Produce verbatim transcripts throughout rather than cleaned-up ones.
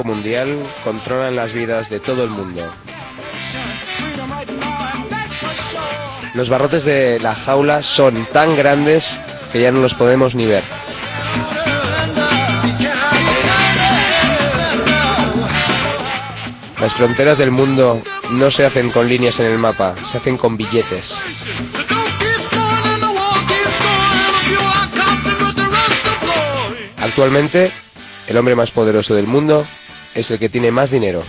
mundial controlan las vidas de todo el mundo. Los barrotes de la jaula son tan grandes que ya no los podemos ni ver. Las fronteras del mundo no se hacen con líneas en el mapa, se hacen con billetes. Actualmente, el hombre más poderoso del mundo es el que tiene más dinero.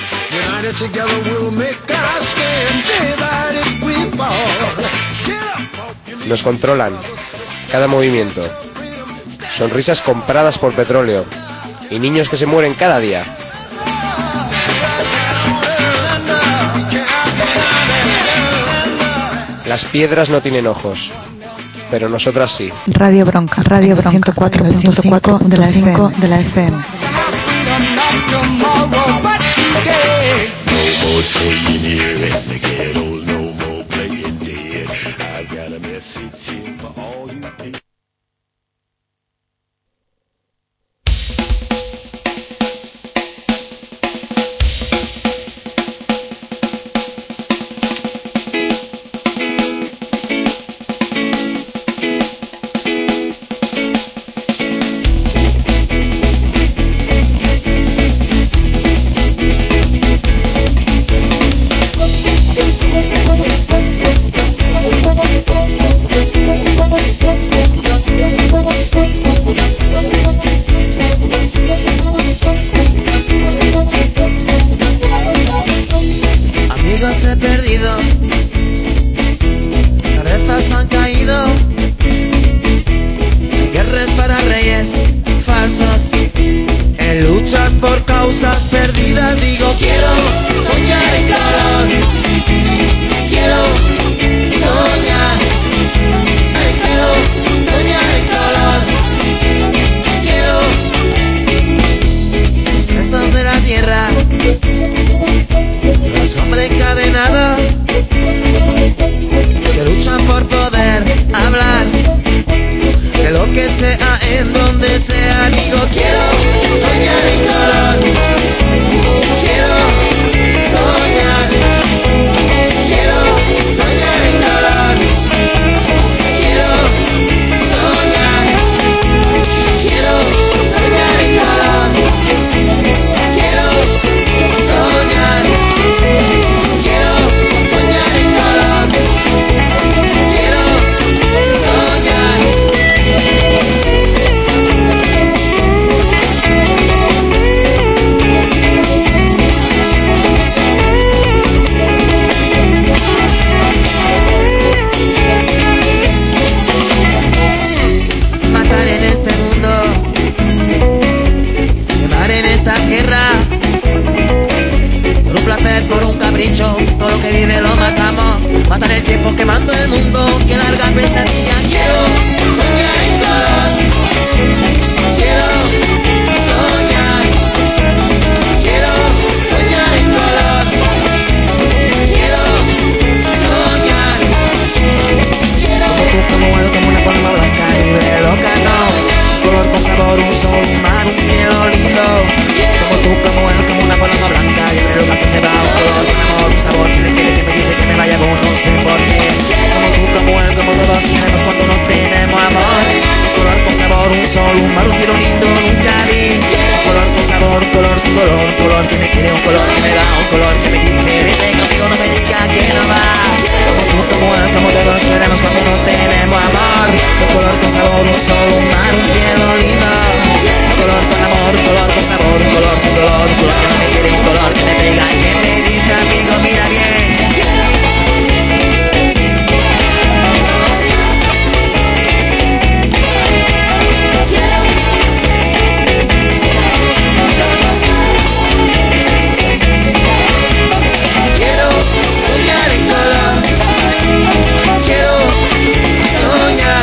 Nos controlan cada movimiento. Sonrisas compradas por petróleo y niños que se mueren cada día. Las piedras no tienen ojos, pero nosotras sí. Radio Bronca, Radio Bronca, ciento cuatro punto cinco de la F M. De la F M.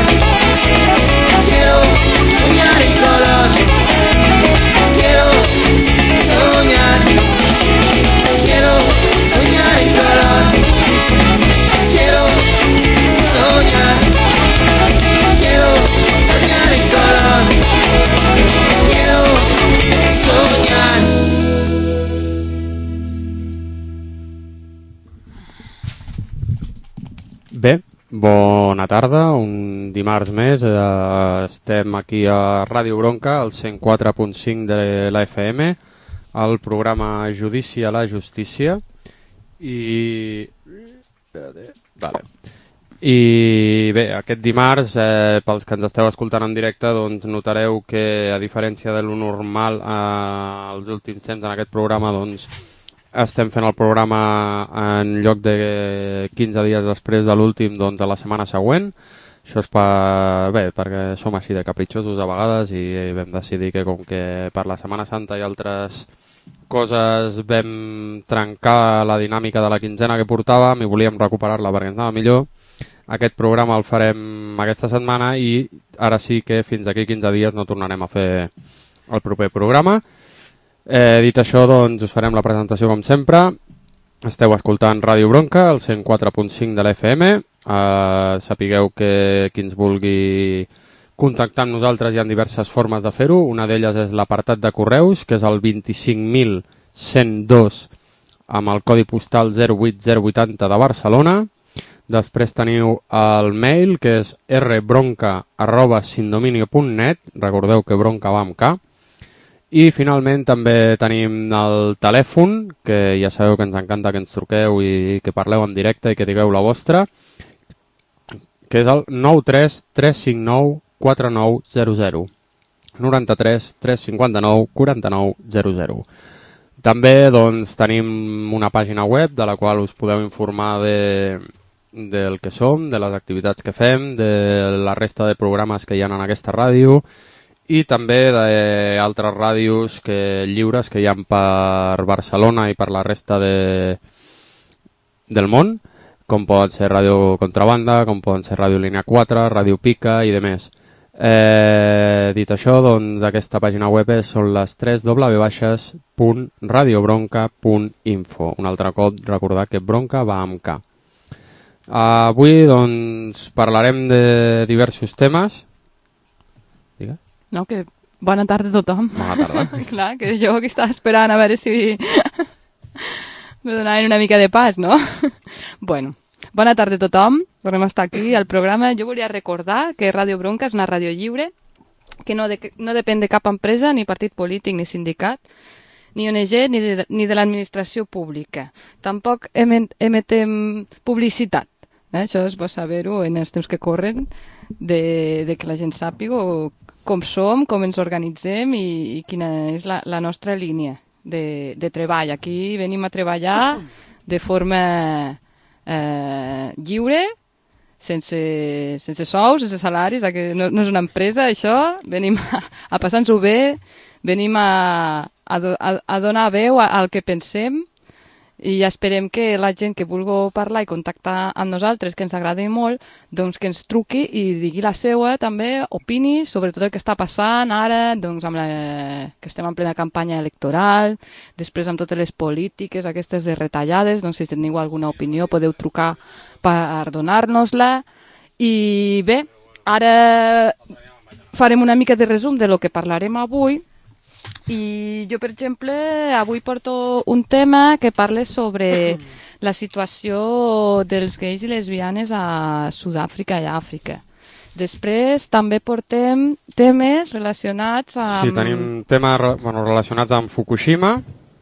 Quiero Bé, bona tarda, un dimarts més, eh, estem aquí a Ràdio Bronca, al cent quatre punt cinc de la F M, al programa Judici a la Justícia, i... Vale. I bé, aquest dimarts, eh, pels que ens esteu escoltant en directe, doncs notareu que, a diferència de lo normal eh, els últims temps en aquest programa, doncs estem fent el programa en lloc de quinze dies després de l'últim, doncs a la setmana següent. Això és per, bé, perquè som així de capritxosos a vegades i vam decidir que com que per la Setmana Santa i altres coses vam trencar la dinàmica de la quinzena que portàvem i volíem recuperar-la perquè ens anava millor. Aquest programa el farem aquesta setmana i ara sí que fins aquí quinze dies no tornarem a fer el proper programa. Eh, dit això, doncs us farem la presentació com sempre. Esteu escoltant Ràdio Bronca, el cent quatre punt cinc de la F M. Eh, sapigueu que qui ens vulgui contactar amb nosaltres hi ha diverses formes de fer-ho. Una d'elles és l'apartat de correus, que és el vint-i-cinc mil cent dos amb el codi postal zero vuit zero vuitanta de Barcelona. Després teniu el mail, que és erre bronca arroba sindominio punt net. Recordeu que bronca va amb K. I finalment també tenim el telèfon, que ja sabeu que ens encanta que ens truqueu i que parleu en directe i que digueu la vostra, que és el nou tres tres cinc nou quatre nou zero zero. nou tres tres cinc nou quatre nou zero zero. També doncs, tenim una pàgina web de la qual us podeu informar de, del que som, de les activitats que fem, de la resta de programes que hi ha en aquesta ràdio, i també d'altres ràdios que, lliures que hi ha per Barcelona i per la resta de, del món, com poden ser Ràdio Contrabanda, com poden ser Ràdio Línia quatre, Ràdio Pica i demés. Eh, dit això, doncs aquesta pàgina web és, són les tres doble ve baixes punt radiobronca punt info. Un altre cop recordar que bronca va amb K. Avui doncs parlarem de diversos temes. Digues. No, que bona tarda a tothom. Bona tarda. Clar, que jo que estava esperant a veure si me donaven una mica de pas, no? Bueno, bona tarda a tothom. Tornem a estar aquí al programa. Jo volia recordar que Ràdio Bronca és una ràdio lliure, que no, de, no depèn de cap empresa, ni partit polític, ni sindicat, ni O N G, ni de, ni de l'administració pública. Tampoc emetem publicitat. Eh? Això és bo saber-ho en els temps que corren, de, de que la gent sàpiga com som, com ens organitzem i, i quina és la, la nostra línia de, de treball. Aquí venim a treballar de forma eh, lliure, sense, sense sous, sense salaris, que no, no és una empresa això, venim a, a passar-nos-ho bé, venim a, a, a donar veu al que pensem i esperem que la gent que vulgui parlar i contactar amb nosaltres, que ens agradi molt, doncs que ens truqui i digui la seva, també opini sobre tot el que està passant ara, doncs amb la, que estem en plena campanya electoral, després amb totes les polítiques aquestes de retallades, doncs si teniu alguna opinió podeu trucar per donar-nos-la. I bé, ara farem una mica de resum de lo que parlarem avui. I jo, per exemple, avui porto un tema que parla sobre la situació dels gais i lesbianes a Sud-àfrica i Àfrica. Després també portem temes relacionats amb... Sí, tenim temes bueno, relacionats amb Fukushima.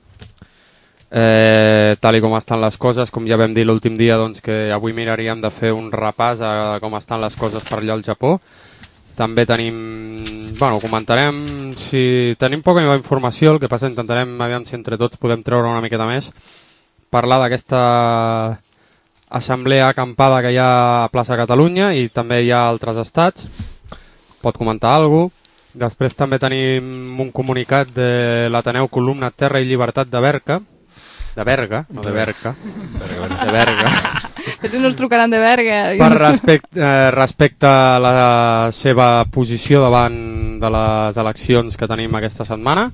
Eh, tal i com estan les coses, com ja vam dir l'últim dia, doncs que avui miraríem de fer un repàs a com estan les coses per allà al Japó. També tenim, bueno, comentarem, si tenim poca informació, el que passa intentarem, aviam si entre tots podem treure una miqueta més, parlar d'aquesta assemblea acampada que hi ha a Plaça Catalunya i també hi ha altres estats, pot comentar alguna cosa. Després també tenim un comunicat de l'Ateneu Columna Terra i Llibertat de Berga, de Berga, no de Berga, de Berga. Això no ens trucaran de Berga. Per respecte, eh, respecte a la seva posició davant de les eleccions que tenim aquesta setmana.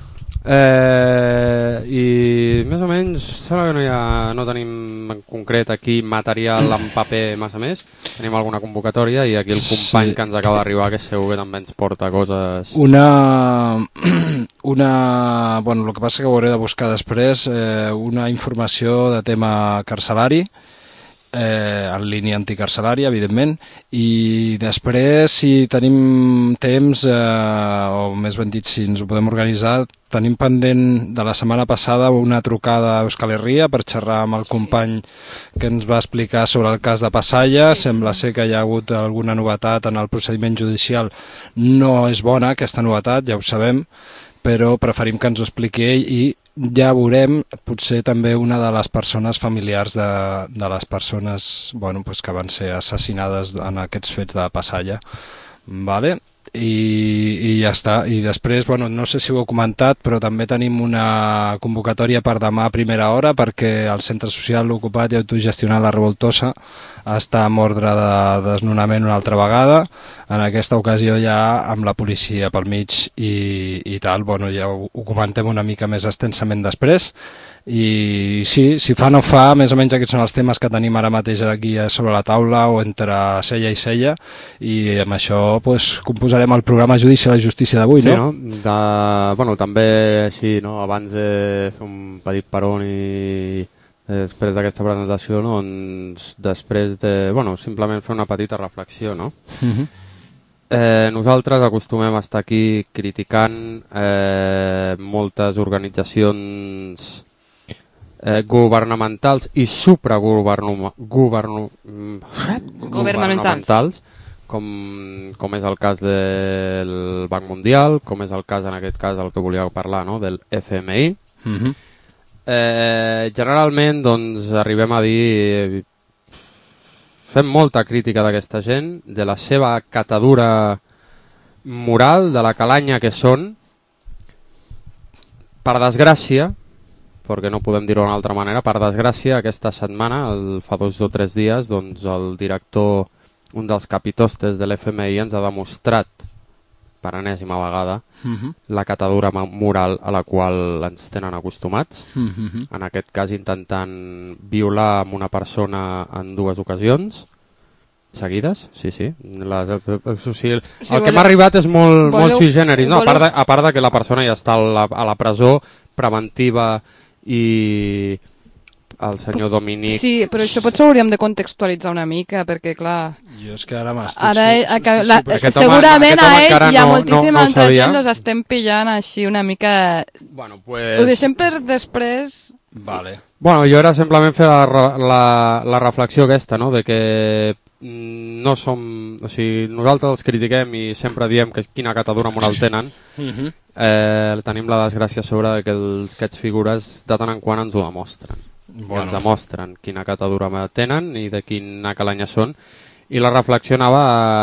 Eh, I més o menys sembla que no, hi ha, no tenim en concret aquí material en paper massa més. Tenim alguna convocatòria i aquí el company sí. que ens acaba d'arribar, que segur que també ens porta coses... Una... una bueno, el que passa que ho hauré de buscar després, eh, una informació de tema carcelari eh, en línia anticarcelària, evidentment, i després, si tenim temps, eh, o més ben dit, si ens ho podem organitzar, tenim pendent de la setmana passada una trucada a Euskal Herria per xerrar amb el company que ens va explicar sobre el cas de Passalla. Sí, sembla sí. ser que hi ha hagut alguna novetat en el procediment judicial. No és bona aquesta novetat, ja ho sabem, però preferim que ens ho expliqui ell i ja veurem potser també una de les persones familiars de, de les persones bueno, pues que van ser assassinades en aquests fets de Passalla. Vale? I, i ja està. I després, bueno, no sé si ho heu comentat, però també tenim una convocatòria per demà a primera hora perquè el Centre Social Ocupat i Autogestionat La Revoltosa està en ordre de desnonament una altra vegada, en aquesta ocasió ja amb la policia pel mig i, i tal. Bueno, ja ho, ho comentem una mica més extensament després. I sí, si fa no fa, més o menys aquests són els temes que tenim ara mateix aquí sobre la taula o entre cella i cella, i amb això pues, composarem el programa Judici a la Justícia d'avui, sí, no? no? De, bueno, també així, no? Abans de fer un petit peron i després d'aquesta presentació, no? Doncs després de, bueno, simplement fer una petita reflexió, no? Uh-huh. Eh, nosaltres acostumem a estar aquí criticant eh, moltes organitzacions Eh, governamentals i supragovernamentals governu... governamentals com, com és el cas del Banc Mundial, com és el cas en aquest cas del que volia parlar, no? Del F M I. Uh-huh. eh, generalment doncs arribem a dir eh, fem molta crítica d'aquesta gent, de la seva catadura moral, de la calanya que són. Per desgràcia, perquè no podem dir-ho d'una altra manera, per desgràcia, aquesta setmana, el, fa dos o tres dies, doncs el director, un dels capitostes de l'F M I ens ha demostrat, per enèsima vegada, uh-huh. la catadura moral a la qual ens tenen acostumats, uh-huh. en aquest cas intentant violar amb una persona en dues ocasions, seguides, sí, sí. Les, o sigui, el si que voleu, m'ha arribat és molt, voleu, molt sui generis, no? voleu... a, part de, a part de que la persona ja està a la, a la presó preventiva i el senyor Dominic... Sí, però això potser ho hauríem de contextualitzar una mica, perquè clar... Jo és que ara m'estic... Ara, su- que, la, Aquest segurament home, a ell home i a no, moltíssima no, no altra sabia. gent los estem pillant així una mica... Bueno, pues... Ho deixem per després... Vale. Bueno, jo era simplement fer la, la, la reflexió aquesta, no?, de que no som... O sigui, nosaltres els critiquem i sempre diem que quina catadura moral tenen. Uh-huh. Eh, tenim la desgràcia sobre que els, aquests figures de tant en quant ens ho demostren. Bueno. I ens demostren quina catadura tenen i de quina calanya són. I la reflexió anava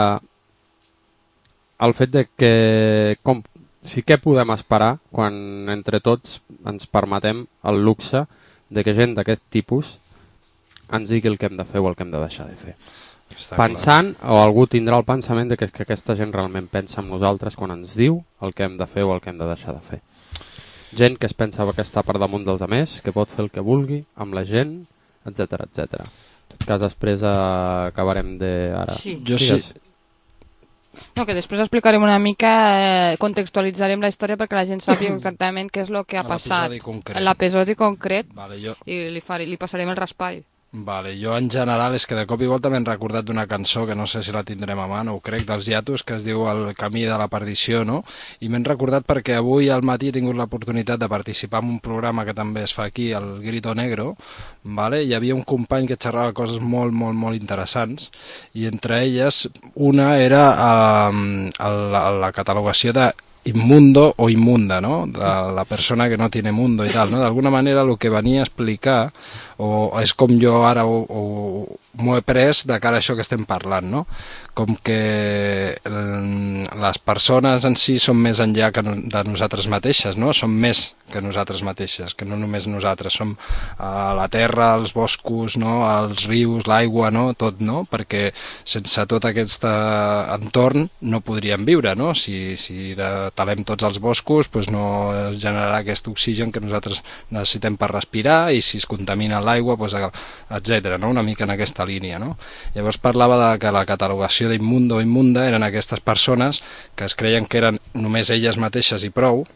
al fet de que com, si què podem esperar quan entre tots ens permetem el luxe de que gent d'aquest tipus ens digui el que hem de fer o el que hem de deixar de fer. Està Pensant, clar. O algú tindrà el pensament de que, que aquesta gent realment pensa en nosaltres quan ens diu el que hem de fer o el que hem de deixar de fer. Gent que es pensa que està per damunt dels altres, que pot fer el que vulgui amb la gent, etcètera, etcètera. En tot cas, després eh, acabarem de... Ara. Sí. Jo sí. No, que després explicarem una mica, eh, contextualitzarem la història perquè la gent sàpiga exactament què és el que ha passat. L'episodi concret. Vale, jo... I li, faré, li passarem el raspall. Vale, jo en general és que de cop i volta m'he recordat d'una cançó que no sé si la tindrem a mà, no ho crec, dels Iatos, que es diu El camí de la perdició, no? I m'he recordat perquè avui al matí he tingut l'oportunitat de participar en un programa que també es fa aquí, el Grito Negro, vale? Hi havia un company que xerrava coses molt, molt, molt interessants, i entre elles una era eh, la, la catalogació de immundo o immunda, ¿no? De la persona que no tiene mundo i tal, ¿no? D'alguna manera el que venia a explicar, o és com jo ara ho, ho, m'ho he pres de cara a això que estem parlant, no? Com que les persones en si són més enllà que no, de nosaltres mateixes, no? Som més que nosaltres mateixes, que no només nosaltres, som a la terra, els boscos, no? Els rius, l'aigua, no? Tot, no? Perquè sense tot aquest entorn no podríem viure, no? Si, si talem tots els boscos, doncs no es generarà aquest oxigen que nosaltres necessitem per respirar, i si es contamina l'aigua, doncs, etcètera, no? Una mica en aquesta línia, no? Llavors parlava de que la catalogació d'immundo o immunda eren aquestes persones que es creien que eren només elles mateixes i prou,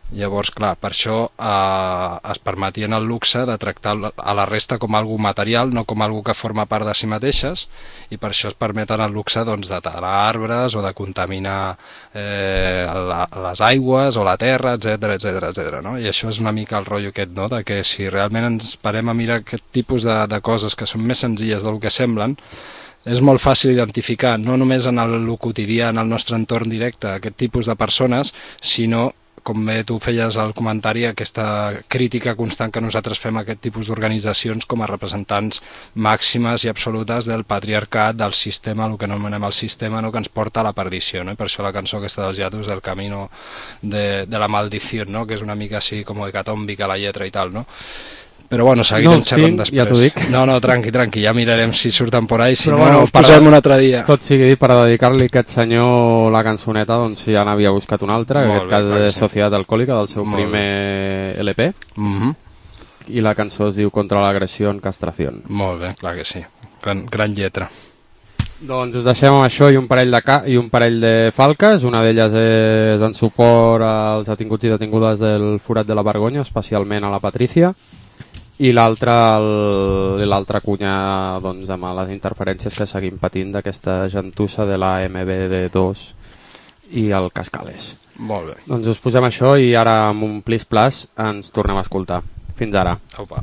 Llavors, clar, per això eh, es permetien el luxe de tractar a la resta com algú material, no com algú que forma part de si mateixes, i per això es permeten el luxe doncs, de talar arbres o de contaminar eh, la, les aigües o la terra, etcètera, etcètera, etcètera, no? I això és una mica el rotllo aquest, no? De que si realment ens parem a mirar aquest tipus de, de coses que són més senzilles del que semblen, és molt fàcil identificar, no només en el, el quotidià, en el nostre entorn directe, aquest tipus de persones, sinó, com bé tu feies el comentari, aquesta crítica constant que nosaltres fem a aquest tipus d'organitzacions com a representants màximes i absolutes del patriarcat, del sistema, el que anomenem el sistema, no? Que ens porta a la perdició, no? I per això la cançó aquesta dels Llatos, del camino de, de la maldició, no? Que és una mica així com hecatòmbica la lletra i tal, no? Però bueno, seguirem no xerrant després. Ja t'ho dic. No, no, tranqui, tranqui, ja mirarem si surten por ahí, si però no, bueno, parlem un altre dia. Tot sigui dit, per dedicar-li a aquest senyor la cançoneta, doncs ja n'havia buscat una altra, en aquest cas de sí. Societat Alcohòlica, del seu Molt primer bé. L P, mm-hmm. i la cançó es diu Contra l'agressió en castració. Molt bé, clar que sí, gran, gran lletra. Doncs us deixem amb això i un parell de, ca i un parell de falques. Una d'elles és en suport als detinguts i detingudes del Forat de la Vergonya, especialment a la Patrícia, i l'altra l'altra cunya doncs, amb les interferències que seguim patint d'aquesta gentussa de la M B D dos i el Cascales. Molt bé. Doncs us posem això i ara amb un plis-plas ens tornem a escoltar. Fins ara. Opa.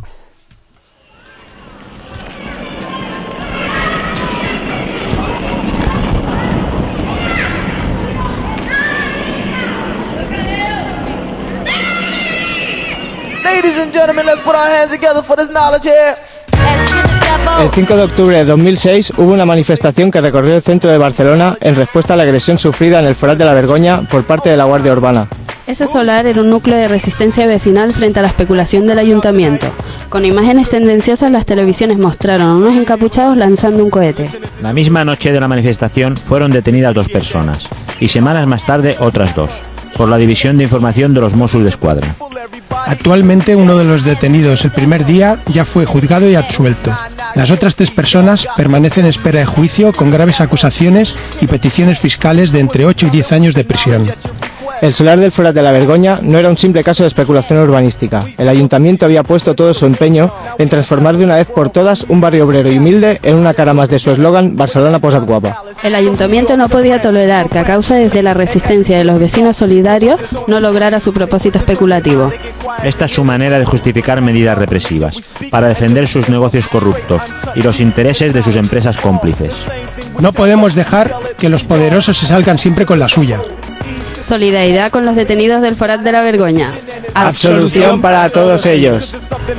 Ladies and gentlemen, let's put our hands together for this knowledge here. El cinco de octubre de dos mil seis hubo una manifestación que recorrió el centro de Barcelona en respuesta a la agresión sufrida en el Forat de la Vergonya por parte de la Guardia Urbana. Ese solar era un núcleo de resistencia vecinal frente a la especulación del ayuntamiento. Con imágenes tendenciosas, las televisiones mostraron a unos encapuchados lanzando un cohete. La misma noche de la manifestación fueron detenidas dos personas y semanas más tarde otras dos, por la División de Información de los Mossos d'Esquadra. Actualmente uno de los detenidos el primer día ya fue juzgado y absuelto. Las otras tres personas permanecen en espera de juicio con graves acusaciones y peticiones fiscales de entre ocho y diez años de prisión. El solar del Forat de la Vergonya no era un simple caso de especulación urbanística. El ayuntamiento había puesto todo su empeño en transformar de una vez por todas un barrio obrero y humilde en una cara más de su eslogan Barcelona posat guapa. El ayuntamiento no podía tolerar que a causa de la resistencia de los vecinos solidarios no lograra su propósito especulativo. Esta es su manera de justificar medidas represivas, para defender sus negocios corruptos y los intereses de sus empresas cómplices. No podemos dejar que los poderosos se salgan siempre con la suya. Solidaridad con los detenidos del Forat de la Vergonya. Absolución para todos ellos.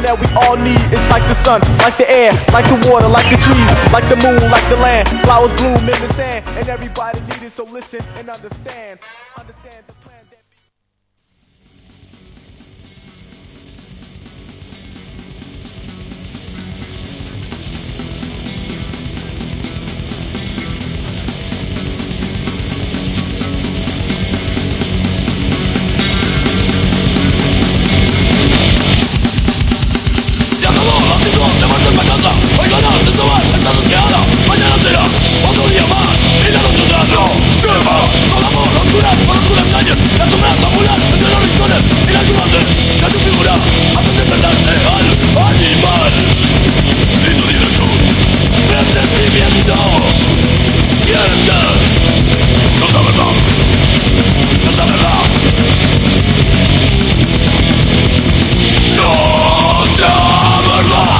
Hoy ganaste esta bar, estás asqueada. Mañana será otro día más y la noche otra no. Lleva con amor, oscuras, por oscuras calles. La sombra ambular entre los rincones y la ayudante de tu figura hace despertarse al animal. Y tu diversión, presentimiento. ¿Quieres que? No es la verdad. No es la verdad. No es la verdad.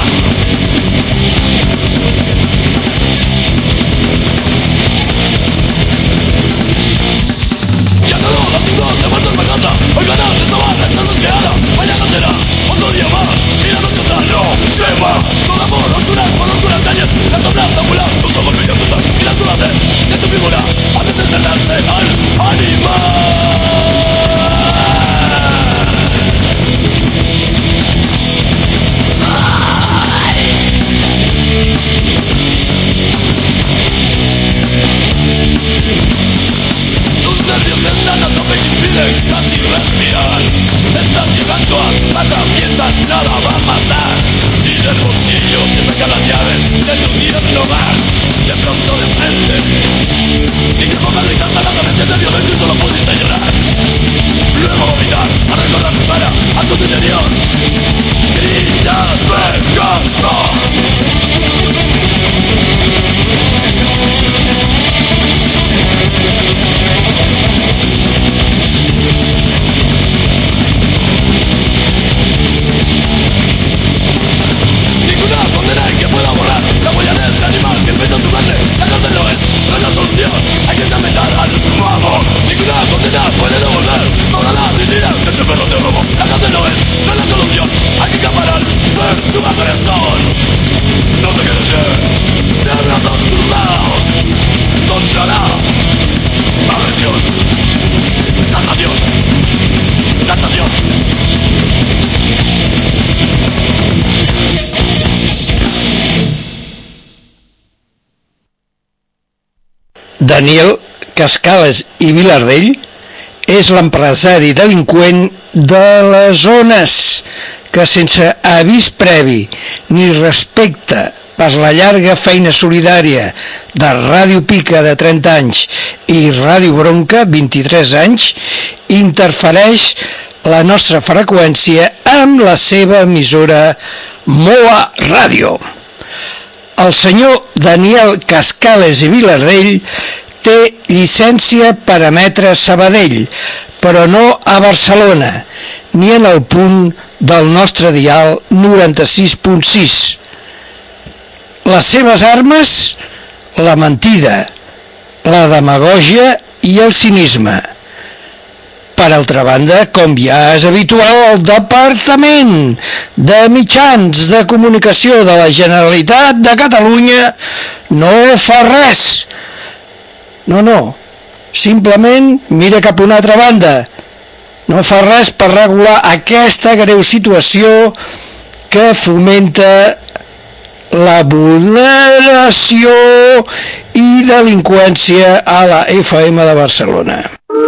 Te marchas para casa, hoy ganaste esta barra, estás asqueada. Mañana será otro día más y la noche otra no. Lleva con amor, oscuras por oscuras calles. La sombra ambular, tus ojos brillantes y la durante de tu figura hacen despertarse al animal. Casi respirar, estás llegando a casa, piensas nada va a pasar y del bolsillo que saca las llaves de tu tierno hogar. De pronto de frente y que ponga gritando a la carencia de violento y solo pudiste llorar. Luego vomitar, a recordar su cara, a su interior. Grita venganza. Ninguna condena hay que pueda borrar la huella de ese animal que infecta tu mente. La cárcel no es, no es la solución. Hay que lamentar al nuevo amor. Ninguna condena puede devolver toda la dignidad que ese perro te robó. La cárcel no es, no es la solución. Hay que escapar al ver tu agresor. No te quedes de brazos cruzados contra la agresión. La estación, la estación. Daniel Cascales i Vilardell és l'empresari delinqüent de les zones que, sense avís previ ni respecte per la llarga feina solidària de Ràdio Pica de trenta anys i Ràdio Bronca vint-i-tres anys, interfereix la nostra freqüència amb la seva emissora Moa Ràdio. El senyor Daniel Cascales i Vilardell té llicència per emetre a Sabadell, però no a Barcelona, ni en el punt del nostre dial noranta-sis punt sis. Les seves armes, la mentida, la demagògia i el cinisme. Per altra banda, com ja és habitual, el Departament de Mitjans de Comunicació de la Generalitat de Catalunya no fa res. No, no, simplement mira cap a una altra banda. No fa res per regular aquesta greu situació que fomenta la vulneració i delinqüència a la F M de Barcelona.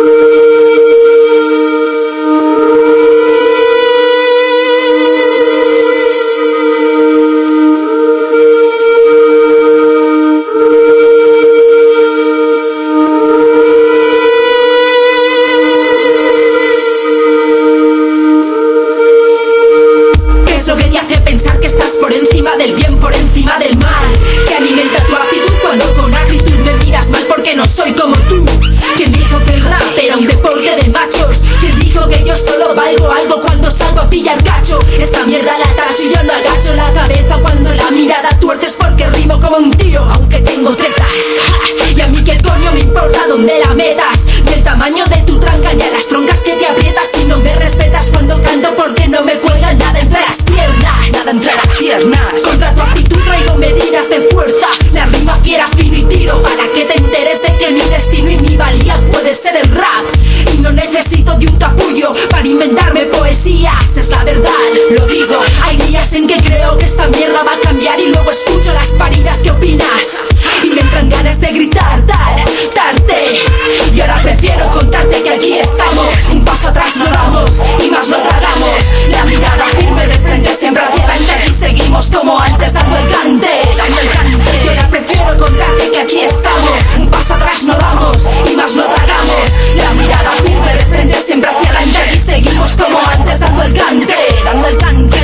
Por encima del bien, por encima del mal, que alimenta tu actitud cuando con actitud me miras mal porque no soy como tú. Quien dijo que el rap era un deporte de machos, quien dijo que yo solo valgo algo cuando salgo a pillar cacho. Esta mierda la tacho y yo no agacho la cabeza cuando la mirada tuerces porque rimo como un tío, aunque tengo tetas. Y a mí qué coño me importa dónde la metas, ni el tamaño de tu tranca ni a las troncas que te aprietas. Si no me respetas cuando canto porque no me cuelga nada entre las piernas, nada entre las piernas. Contra tu actitud traigo medidas de fuerza, la rima fiera, fino y tiro, para que te enteres de que mi destino y mi valía puede ser el rap. Y no necesito de un capullo para inventarme poesías, es la verdad, lo digo. Hay días en que creo que esta mierda va a cambiar y luego escucho las paridas que opinas y me entran ganas de gritar, tar, tarte. Y ahora prefiero contarte que aquí estamos, un paso atrás no damos y más lo tragamos. La mirada firme de frente siempre hacia adelante y seguimos como antes dando el cante, dando el cante. Y ahora prefiero contarte que aquí estamos, un paso atrás no damos y más lo tragamos. La mirada firme de frente siempre hacia adelante y seguimos como antes dando el cante, dando el cante.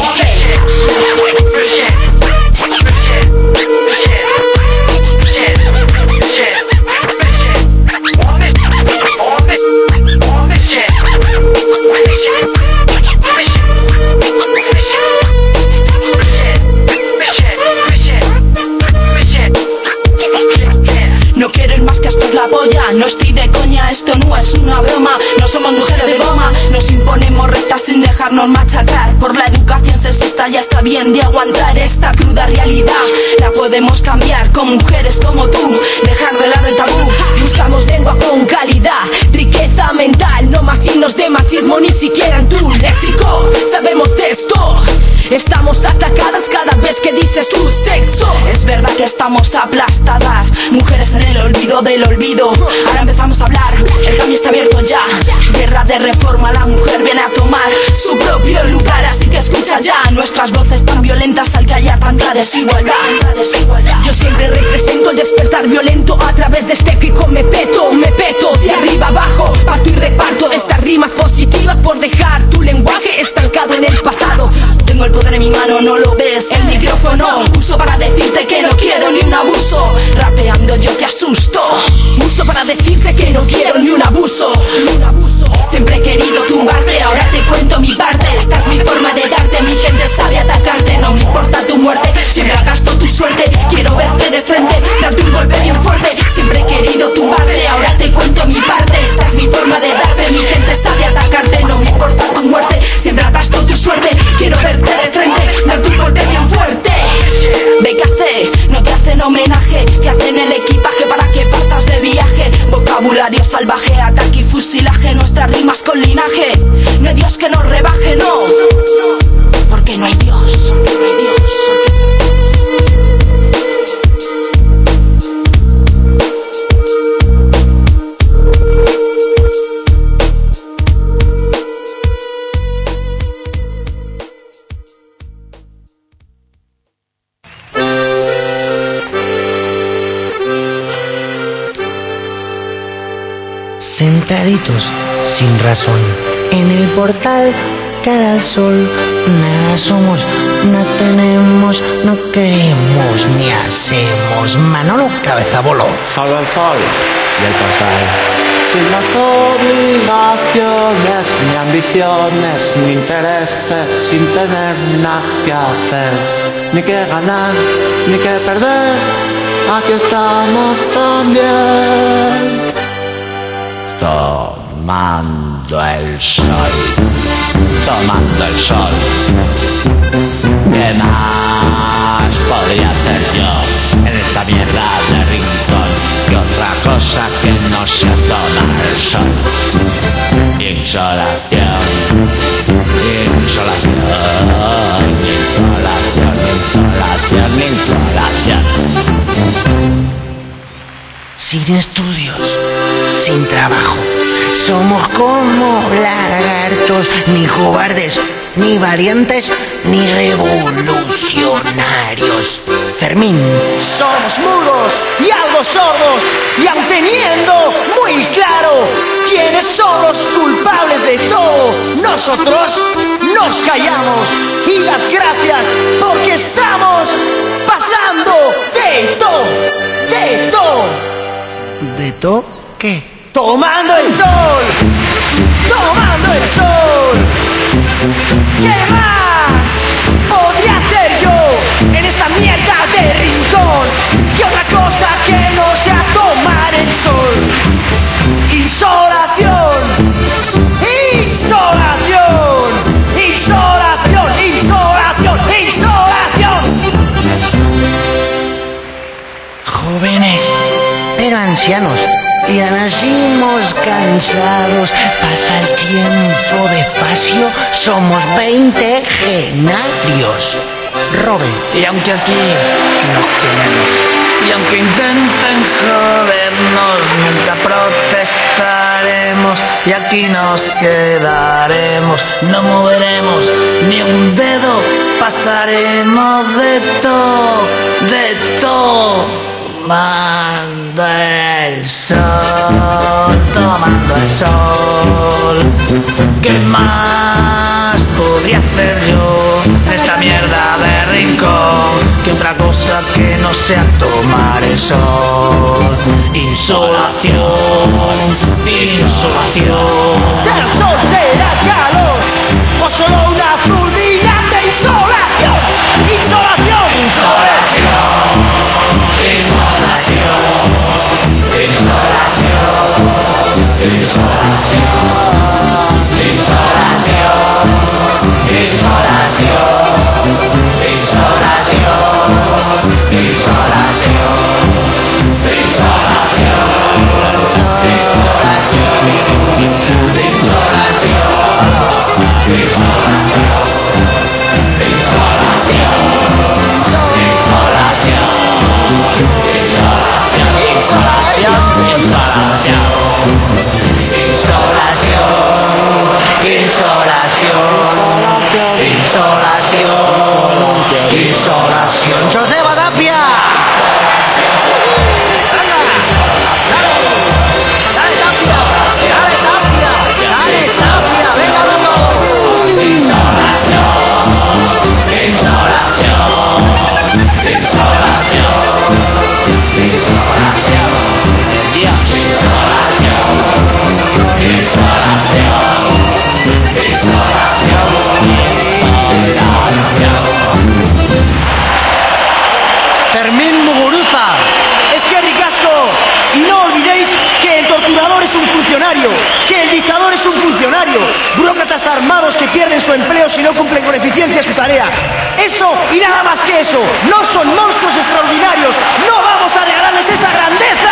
No quiero ir más que esto es la polla, no estoy de coña, esto no es una broma. No somos mujeres de goma, nos imponemos rectas sin dejarnos machacar por la educación sexista. Ya está bien de aguantar esta cruda realidad, la podemos cambiar con mujeres como tú, dejar de lado el tabú. Buscamos lengua con calidad, riqueza mental, no más signos de machismo ni siquiera en tu léxico. Sabemos de esto, estamos atacadas cada vez que dices tu sexo. Es verdad que estamos aplastadas, mujeres en el olvido del olvido. Ahora empezamos a hablar, el cambio está abierto ya. Guerra de reforma, la mujer viene a tomar su propio lugar. Así que escucha escucha ya nuestras voces tan violentas al que haya tanta desigualdad. Yo siempre represento el despertar violento a través de este pico. Me peto, me peto de arriba abajo, parto y reparto estas rimas positivas por dejar tu lenguaje estancado en el pasado. Tengo el poder en mi mano, no lo ves, el micrófono uso para decirte que no quiero ni un abuso. Rapeando yo te asusto, uso para decirte que no quiero ni un abuso. Siempre he querido tumbarte, ahora te cuento mi parte. Esta es mi forma de darte, mi gente sabe atacarte. No me importa tu muerte, siempre gasto tu suerte. Quiero verte de frente, darte un golpe bien fuerte. Siempre he querido tumbarte, ahora te cuento mi parte. Esta es mi forma de darte, mi gente sabe atacarte. No me importa tu muerte, siempre gasto tu suerte. Quiero verte de frente, darte un golpe bien fuerte. Ve que hace, no te hacen homenaje, te hacen el equipaje para que partas de viaje. Vocabulario salvaje, ataque y fusilaje, nuestras rimas con linaje. No hay Dios que nos rebaje, no, porque no hay Dios, porque no hay Dios. Sentaditos sin razón en el portal, cara al sol, nada somos, no tenemos, no queremos ni hacemos. Manolo Cabezabolo. Solo el sol y el portal, sin más obligaciones, ni ambiciones, ni intereses, sin tener nada que hacer, ni que ganar, ni que perder. Aquí estamos también, tomando el sol, tomando el sol. ¿Qué más podría hacer yo en esta mierda de rincón? Que otra cosa que no sea tomar el sol. Insolación, insolación, insolación, insolación, insolación. Sin estudios, sin trabajo, somos como lagartos, ni cobardes, ni valientes, ni revolucionarios. Fermín. Somos mudos y algo sordos, y aun teniendo muy claro quiénes son los culpables de todo, nosotros nos callamos y las gracias porque estamos pasando de todo, de todo. ¿De todo qué? Tomando el sol, tomando el sol. ¿Qué más podría hacer yo en esta mierda de rincón? ¿Qué otra cosa que no sea tomar el sol? Insolación, insolación, insolación, insolación, insolación. Jóvenes, pero ancianos, ya nacimos cansados, pasa el tiempo despacio, somos veintegenarios. Robin. Y aunque aquí nos tenemos, y aunque intenten jodernos, nunca protestaremos, y aquí nos quedaremos, no moveremos ni un dedo, pasaremos de todo, de todo. Tomando el sol, tomando el sol. ¿Qué más podría hacer yo en esta mierda de rincón? Que otra cosa que no sea tomar el sol. Insolación, insolación. ¿Será el sol, será calor, o solo una fulminante insolación? Insolación, insolación. Insolación, insolación, insolación, insolación, insolación, insolación, insolación, insolación, insolación, insolación. insolación, insolación. Joseba Tapia. Fermín Muguruza, es que ricasco, y no olvidéis que el torturador es un funcionario, que el dictador es un funcionario, burócratas armados que pierden su empleo si no cumplen con eficiencia su tarea. Eso y nada más que eso, no son monstruos extraordinarios, no vamos a regalarles esa grandeza.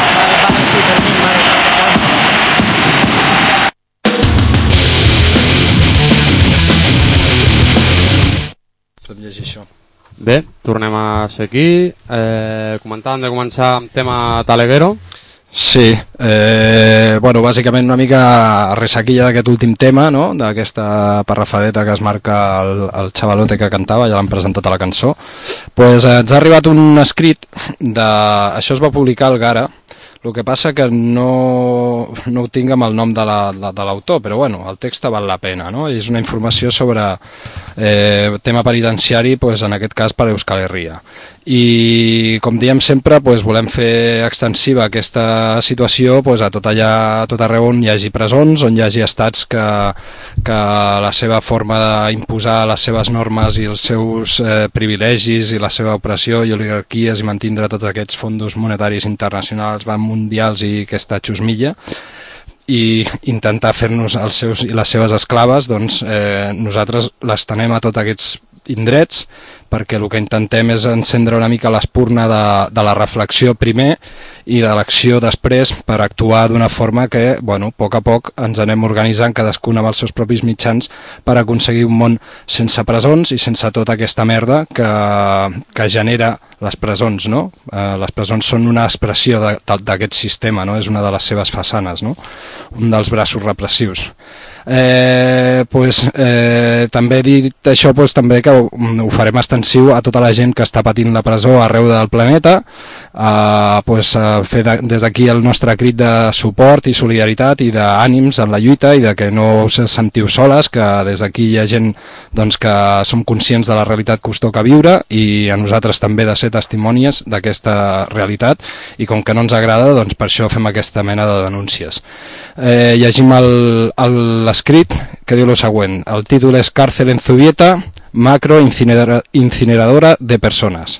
Podem llegir això. Bé, tornem a ser aquí. Eh, comentàvem de començar amb tema Taleguero. Sí, eh, bueno, bàsicament una mica ressaquilla d'aquest últim tema, no? D'aquesta parrafadeta que es marca el, el xavalote que cantava, ja l'han presentat a la cançó. Pues, eh, ens ha arribat un escrit, de... això es va publicar al Gara, el que passa que no, no ho tinc amb el nom de l'autor, però bueno, el text val la pena, no? És una informació sobre eh, tema penitenciari, pues, en aquest cas per Euskal Herria. I com diem sempre, pues, volem fer extensiva aquesta situació, pues, a tot allà, a tot arreu on hi hagi presons, on hi hagi estats que, que la seva forma d'imposar les seves normes i els seus eh, privilegis i la seva opressió i oligarquies i mantindre tots aquests fons monetaris internacionals, van mundials i aquesta xusmilla, i intentar fer-nos els seus i les seves esclaves, doncs eh, nosaltres les tenem a tots aquests indrets, perquè el que intentem és encendre una mica l'espurna de, de la reflexió primer i de l'acció després, per actuar d'una forma que, bueno, a poc a poc ens anem organitzant cadascun amb els seus propis mitjans per aconseguir un món sense presons i sense tota aquesta merda que, que genera les presons, no? Eh, les presons són una expressió d'aquest sistema, no? És una de les seves façanes, no? Un dels braços repressius. Eh, pues, eh, també dit això, pues, també que ho, ho farem extensiu a tota la gent que està patint la presó arreu del planeta, eh, pues, eh, fer de, des d'aquí el nostre crit de suport i solidaritat i d'ànims en la lluita i de que no us sentiu soles, que des d'aquí hi ha gent, doncs, que som conscients de la realitat que us toca viure i a nosaltres també de ser testimònies d'aquesta realitat, i com que no ens agrada, doncs per això fem aquesta mena de denúncies. Eh, llegim l'escrit que diu lo següent. El títol és Cárcel en Zubieta, macro incineradora de personas.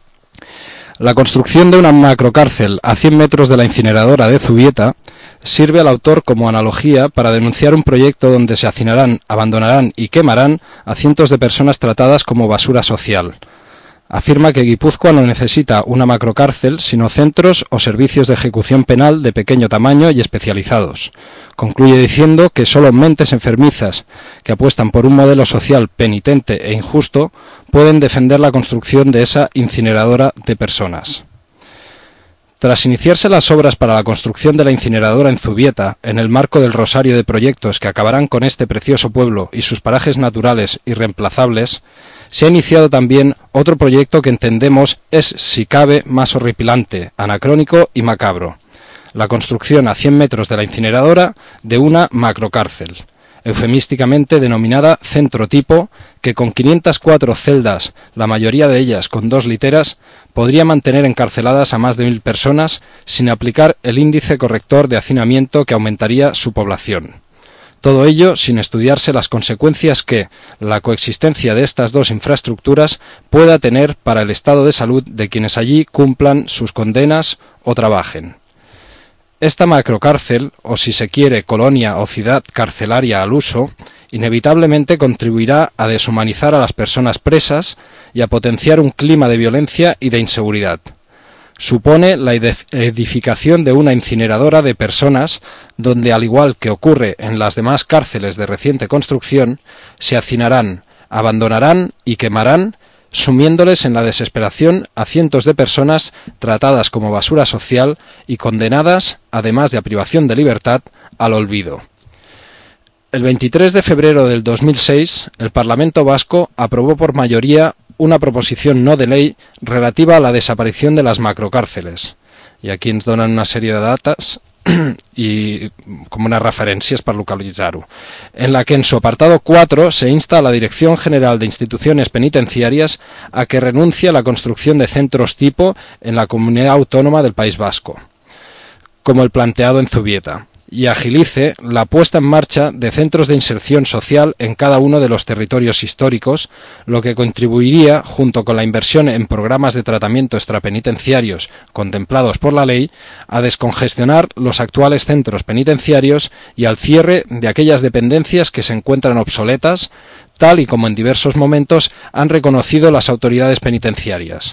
La construcción de una macrocárcel a cien metros de la incineradora de Zubieta sirve al autor como analogía para denunciar un proyecto donde se hacinarán, abandonarán y quemarán a cientos de personas tratadas como basura social. Afirma que Guipúzcoa no necesita una macrocárcel, sino centros o servicios de ejecución penal de pequeño tamaño y especializados. Concluye diciendo que solo mentes enfermizas que apuestan por un modelo social penitente e injusto pueden defender la construcción de esa incineradora de personas. Tras iniciarse las obras para la construcción de la incineradora en Zubieta, en el marco del rosario de proyectos que acabarán con este precioso pueblo y sus parajes naturales irreemplazables, se ha iniciado también otro proyecto que entendemos es, si cabe, más horripilante, anacrónico y macabro: la construcción a cien metros de la incineradora de una macrocárcel, eufemísticamente denominada centro tipo, que con quinientas cuatro celdas, la mayoría de ellas con dos literas, podría mantener encarceladas a más de mil personas sin aplicar el índice corrector de hacinamiento que aumentaría su población. Todo ello sin estudiarse las consecuencias que la coexistencia de estas dos infraestructuras pueda tener para el estado de salud de quienes allí cumplan sus condenas o trabajen. Esta macrocárcel, o si se quiere colonia o ciudad carcelaria al uso, inevitablemente contribuirá a deshumanizar a las personas presas y a potenciar un clima de violencia y de inseguridad. Supone la edificación de una incineradora de personas donde, al igual que ocurre en las demás cárceles de reciente construcción, se hacinarán, abandonarán y quemarán, sumiéndoles en la desesperación a cientos de personas tratadas como basura social y condenadas, además de a privación de libertad, al olvido. El veintitrés de febrero del dos mil seis, el Parlamento vasco aprobó por mayoría una proposición no de ley relativa a la desaparición de las macrocárceles. I aquí ens donen una sèrie de dates y como unas referencias para localizarlo, en la que en su apartado cuatro se insta a la Dirección General de Instituciones Penitenciarias a que renuncie a la construcción de centros tipo en la comunidad autónoma del País Vasco, como el planteado en Zubieta, y agilice la puesta en marcha de centros de inserción social en cada uno de los territorios históricos, lo que contribuiría, junto con la inversión en programas de tratamiento extrapenitenciarios contemplados por la ley, a descongestionar los actuales centros penitenciarios y al cierre de aquellas dependencias que se encuentran obsoletas, tal y como en diversos momentos han reconocido las autoridades penitenciarias.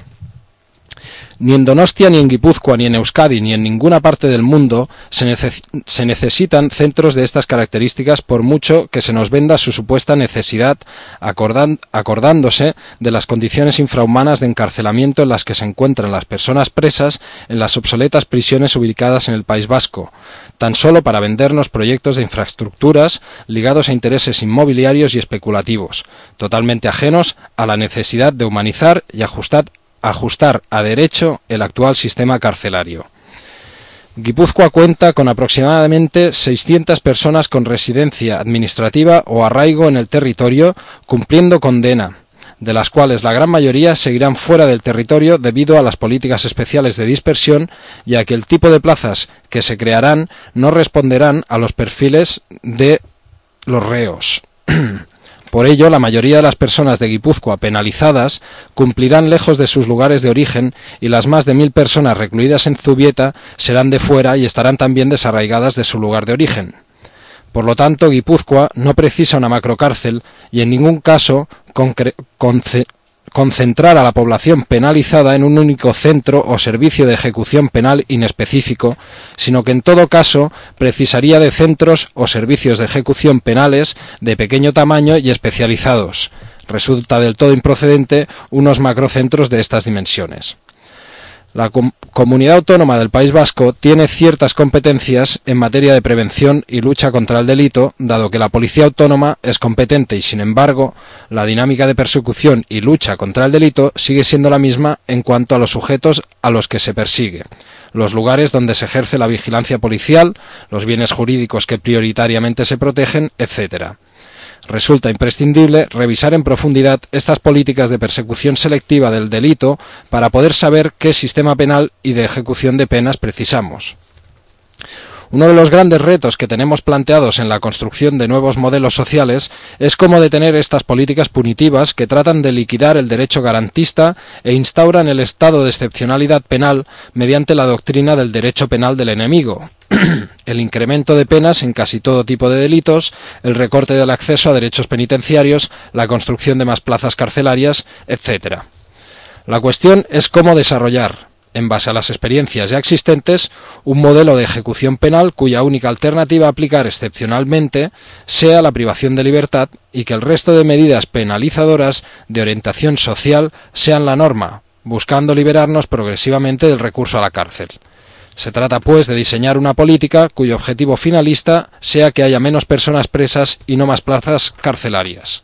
Ni en Donostia, ni en Guipúzcoa, ni en Euskadi, ni en ninguna parte del mundo se, neces se necesitan centros de estas características, por mucho que se nos venda su supuesta necesidad, acordan acordándose de las condiciones infrahumanas de encarcelamiento en las que se encuentran las personas presas en las obsoletas prisiones ubicadas en el País Vasco, tan solo para vendernos proyectos de infraestructuras ligados a intereses inmobiliarios y especulativos, totalmente ajenos a la necesidad de humanizar y ajustar ajustar a derecho el actual sistema carcelario. Guipúzcoa cuenta con aproximadamente seiscientas personas con residencia administrativa o arraigo en el territorio cumpliendo condena, de las cuales la gran mayoría seguirán fuera del territorio debido a las políticas especiales de dispersión, ya que el tipo de plazas que se crearán no responderán a los perfiles de los reos. Por ello, la mayoría de las personas de Guipúzcoa penalizadas cumplirán lejos de sus lugares de origen y las más de mil personas recluidas en Zubieta serán de fuera y estarán también desarraigadas de su lugar de origen. Por lo tanto, Guipúzcoa no precisa una macrocárcel y en ningún caso concentrar a la población penalizada en un único centro o servicio de ejecución penal inespecífico, sino que en todo caso precisaría de centros o servicios de ejecución penales de pequeño tamaño y especializados. Resulta del todo improcedente unos macrocentros de estas dimensiones. La com Comunidad Autónoma del País Vasco tiene ciertas competencias en materia de prevención y lucha contra el delito, dado que la Policía Autónoma es competente y, sin embargo, la dinámica de persecución y lucha contra el delito sigue siendo la misma en cuanto a los sujetos a los que se persigue, los lugares donde se ejerce la vigilancia policial, los bienes jurídicos que prioritariamente se protegen, etcétera. Resulta imprescindible revisar en profundidad estas políticas de persecución selectiva del delito para poder saber qué sistema penal y de ejecución de penas precisamos. Uno de los grandes retos que tenemos planteados en la construcción de nuevos modelos sociales es cómo detener estas políticas punitivas que tratan de liquidar el derecho garantista e instauran el estado de excepcionalidad penal mediante la doctrina del derecho penal del enemigo, el incremento de penas en casi todo tipo de delitos, el recorte del acceso a derechos penitenciarios, la construcción de más plazas carcelarias, etcétera. La cuestión es cómo desarrollar, en base a las experiencias ya existentes, un modelo de ejecución penal cuya única alternativa a aplicar excepcionalmente sea la privación de libertad y que el resto de medidas penalizadoras de orientación social sean la norma, buscando liberarnos progresivamente del recurso a la cárcel. Se trata, pues, de diseñar una política cuyo objetivo finalista sea que haya menos personas presas y no más plazas carcelarias.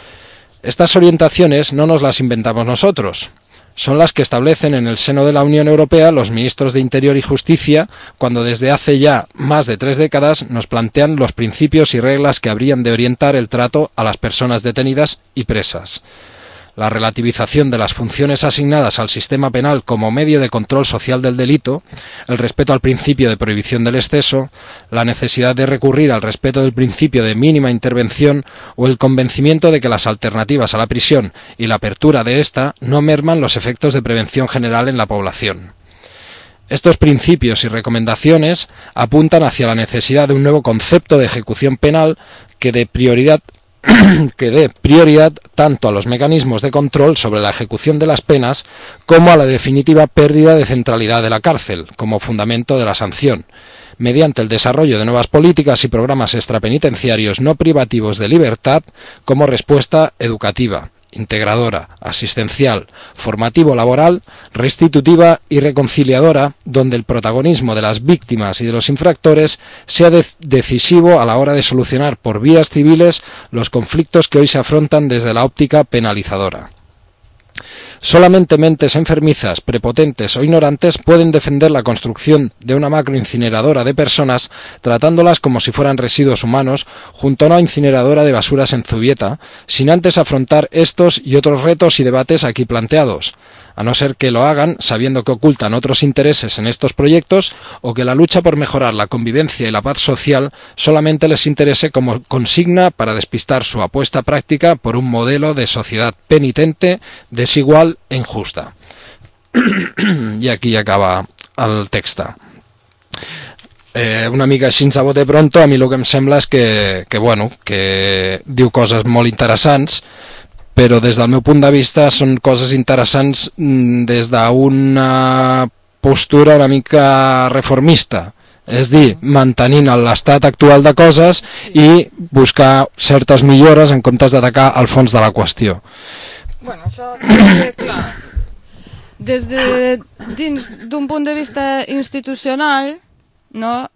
Estas orientaciones no nos las inventamos nosotros. Son las que establecen en el seno de la Unión Europea los ministros de Interior y Justicia cuando desde hace ya más de tres décadas nos plantean los principios y reglas que habrían de orientar el trato a las personas detenidas y presas. La relativización de las funciones asignadas al sistema penal como medio de control social del delito, el respeto al principio de prohibición del exceso, la necesidad de recurrir al respeto del principio de mínima intervención o el convencimiento de que las alternativas a la prisión y la apertura de ésta no merman los efectos de prevención general en la población. Estos principios y recomendaciones apuntan hacia la necesidad de un nuevo concepto de ejecución penal que dé prioridad que dé prioridad tanto a los mecanismos de control sobre la ejecución de las penas como a la definitiva pérdida de centralidad de la cárcel como fundamento de la sanción, mediante el desarrollo de nuevas políticas y programas extrapenitenciarios no privativos de libertad como respuesta educativa, integradora, asistencial, formativo-laboral, restitutiva y reconciliadora, donde el protagonismo de las víctimas y de los infractores sea de- decisivo a la hora de solucionar por vías civiles los conflictos que hoy se afrontan desde la óptica penalizadora. Solamente mentes enfermizas, prepotentes o ignorantes pueden defender la construcción de una macroincineradora de personas tratándolas como si fueran residuos humanos junto a una incineradora de basuras en Zubieta, sin antes afrontar estos y otros retos y debates aquí planteados, a no ser que lo hagan sabiendo que ocultan otros intereses en estos proyectos o que la lucha por mejorar la convivencia y la paz social solamente les interese como consigna para despistar su apuesta práctica por un modelo de sociedad penitente, desigual e injusta. I aquí acaba el text. Eh, una mica així a bote pronto, a mi el que em sembla és que, que, bueno, que diu coses molt interessants, però des del meu punt de vista són coses interessants des d'una postura una mica reformista, és dir, mantenint l'estat actual de coses i buscar certes millores en comptes d'atacar el fons de la qüestió. Bueno, això, eh, clar, des de dins d'un punt de vista institucional, no,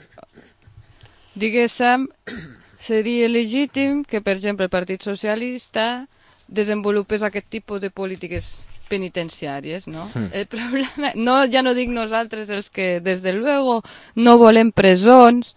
diguéssim, seria legítim que, per exemple, el Partit Socialista desenvolupés aquest tipus de polítiques penitenciàries, no? Mm. El problema, no, ja no dic nosaltres els que, des de luego, no volem presons,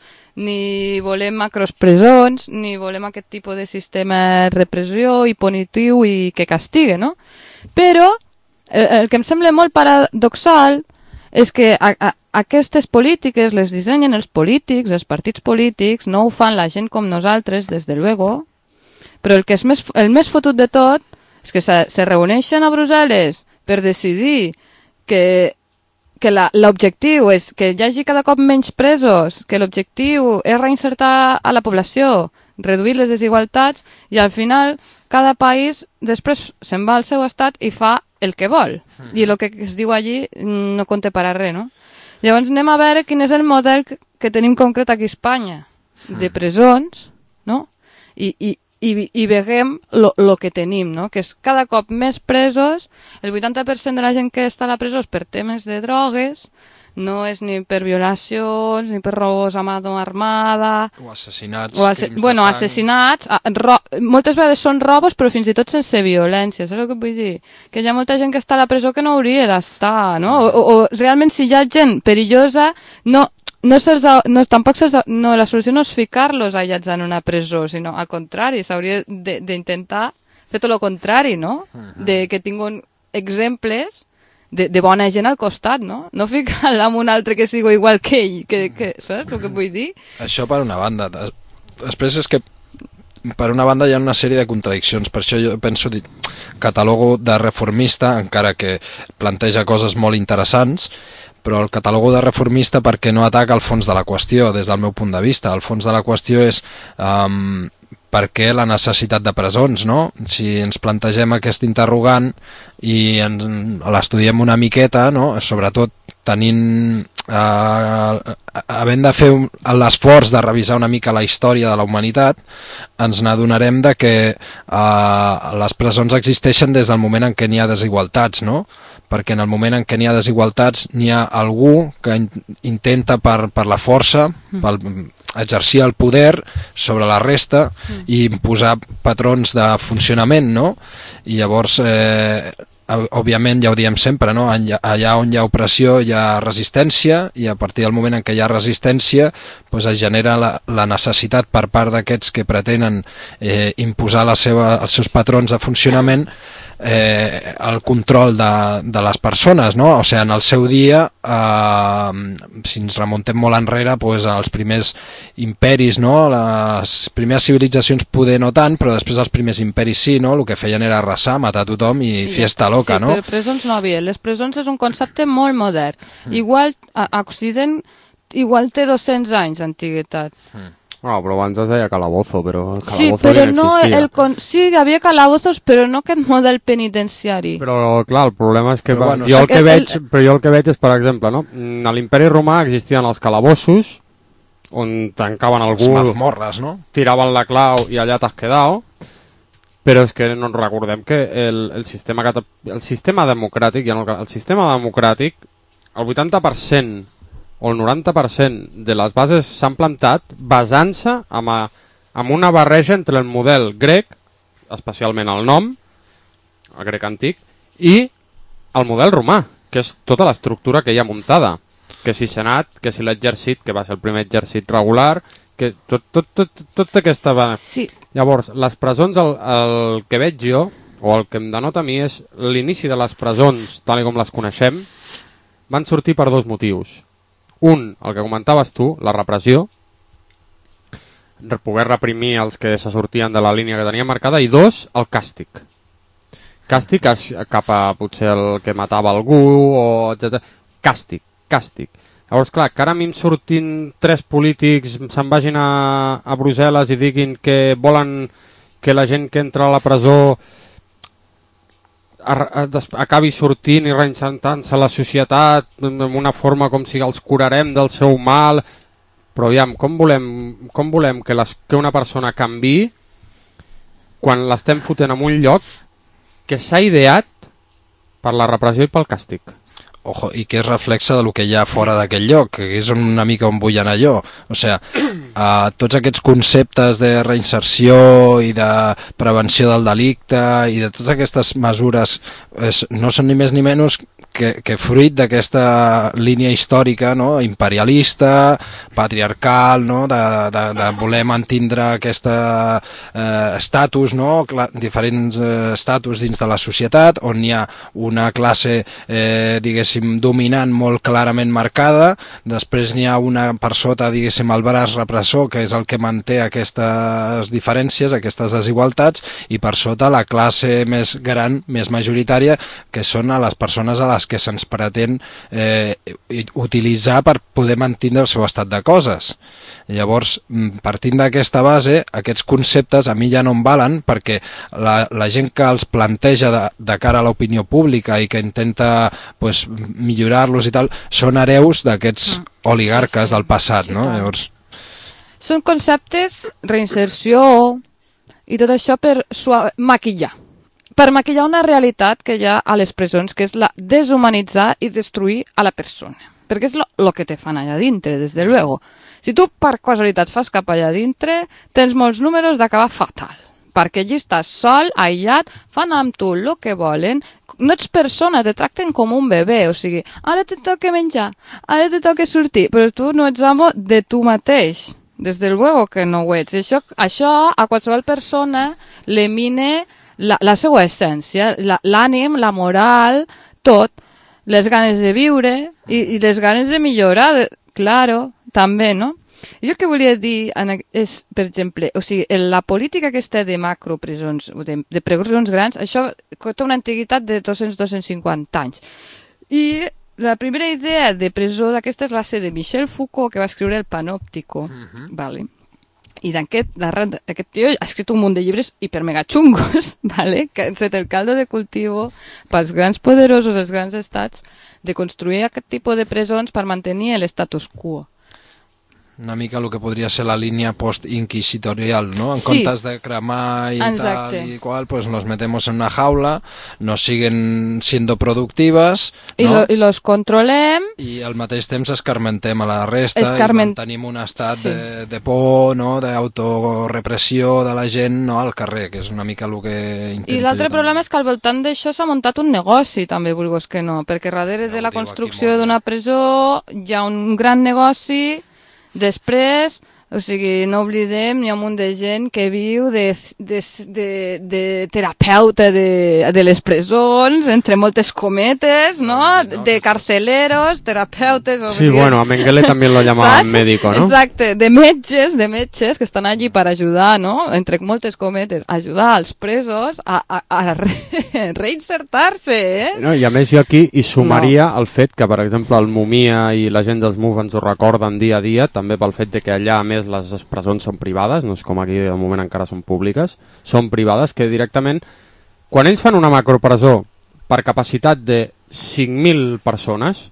ni volem macropresons, ni volem aquest tipus de sistema de repressió i punitiu i que castigue, no? Però el, el que em sembla molt paradoxal és que a, a, aquestes polítiques les dissenyen els polítics, els partits polítics, no ho fan la gent com nosaltres, des de luego, però el que és més, el més fotut de tot és que se, se reuneixen a Brussel·les per decidir que, que l'objectiu és que hi hagi cada cop menys presos, que l'objectiu és reinsertar a la població, reduir les desigualtats, i al final cada país després se'n va al seu estat i fa el que vol. Mm. I el que es diu allí no compta per a res, no? Llavors anem a veure quin és el model que, que tenim concret aquí a Espanya, de presons, no? I, i, i, i veiem el que tenim, no? Que és cada cop més presos, el vuitanta per cent de la gent que està a la presó és per temes de drogues, no és ni per violacions, ni per robos a mà armada... O assassinats, o ass... Bueno, assassinats, ro... moltes vegades són robos, però fins i tot sense violència, saps el que vull dir? Que hi ha molta gent que està a la presó que no hauria d'estar, no? O, o, o realment si hi ha gent perillosa, no... No se'ls ha, no, tampoc se'ls ha, no, la solució no és ficar-los aïllats en una presó, sinó al contrari, s'hauria d'intentar fer tot el contrari, no? De que tinguin exemples de, de bona gent al costat, no? No ficar-la amb un altre que sigui igual que ell, que, que, saps el que vull dir? Això per una banda. Després és que per una banda hi ha una sèrie de contradiccions, per això jo penso dir, catàlogo de reformista, encara que planteja coses molt interessants, però el catàlogo de reformista perquè no ataca el fons de la qüestió, des del meu punt de vista. El fons de la qüestió és um, per què la necessitat de presons, no? Si ens plantegem aquest interrogant i l'estudiem una miqueta, no? Sobretot tenint, eh, havent de fer l'esforç de revisar una mica la història de la humanitat, ens n'adonarem de que eh, les presons existeixen des del moment en què n'hi ha desigualtats, no? Perquè en el moment en què n'hi ha desigualtats n'hi ha algú que in intenta per, per la força, per exercir el poder sobre la resta i imposar patrons de funcionament, no? I llavors, eh, òbviament, ja ho diem sempre, no? Allà on hi ha opressió hi ha resistència, i a partir del moment en què hi ha resistència doncs es genera la, la necessitat per part d'aquests que pretenen eh, imposar la seva, els seus patrons de funcionament, eh, el control de, de les persones, no? O sigui, en el seu dia, eh, si ens remuntem molt enrere, doncs els primers imperis, no? Les primeres civilitzacions poder no tant, però després els primers imperis sí, no? El que feien era arrasar, matar tothom i sí, fiesta loca, sí, no? Sí, però presons no havia. Les presons és un concepte molt modern. Mm. Igual, a, a Occident, igual té dos-cents anys d'antiguitat. Mm. Bueno, però abans es deia calabozo, però el calabozo sí, però no no existia. El con... Sí, hi havia calabozos, però no aquest model penitenciari. Però, clar, el problema és que... Però, bueno, jo el que el, veig, el... però jo el que veig és, per exemple, no? A l'Imperi Romà existien els calabossos, on tancaven algú... Les mazmorres, no? Tiraven la clau i allà t'has quedat. Però és que no ens recordem que el, el, sistema, el sistema democràtic, ja no, el sistema democràtic, el vuitanta per cent o el noranta per cent de les bases s'han plantat basant-se en, en una barreja entre el model grec, especialment el nom, el grec antic, i el model romà, que és tota l'estructura que hi ha muntada. Que si senat, que si l'exèrcit, que va ser el primer exèrcit regular, que tot, tot, tot, tot aquesta... Sí. Llavors, les presons, el, el que veig jo, o el que em denota a mi, és l'inici de les presons, tal com les coneixem, van sortir per dos motius. Un, el que comentaves tu, la repressió, poder reprimir els que se sortien de la línia que tenia marcada, i dos, el càstig. Càstig cap a potser el que matava algú, o etcètera. Càstig, càstig. Llavors, clar, que ara a mi em surtin tres polítics, se'n vagin a, a Brussel·les i diguin que volen que la gent que entra a la presó a, a, acabi sortint i reinsertant-se a la societat d'una forma com si els curarem del seu mal. Però aviam, com volem, com volem que, les, que una persona canviï quan l'estem fotent en un lloc que s'ha ideat per la repressió i pel càstig? Ojo, i que és reflexe de lo que hi ha fora d'aquest lloc, que és una mica on vull anar jo. O sigui, uh, tots aquests conceptes de reinserció i de prevenció del delicte i de totes aquestes mesures és, no són ni més ni menys que, que fruit d'aquesta línia històrica, no? Imperialista, patriarcal, no? de, de, de voler mantindre aquest eh, estatus, no? Cla diferents eh, estatus dins de la societat, on hi ha una classe, eh, diguéssim, dominant molt clarament marcada, després n'hi ha una per sota, diguéssim, el braç repressor, que és el que manté aquestes diferències, aquestes desigualtats, i per sota la classe més gran, més majoritària, que són a les persones a les que se'ns pretén eh, utilitzar per poder mantenir el seu estat de coses. Llavors, partint d'aquesta base, aquests conceptes a mi ja no em valen, perquè la, la gent que els planteja de, de cara a l'opinió pública i que intenta pues, millorar-los i tal, són hereus d'aquests oligarques del passat, no? Llavors... Són conceptes, reinserció i tot això per maquillar. Per maquillar una realitat que hi ha a les presons, que és la deshumanitzar i destruir a la persona. Perquè és el que te fan allà dintre, des de luego. Si tu per casualitat fas cap allà dintre, tens molts números d'acabar fatal. Perquè allí estàs sol, aïllat, fan amb tu el que volen, no ets persona, te tracten com un bebè, o sigui, ara te toca menjar, ara te toca sortir, però tu no ets amo de tu mateix. Des de luego que no ho ets. Això, això a qualsevol persona l'emine la, la seva essència, l'ànim, la, la moral, tot, les ganes de viure i, i les ganes de millorar, de, claro, també, no? Jo el que volia dir és, per exemple, o sigui, la política aquesta de macropresons, de, de presons grans, això té una antiguitat de dos-cents a dos-cents cinquanta anys. I la primera idea de presó d'aquestes va ser de Michel Foucault, que va escriure el Panòptico, uh-huh. Vale. I d'aquest aquest tio ha escrit un munt de llibres hipermega xungos, vale? Que set el caldo de cultivo pels grans poderosos, els grans estats, de construir aquest tipus de presons per mantenir l'estatus quo. Una mica el que podria ser la línia post-inquisitorial, ¿no? En sí. comptes de cremar y Exacte. tal y cual, pues nos metemos en una jaula, nos siguen siendo productives, I, no? lo, i los controlem. I al mateix temps escarmentem a la resta Escarment... i mantenim un estat sí. de, de por, no? D'autorepressió de la gent, no? Al carrer, que és una mica el que intento. I l'altre problema és que al voltant d'això s'ha muntat un negoci, també, vulguis que no, perquè darrere ja de la construcció d'una presó hi ha un gran negoci. Després, o sigui, no oblidem, hi ha un munt de gent que viu de, de, de, de terapeuta de, de les presons, entre moltes cometes, ¿no? no de carceleros, terapeutes... Sí, bueno, a Mengele també lo llamaban médico, ¿no? Exacte, de metges, de metges que estan allí per ajudar, ¿no? Entre moltes cometes, ajudar als presos a, a, a re, reinsertar-se, eh? No, i a més jo aquí hi sumaria no. el fet que, per exemple, el Mumia i la gent dels M U V ens ho recorden dia a dia, també pel fet de que allà, a més, les presons són privades, no és com aquí de moment encara són públiques, són privades, que directament, quan ells fan una macropresó per capacitat de cinc mil persones,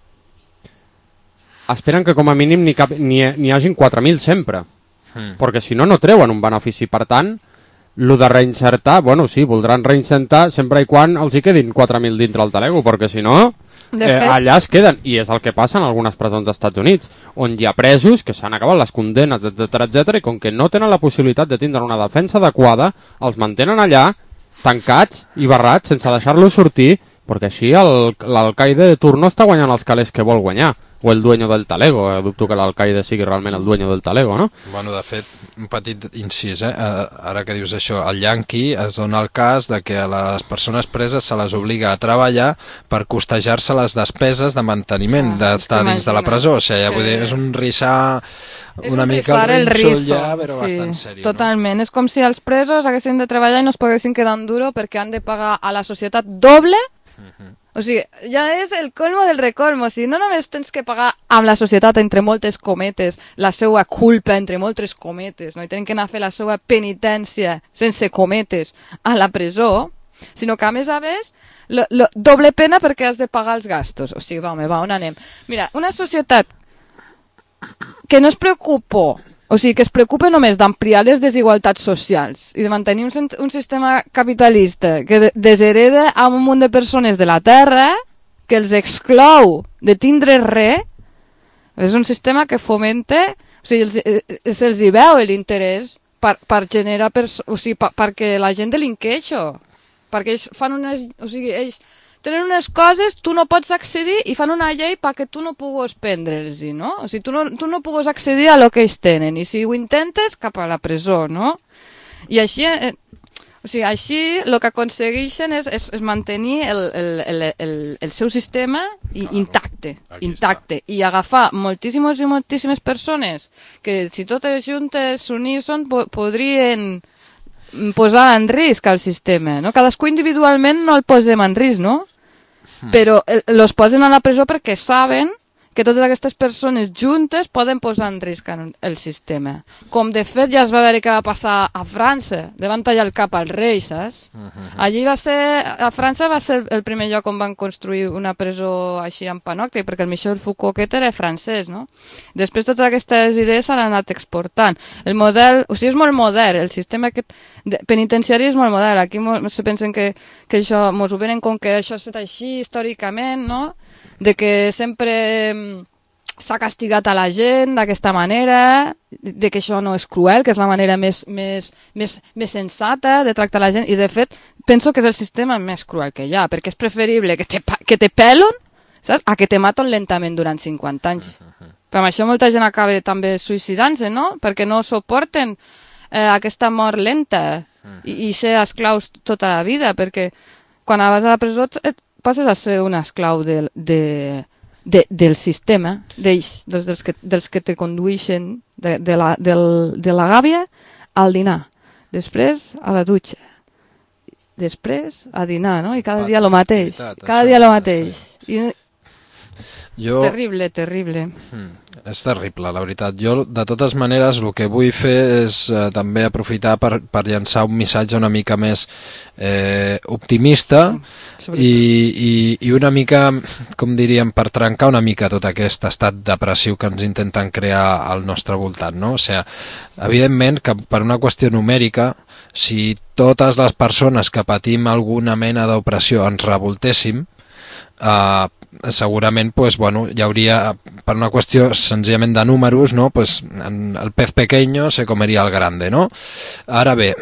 esperen que com a mínim n'hi, cap, n'hi, n'hi hagin quatre mil sempre, mm. perquè si no, no treuen un benefici. Per tant, Lo de reinsertar, bueno, sí, voldran reinsertar sempre i quan els hi quedin quatre mil dintre el talego, perquè si no, De eh, fet- allà es queden. I és el que passa en algunes presons dels Estats Units, on hi ha presos que s'han acabat les condenes, etcètera, etcètera, i com que no tenen la possibilitat de tindre una defensa adequada, els mantenen allà, tancats i barrats, sense deixar-los sortir, perquè així el- l'alcaide de turno està guanyant els calés que vol guanyar, o el dueño del talego, eh, dubto que l'alcaide sigui realment el dueño del talego, no? Bueno, de fet, un petit incís, eh? Ara que dius això, al Yankee es dona el cas de que a les persones preses se les obliga a treballar per costejar-se les despeses de manteniment d'estar dins de la presó, o sigui, ja vull dir, és un rissar una mica el rinxo rizo, ja, però sí, bastant sèrio. totalment. És com si els presos haguessin de treballar i no es poguessin quedar en duro perquè han de pagar a la societat doble. O sigui, ja és el colmo del recolmo. O sigui, no només tens que pagar amb la societat, entre moltes cometes, la seva culpa, entre moltes cometes, no? I tenen que anar a fer la seva penitència sense cometes a la presó, sinó que a més a més lo, lo, doble pena perquè has de pagar els gastos. O sigui, va, home, va, on anem? Mira, una societat que no es preocupa, o sigui, que es preocupa només d'ampliar les desigualtats socials i de mantenir un, un sistema capitalista que de deshereda a un munt de persones de la terra, que els exclou de tindre res, és un sistema que fomenta, o sigui, els, se'ls hi veu l'interès per, per generar, o sigui, per, perquè la gent delinqueixo, perquè ells fan unes, o sigui, ells tenen unes coses, tu no pots accedir i fan una llei perquè tu no pugues prendre'ls-hi, no? O sigui, tu no, tu no pugues accedir a lo que ells tenen i si ho intentes, cap a la presó, no? I així, eh, o sigui, així el que aconsegueixen és, és, és mantenir el, el, el, el, el seu sistema i, intacte, intacte, i agafar moltíssimes i moltíssimes persones que si totes juntes s'unissin po podrien posar en risc el sistema, no? Cadascú individualment no el posem en risc, no? Però els posen a la presó perquè saben que totes aquestes persones juntes poden posar en risc el sistema. Com de fet ja es va veure que va passar a França, li van tallar el cap al rei, saps? Allí va ser, a França va ser el primer lloc on van construir una presó així en panòptic, perquè el Michel Foucault aquest era francès, no? Després totes aquestes idees s'han anat exportant. El model, o sigui, és molt modern, el sistema aquest penitenciari és molt modern. Aquí se pensen que, que això, mos ho venen com que això ha estat així històricament, no? De que sempre s'ha castigat a la gent d'aquesta manera, de que això no és cruel, que és la manera més, més, més, més sensata de tractar la gent, i de fet penso que és el sistema més cruel que hi ha, perquè és preferible que te, que te pelen, saps? A que te maten lentament durant cinquanta anys. Per això molta gent acaba també suïcidant-se, no? Perquè no suporten eh, aquesta mort lenta i, i ser esclaus tota la vida, perquè quan vas a la presó et passes a ser un esclau de, de, de, del sistema, d'ells, dels, dels, que, dels que te condueixen de, de, la, del, de la gàbia al dinar, després a la dutxa, després a dinar, no? I cada dia el mateix, cada dia el mateix. I... Jo... Terrible, terrible. Mm, és terrible, la veritat. Jo, de totes maneres, el que vull fer és eh, també aprofitar per, per llançar un missatge una mica més eh, optimista sí, i, i, i una mica, com diríem, per trencar una mica tot aquest estat depressiu que ens intenten crear al nostre voltant, no? O sigui, evidentment que per una qüestió numèrica, si totes les persones que patim alguna mena d'opressió ens revoltéssim, eh, segurament pues, bueno, hi hauria, per una qüestió senzillament de números, no? Pues, el pez pequeño se comeria el grande, no? Ara bé,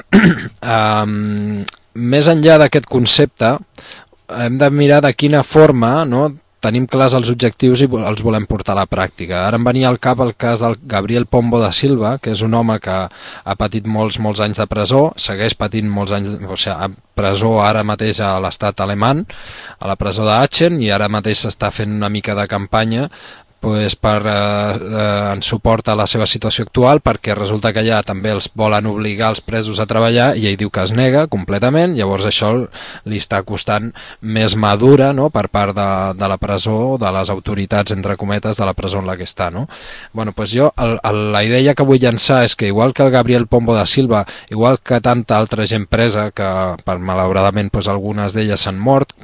um, més enllà d'aquest concepte, hem de mirar de quina forma, no? Tenim clars els objectius i els volem portar a la pràctica. Ara em venia al cap el cas del Gabriel Pombo da Silva, que és un home que ha patit molts, molts anys de presó, segueix patint molts anys, o sigui, a presó ara mateix a l'estat alemany, a la presó d'Aachen, i ara mateix s'està fent una mica de campanya pues, per, eh, eh, en suport a la seva situació actual, perquè resulta que allà també els volen obligar els presos a treballar i ell diu que es nega completament, llavors això li està costant més madura, no?, per part de, de la presó, de les autoritats, entre cometes, de la presó en la que està, no? Bueno, pues jo, el, el, la idea que vull llançar és que igual que el Gabriel Pombo da Silva, igual que tanta altra gent presa, que per malauradament pues, algunes d'elles s'han mort,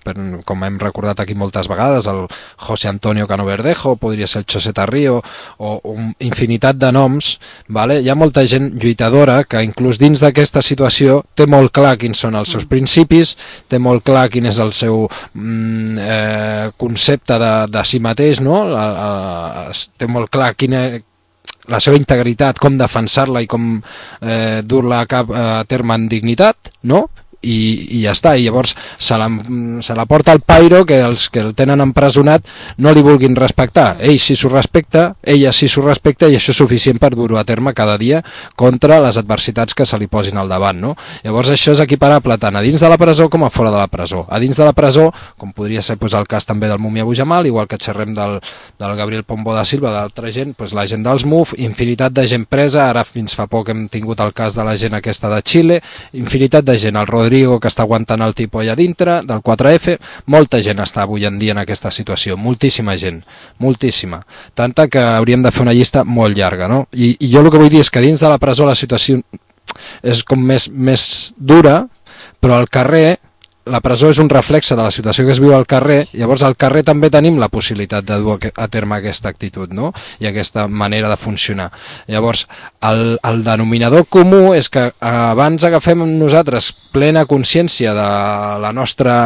per, com hem recordat aquí moltes vegades, el José Antonio Cano Verdejo, podria ser el Choseta Río, o un infinitat de noms, vale? Hi ha molta gent lluitadora que inclús dins d'aquesta situació té molt clar quins són els seus principis, té molt clar quin és el seu mm, eh, concepte de, de si mateix, no? La, la, té molt clar quina la seva integritat, com defensar-la i com eh, dur-la a, cap, a terme en dignitat, no? I, i ja està, i llavors se la, se la porta al pairo que els que el tenen empresonat no li vulguin respectar. Ell sí s'ho respecta, ella sí s'ho respecta, i això és suficient per dur-ho a terme cada dia contra les adversitats que se li posin al davant, no? Llavors això és equiparable tant a dins de la presó com a fora de la presó. A dins de la presó, com podria ser pues, el cas també del Mumia Abu Jamal, igual que xerrem del, del Gabriel Pombo da Silva, d'altra gent, pues, la gent dels M U F, infinitat de gent presa, ara fins fa poc hem tingut el cas de la gent aquesta de Xile, infinitat de gent, el Rodrigo que està aguantant el tipus allà dintre, del quatre efe, molta gent està avui en dia en aquesta situació, moltíssima gent, moltíssima. Tanta que hauríem de fer una llista molt llarga, no? I, i jo el que vull dir és que dins de la presó la situació és com més, més dura, però al carrer la presó és un reflexe de la situació que es viu al carrer, llavors al carrer també tenim la possibilitat de dur a terme aquesta actitud, no? I aquesta manera de funcionar. Llavors, el, el denominador comú és que abans agafem nosaltres plena consciència de la nostra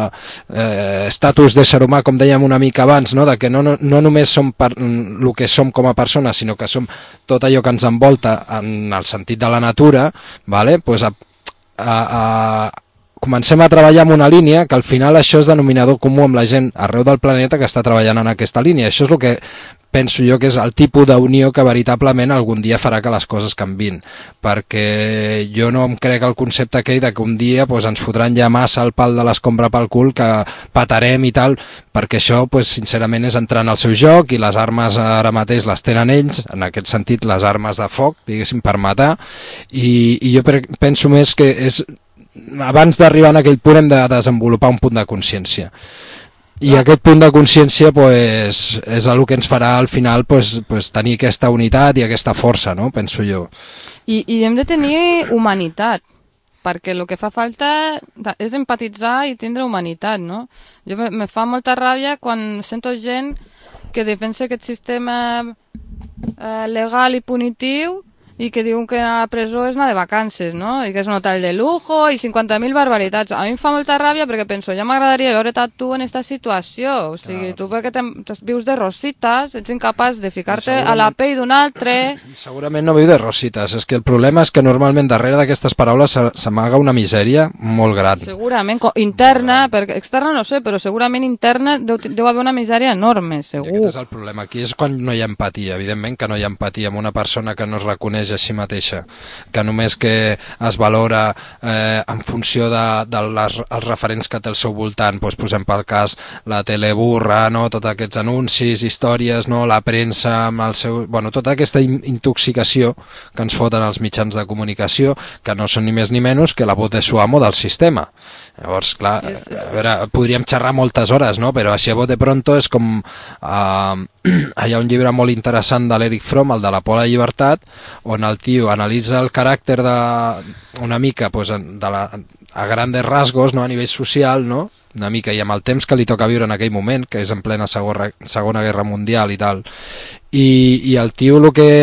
eh, estatus d'ésser humà, com dèiem una mica abans, no? De que no, no, no només som per, el que som com a persones, sinó que som tot allò que ens envolta en el sentit de la natura, vale? Pues a, a, a comencem a treballar en una línia que al final això és denominador comú amb la gent arreu del planeta que està treballant en aquesta línia. Això és el que penso jo que és el tipus d'unió que veritablement algun dia farà que les coses canvin, perquè jo no em crec el concepte aquell de que un dia pues, ens fotran ja massa el pal de l'escombra pel cul, que patarem i tal, perquè això pues, sincerament és entrar en el seu joc i les armes ara mateix les tenen ells, en aquest sentit les armes de foc, diguéssim, per matar, i, i jo penso més que és abans d'arribar a aquell punt hem de desenvolupar un punt de consciència. I ah. aquest punt de consciència pues, és el que ens farà al final pues, pues, tenir aquesta unitat i aquesta força, no? Penso jo. I, I hem de tenir humanitat, perquè el que fa falta és empatitzar i tindre humanitat, no? Jo me, me fa molta ràbia quan sento gent que defensa aquest sistema eh, legal i punitiu i que diuen que a la presó és anar de vacances, no? I que és un hotel de lujo i cinquanta mil barbaritats. A mi em fa molta ràbia perquè penso, ja m'agradaria veure't a tu en aquesta situació. O sigui, tu perquè te, te vius de rosites, ets incapaç de ficar-te a la pell d'un altre. Segurament no viu de rosites. És que el problema és que normalment darrere d'aquestes paraules s'amaga una misèria molt gran. Segurament, interna, perquè externa no sé, però segurament interna deu, deu haver una misèria enorme, segur. I aquest és el problema. Aquí és quan no hi ha empatia. Evidentment que no hi ha empatia amb una persona que no es reconeix a si mateixa, que només que es valora eh, en funció de, de les, els referents que té al seu voltant, doncs posem pel cas la teleburra, no? Tots aquests anuncis, històries, no? La premsa amb el seu... Bueno, tota aquesta intoxicació que ens foten els mitjans de comunicació, que no són ni més ni menys que la vot de su amo del sistema. Llavors, clar, és, és, a veure, podríem xerrar moltes hores, no? Però així a bote pronto és com... Eh, hi ha un llibre molt interessant de l'Eric Fromm, el de la por a la llibertat, on el tio analitza el caràcter de, una mica pues, de la, a grandes rasgos, no? A nivell social, no? Una mica, i amb el temps que li toca viure en aquell moment, que és en plena segona, segona guerra mundial i tal. I, i el tio el que...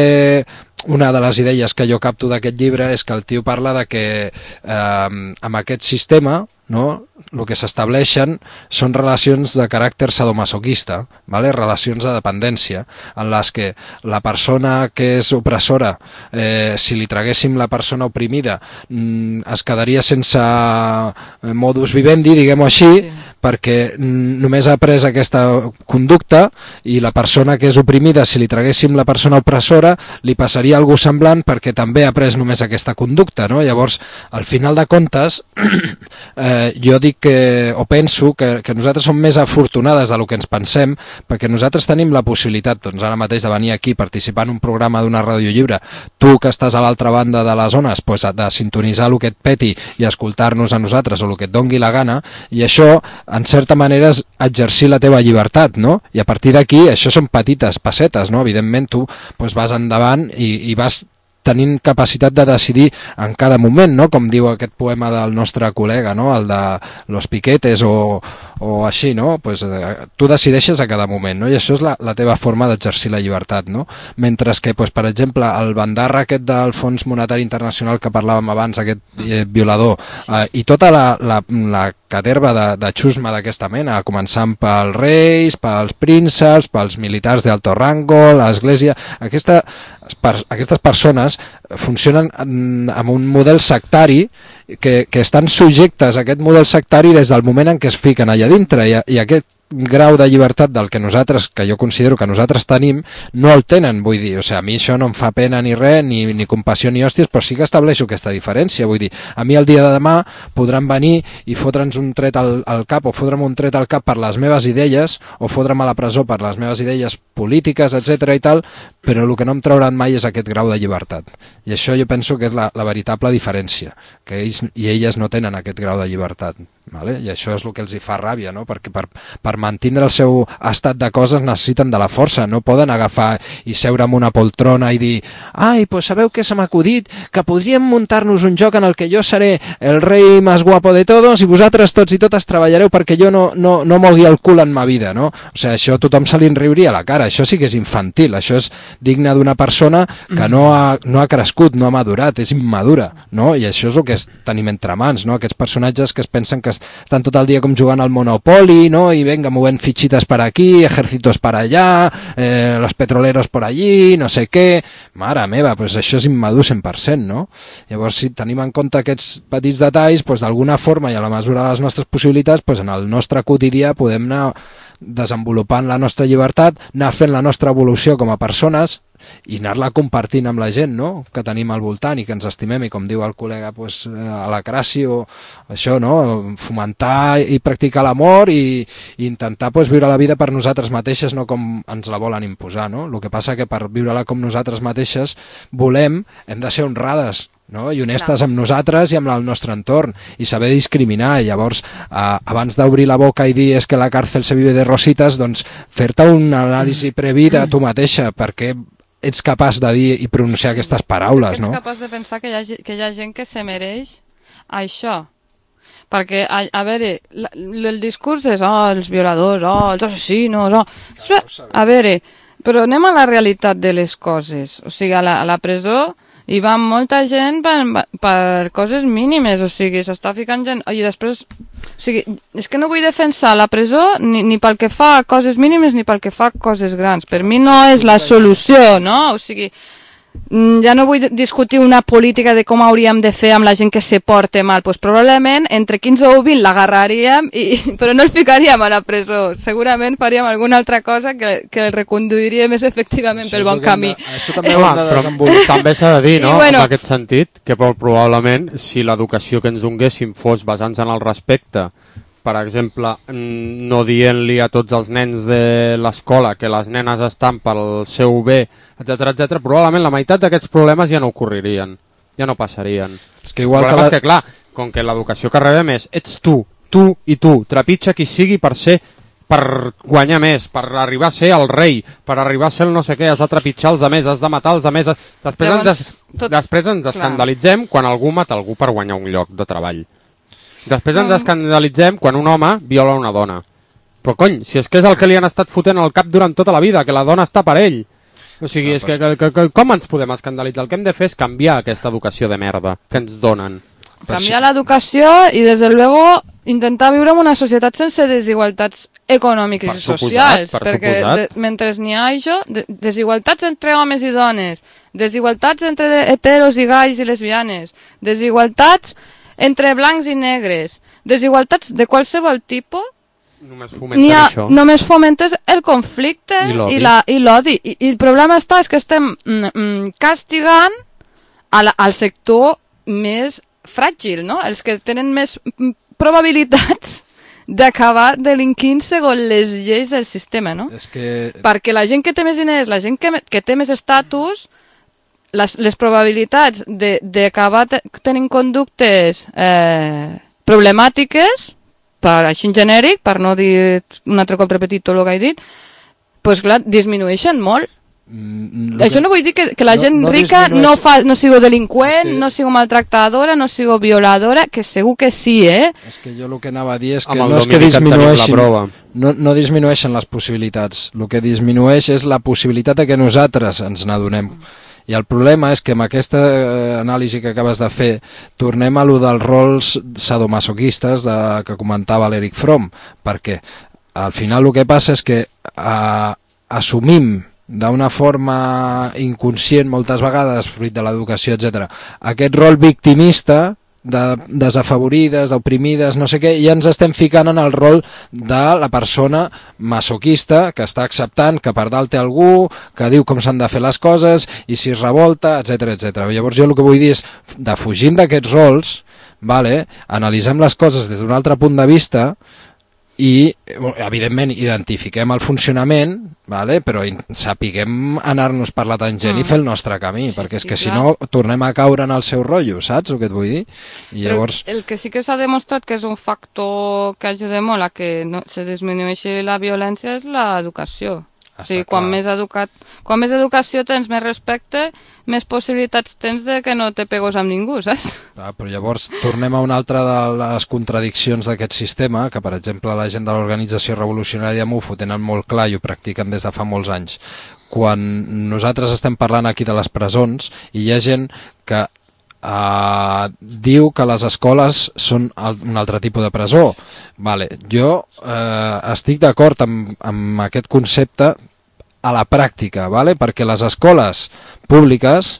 Una de les idees que jo capto d'aquest llibre és que el tio parla de que eh, amb aquest sistema, no? El que s'estableixen són relacions de caràcter sadomasoquista, ¿vale? Relacions de dependència, en les que la persona que és opressora, eh, si li traguéssim la persona oprimida, mm, es quedaria sense modus vivendi, diguem-ho així, sí. Perquè només ha après aquesta conducta i la persona que és oprimida, si li traguéssim la persona opressora, li passaria algú semblant perquè també ha après només aquesta conducta, no? Llavors, al final de comptes, eh, jo dic que, o penso que, que nosaltres som més afortunades del que ens pensem, perquè nosaltres tenim la possibilitat, doncs ara mateix, de venir aquí, participar en un programa d'una ràdio lliure, tu que estàs a l'altra banda de les zones, doncs, de sintonitzar el que et peti i escoltar-nos a nosaltres o el que et dongui la gana, i això, en certa manera, és exercir la teva llibertat, no? I a partir d'aquí, això són petites passetes, no? Evidentment, tu doncs, vas endavant i, i vas tenint capacitat de decidir en cada moment, no? Com diu aquest poema del nostre col·lega, no? El de Los Piquetes o, o així, no? Pues, eh, tu decideixes a cada moment, no? I això és la, la teva forma d'exercir la llibertat, no? Mentre que, pues, per exemple, el bandarra aquest del Fons Monetari Internacional que parlàvem abans, aquest eh, violador, eh, i tota la, la, la caterva de, de xusma d'aquesta mena, començant pels reis, pels prínceps, pels militars d'alto rango, l'església... Aquesta, per, aquestes persones funcionen amb un model sectari que, que estan subjectes a aquest model sectari des del moment en què es fiquen allà dintre, i, i aquest grau de llibertat del que nosaltres, que jo considero que nosaltres tenim, no el tenen, vull dir, o sigui, a mi això no em fa pena ni res, ni, ni compassió ni hòsties, però sí que estableixo aquesta diferència, vull dir, a mi el dia de demà podran venir i fotre'ns un tret al, al cap, o fotre'm un tret al cap per les meves idees, o fotre'm a la presó per les meves idees polítiques, etcètera i tal, però el que no em trauran mai és aquest grau de llibertat, i això jo penso que és la, la veritable diferència, que ells i elles no tenen aquest grau de llibertat. Vale? I això és el que els hi fa ràbia, no? Perquè per, per mantindre el seu estat de coses necessiten de la força, no poden agafar i seure en una poltrona i dir ai, pues sabeu què se m'ha acudit? Que podríem muntar-nos un joc en el que jo seré el rei més guapo de todos i vosaltres tots i totes treballareu perquè jo no, no, no mogui el cul en ma vida, no? O sigui, això a tothom se li enriuria a la cara, això sí que és infantil, això és digne d'una persona que no ha, no ha crescut, no ha madurat, és immadura, no? I això és el que és, tenim entre mans, no? Aquests personatges que es pensen que estan tot el dia com jugant al Monopoly, no? I venga, movent fitxites per aquí, ejércitos per allà, eh, los petroleros por allí, no sé què... Mare meva, pues això és immadur cent per cent, no? Llavors, si tenim en compte aquests petits detalls, pues d'alguna forma i a la mesura de les nostres possibilitats, pues en el nostre quotidià podem anar desenvolupant la nostra llibertat, anar fent la nostra evolució com a persones i anar-la compartint amb la gent, no? Que tenim al voltant i que ens estimem, i com diu el col·lega, pues, a la Crasi, o això, no? Fomentar i practicar l'amor i, i intentar, pues, viure la vida per nosaltres mateixes, no com ens la volen imposar, no? El que passa que per viure-la com nosaltres mateixes volem, hem de ser honrades, no? I honestes amb nosaltres i amb el nostre entorn, i saber discriminar. I llavors, eh, abans d'obrir la boca i dir és que la càrcel se vive de rositas, doncs fer-te un anàlisi previ de tu mateixa, perquè ets capaç de dir i pronunciar sí, aquestes paraules, no? Ets no? capaç de pensar que hi ha, que hi ha gent que se mereix això. Perquè, a, a veure, la, el discurs és, oh, els violadors, oh, els assassinos, oh... A veure, però anem a la realitat de les coses. O sigui, a la, a la presó hi va molta gent per, per coses mínimes, o sigui, s'està ficant gent... I després, o sigui, és que no vull defensar la presó ni, ni pel que fa a coses mínimes ni pel que fa a coses grans. Per mi no és la solució, no? O sigui, ja no vull discutir una política de com hauríem de fer amb la gent que se porta mal. Pues probablement entre quinze o vint l'agarraríem, i, però no el ficaríem a la presó. Segurament faríem alguna altra cosa que, que el reconduiria més efectivament això pel bon camí. De, això també ho hem de desenvolupar. També s'ha de dir, no? I, bueno, en aquest sentit, que probablement si l'educació que ens donguéssim fos basant en el respecte, per exemple, no dient-li a tots els nens de l'escola que les nenes estan pel seu bé, etcètera, etcètera, probablement la meitat d'aquests problemes ja no ocorrerien, ja no passarien. És que igual el problema que la... és que, clar, com que l'educació que rebem és ets tu, tu i tu, trepitja qui sigui per ser, per guanyar més, per arribar a ser el rei, per arribar a ser el no sé què, has de trepitjar els altres, has de matar els altres. Després, Llavors, ens, es... tot... Després ens escandalitzem quan algú mata algú per guanyar un lloc de treball. Després ens escandalitzem quan un home viola una dona. Però cony, si és que és el que li han estat fotent al cap durant tota la vida, que la dona està per ell. O sigui, no, és que, que, que com ens podem escandalitzar? El que hem de fer és canviar aquesta educació de merda que ens donen. Canviar l'educació i, des de luego, intentar viure en una societat sense desigualtats econòmiques i socials. Per perquè de, mentre n'hi ha això, de, desigualtats entre homes i dones, desigualtats entre heteros i gais i lesbianes, desigualtats entre blancs i negres, desigualtats de qualsevol tipus, només fomenten ha, això. Només fomentes el conflicte i l'odi. I, I, I el problema està és que estem mm, castigant a la, al sector més fràgil, no? Els que tenen més probabilitats d'acabar delinquint segons les lleis del sistema, no? És que... Perquè la gent que té més diners, la gent que, que té més estatus... Les, les probabilitats d'acabar te, tenint conductes eh, problemàtiques, per així en genèric, per no dir un altre cop repetit tot el que he dit, pues clar, disminueixen molt. Mm, Això que... no vull dir que, que la no, gent no rica disminueix... no, fa, no sigo delinqüent, que... no sigo maltractadora, no sigo violadora, que segur que sí, eh? És que jo el que anava a dir és que Amb el no és que Dominic en tenim la disminueixin, prova. no, no disminueixen les possibilitats, el que disminueix és la possibilitat de que nosaltres ens n'adonem. I el problema és que amb aquesta eh, anàlisi que acabes de fer tornem a lo dels rols sadomasoquistes de, que comentava l'Eric Fromm, perquè al final el que passa és que eh, assumim d'una forma inconscient moltes vegades, fruit de l'educació, etcètera, aquest rol victimista de desafavorides, d'oprimides, no sé què, i ens estem ficant en el rol de la persona masoquista que està acceptant que per dalt té algú, que diu com s'han de fer les coses i si es revolta, etcètera, etcètera. Llavors jo el que vull dir és, defugint d'aquests rols, vale, analitzem les coses des d'un altre punt de vista i, evidentment, identifiquem el funcionament, vale? Però sapiguem anar-nos per la tangent mm. i fer el nostre camí, sí, perquè és sí, que clar. Si no tornem a caure en el seu rotllo, saps el que et vull dir? I llavors... El que sí que s'ha demostrat que és un factor que ajuda molt a que no, se disminueixi la violència és l'educació. O sigui, quan més, educat, quan més educació tens, més respecte, més possibilitats tens de que no te pegos amb ningú, saps? Clar, però llavors tornem a una altra de les contradiccions d'aquest sistema, que per exemple la gent de l'Organització Revolucionària M U F ho tenen molt clar i ho practiquen des de fa molts anys. Quan nosaltres estem parlant aquí de les presons i hi ha gent que Uh, diu que les escoles són un altre tipus de presó. Vale. Jo uh, estic d'acord amb, amb aquest concepte a la pràctica, vale? Perquè les escoles públiques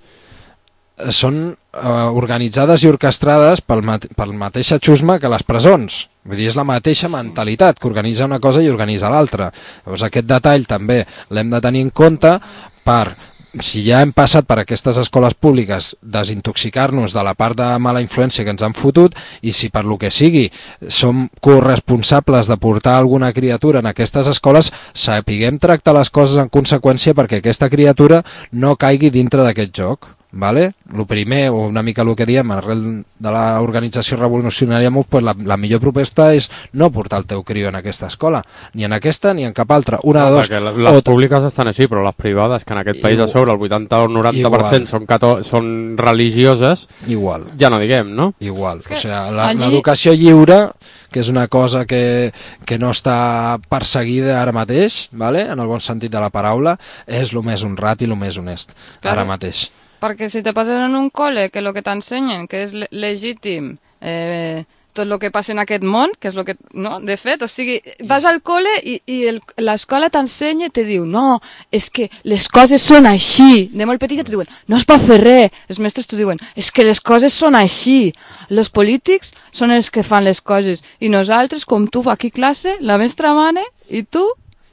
són uh, organitzades i orquestrades pel, mate pel mateixa xusma que les presons. Vull dir, és la mateixa mentalitat que organitza una cosa i organitza l'altra. Llavors aquest detall també l'hem de tenir en compte per... Si ja hem passat per aquestes escoles públiques desintoxicar-nos de la part de mala influència que ens han fotut, i si per lo que sigui som corresponsables de portar alguna criatura en aquestes escoles, sapiguem tractar les coses en conseqüència perquè aquesta criatura no caigui dintre d'aquest joc. Vale? Lo primer, o una mica el que diem arrel de l'Organització Revolucionària M U F, pues la, la millor proposta és no portar el teu crió en aquesta escola, ni en aquesta ni en cap altra, una no, de dos. Les, les o... públiques estan així, però les privades, que en aquest país a sobre el vuitanta o el noranta per cent són, són religioses, igual. Ja no diguem, no? Igual, o sigui, l'educació lliure, que és una cosa que, que no està perseguida ara mateix, vale? En el bon sentit de la paraula, és el més honrat i el més honest, claro. Ara mateix. Perquè si te passen en un col·le que el que t'ensenyen, que és legítim, eh, tot el que passa en aquest món, que és el que... No? De fet, o sigui, vas al col·le i, i l'escola t'ensenya i te diu no, és que les coses són així. De molt petita te diuen, no es pot fer res. Els mestres t'ho diuen, és que les coses són així. Els polítics són els que fan les coses. I nosaltres, com tu, aquí classe, la mestra mane, i tu...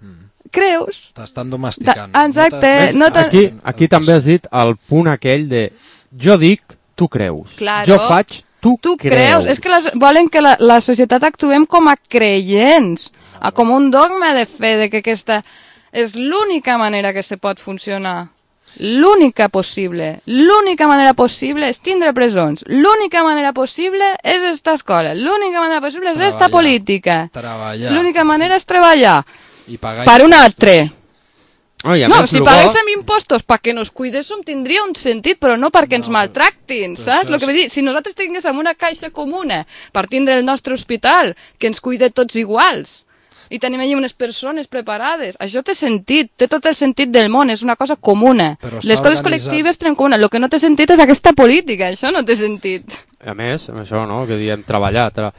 creus? T'estan domesticant. Da, exacte. No aquí, aquí també has dit el punt aquell de jo dic, tu creus. Claro. Jo faig, tu, tu creus. creus. És que les, volen que la, la societat actuem com a creients, a, com un dogma de fe, de que aquesta és l'única manera que se pot funcionar. L'única possible. L'única manera possible és tindre presons. L'única manera possible és esta escola. L'única manera possible és esta política. L'única manera és treballar. I pagar per un altre. Oh, no, si paguéssim impostos perquè nos cuidéssim tindria un sentit, però no perquè ens no, maltractin, saps? Lo que vull dir, si nosaltres tinguéssim una caixa comuna per tindre el nostre hospital, que ens cuide tots iguals, i tenim allà unes persones preparades, això té sentit, té tot el sentit del món, és una cosa comuna. Les coses col·lectives tenen comuna, el que no té sentit és aquesta política, això no té sentit. A més, això, no?, que diem treballar, tra...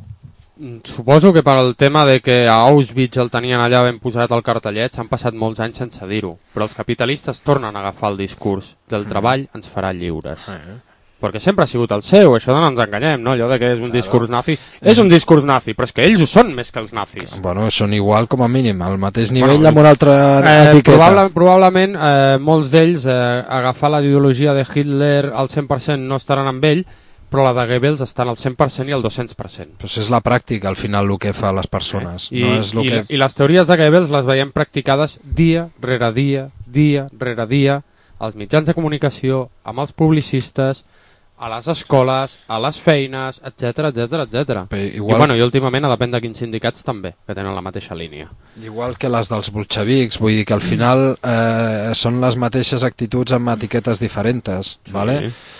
Suposo que per al tema de que a Auschwitz el tenien allà ben posat el cartellet s'han passat molts anys sense dir-ho, però els capitalistes tornen a agafar el discurs del treball ens farà lliures. Uh-huh. Perquè sempre ha sigut el seu, això no ens enganyem, no? Allò de que és un claro. discurs nazi, és un discurs nazi, però és que ells ho són més que els nazis. Bueno, són igual com a mínim, al mateix nivell bueno, amb una altra eh, etiqueta. Probable, probablement eh, molts d'ells eh, agafar la ideologia de Hitler al cent per cent no estaran amb ell, però la de Goebbels estan al cent per cent i al dos-cents per cent. Però és la pràctica, al final, el que fa les persones. I, no és lo i, que... I les teories de Goebbels les veiem practicades dia rere dia, dia rere dia, als mitjans de comunicació, amb els publicistes, a les escoles, a les feines, etcètera, etcètera, etcètera. Igual... I, bueno, i últimament depèn de quins sindicats també, que tenen la mateixa línia. Igual que les dels bolxevics, vull dir que al final eh, són les mateixes actituds amb etiquetes diferents, sí. Vale?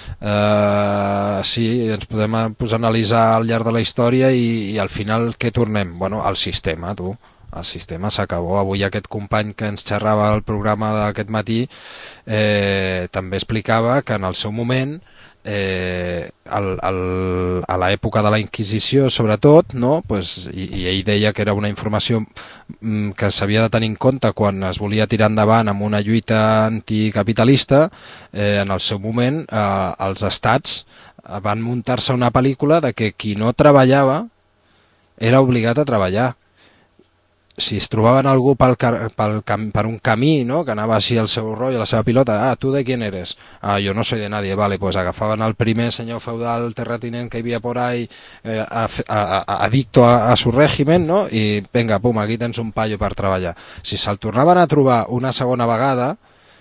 Eh, sí, ens podem posar a analitzar al llarg de la història i, i al final què tornem? Bueno, al sistema, tu. El sistema s'acabó. Avui aquest company que ens xerrava al programa d'aquest matí eh, també explicava que en el seu moment eh, el, el, a l'època de la Inquisició sobretot, no? Pues, i, i ell deia que era una informació mm, que s'havia de tenir en compte quan es volia tirar endavant amb una lluita anticapitalista, eh, en el seu moment eh, els estats van muntar-se una pel·lícula de que qui no treballava era obligat a treballar. Si es trobaven algú pel, pel, per un camí, no? Que anava així al seu rotllo, a la seva pilota, ah, tu de quién eres? Ah, yo no soy de nadie, vale, pues agafaven el primer senyor feudal terratinent que hi havia por ahí, eh, a, a, a, adicto a, a su régimen, no? I venga, pum, aquí tens un paio per treballar. Si se'l tornaven a trobar una segona vegada,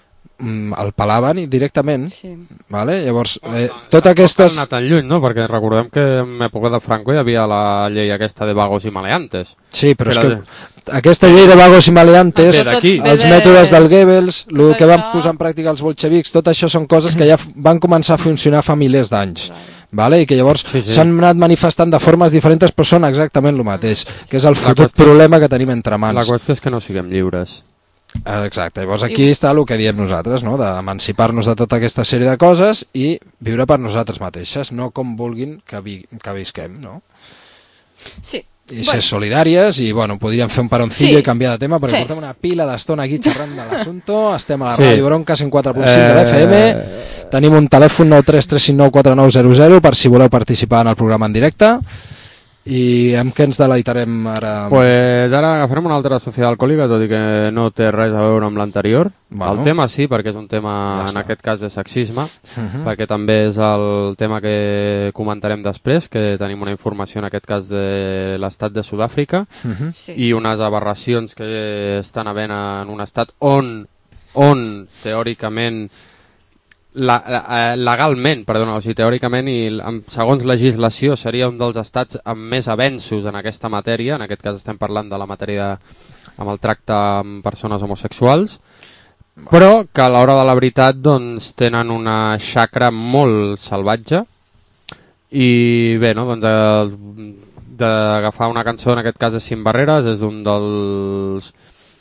el pelaven directament, sí. Vale? Llavors, eh, tot aquestes... No tan lluny, no? Perquè recordem que en època de Franco hi havia la llei aquesta de vagos i maleantes. Sí, però és que aquesta llei de vagos i maleantes, els mètodes del Goebbels, el que van posar en pràctica els bolxevics, tot això són coses que ja van començar a funcionar fa milers d'anys. Vale? I que llavors s'han sí, sí. anat manifestant de formes diferents, però són exactament el mateix, que és el fotut problema que tenim entre mans. La qüestió és que no siguem lliures. Exacte, llavors aquí està el que diem nosaltres, no? D'emancipar-nos de tota aquesta sèrie de coses i viure per nosaltres mateixes, no com vulguin que, vi que visquem, no? Sí. I ser bueno. solidàries i, bueno, podríem fer un paroncillo sí. i canviar de tema perquè sí. portem una pila d'estona aquí xerrant de l'assumpte, estem a la sí. Ràdio Bronca cent quatre punt cinc eh... de la F M, tenim un telèfon nou tres tres cinc nou quatre nou zero zero per si voleu participar en el programa en directe. I amb què ens deleitarem ara? Pues ara agafarem una altra societat alcohòlica, tot i que no té res a veure amb l'anterior. Bueno. El tema sí, perquè és un tema, ja en aquest cas, de sexisme, uh-huh. perquè també és el tema que comentarem després, que tenim una informació en aquest cas de l'estat de Sud-àfrica, uh-huh. sí. i unes aberracions que estan havent en un estat on, on teòricament... La, la, legalment, perdona, o sigui, teòricament i segons legislació seria un dels estats amb més avenços en aquesta matèria, en aquest cas estem parlant de la matèria amb el tracte amb persones homosexuals, però que a l'hora de la veritat doncs tenen una xacra molt salvatge i bé, no, doncs d'agafar una cançó, en aquest cas de Sin Barreres, és un dels...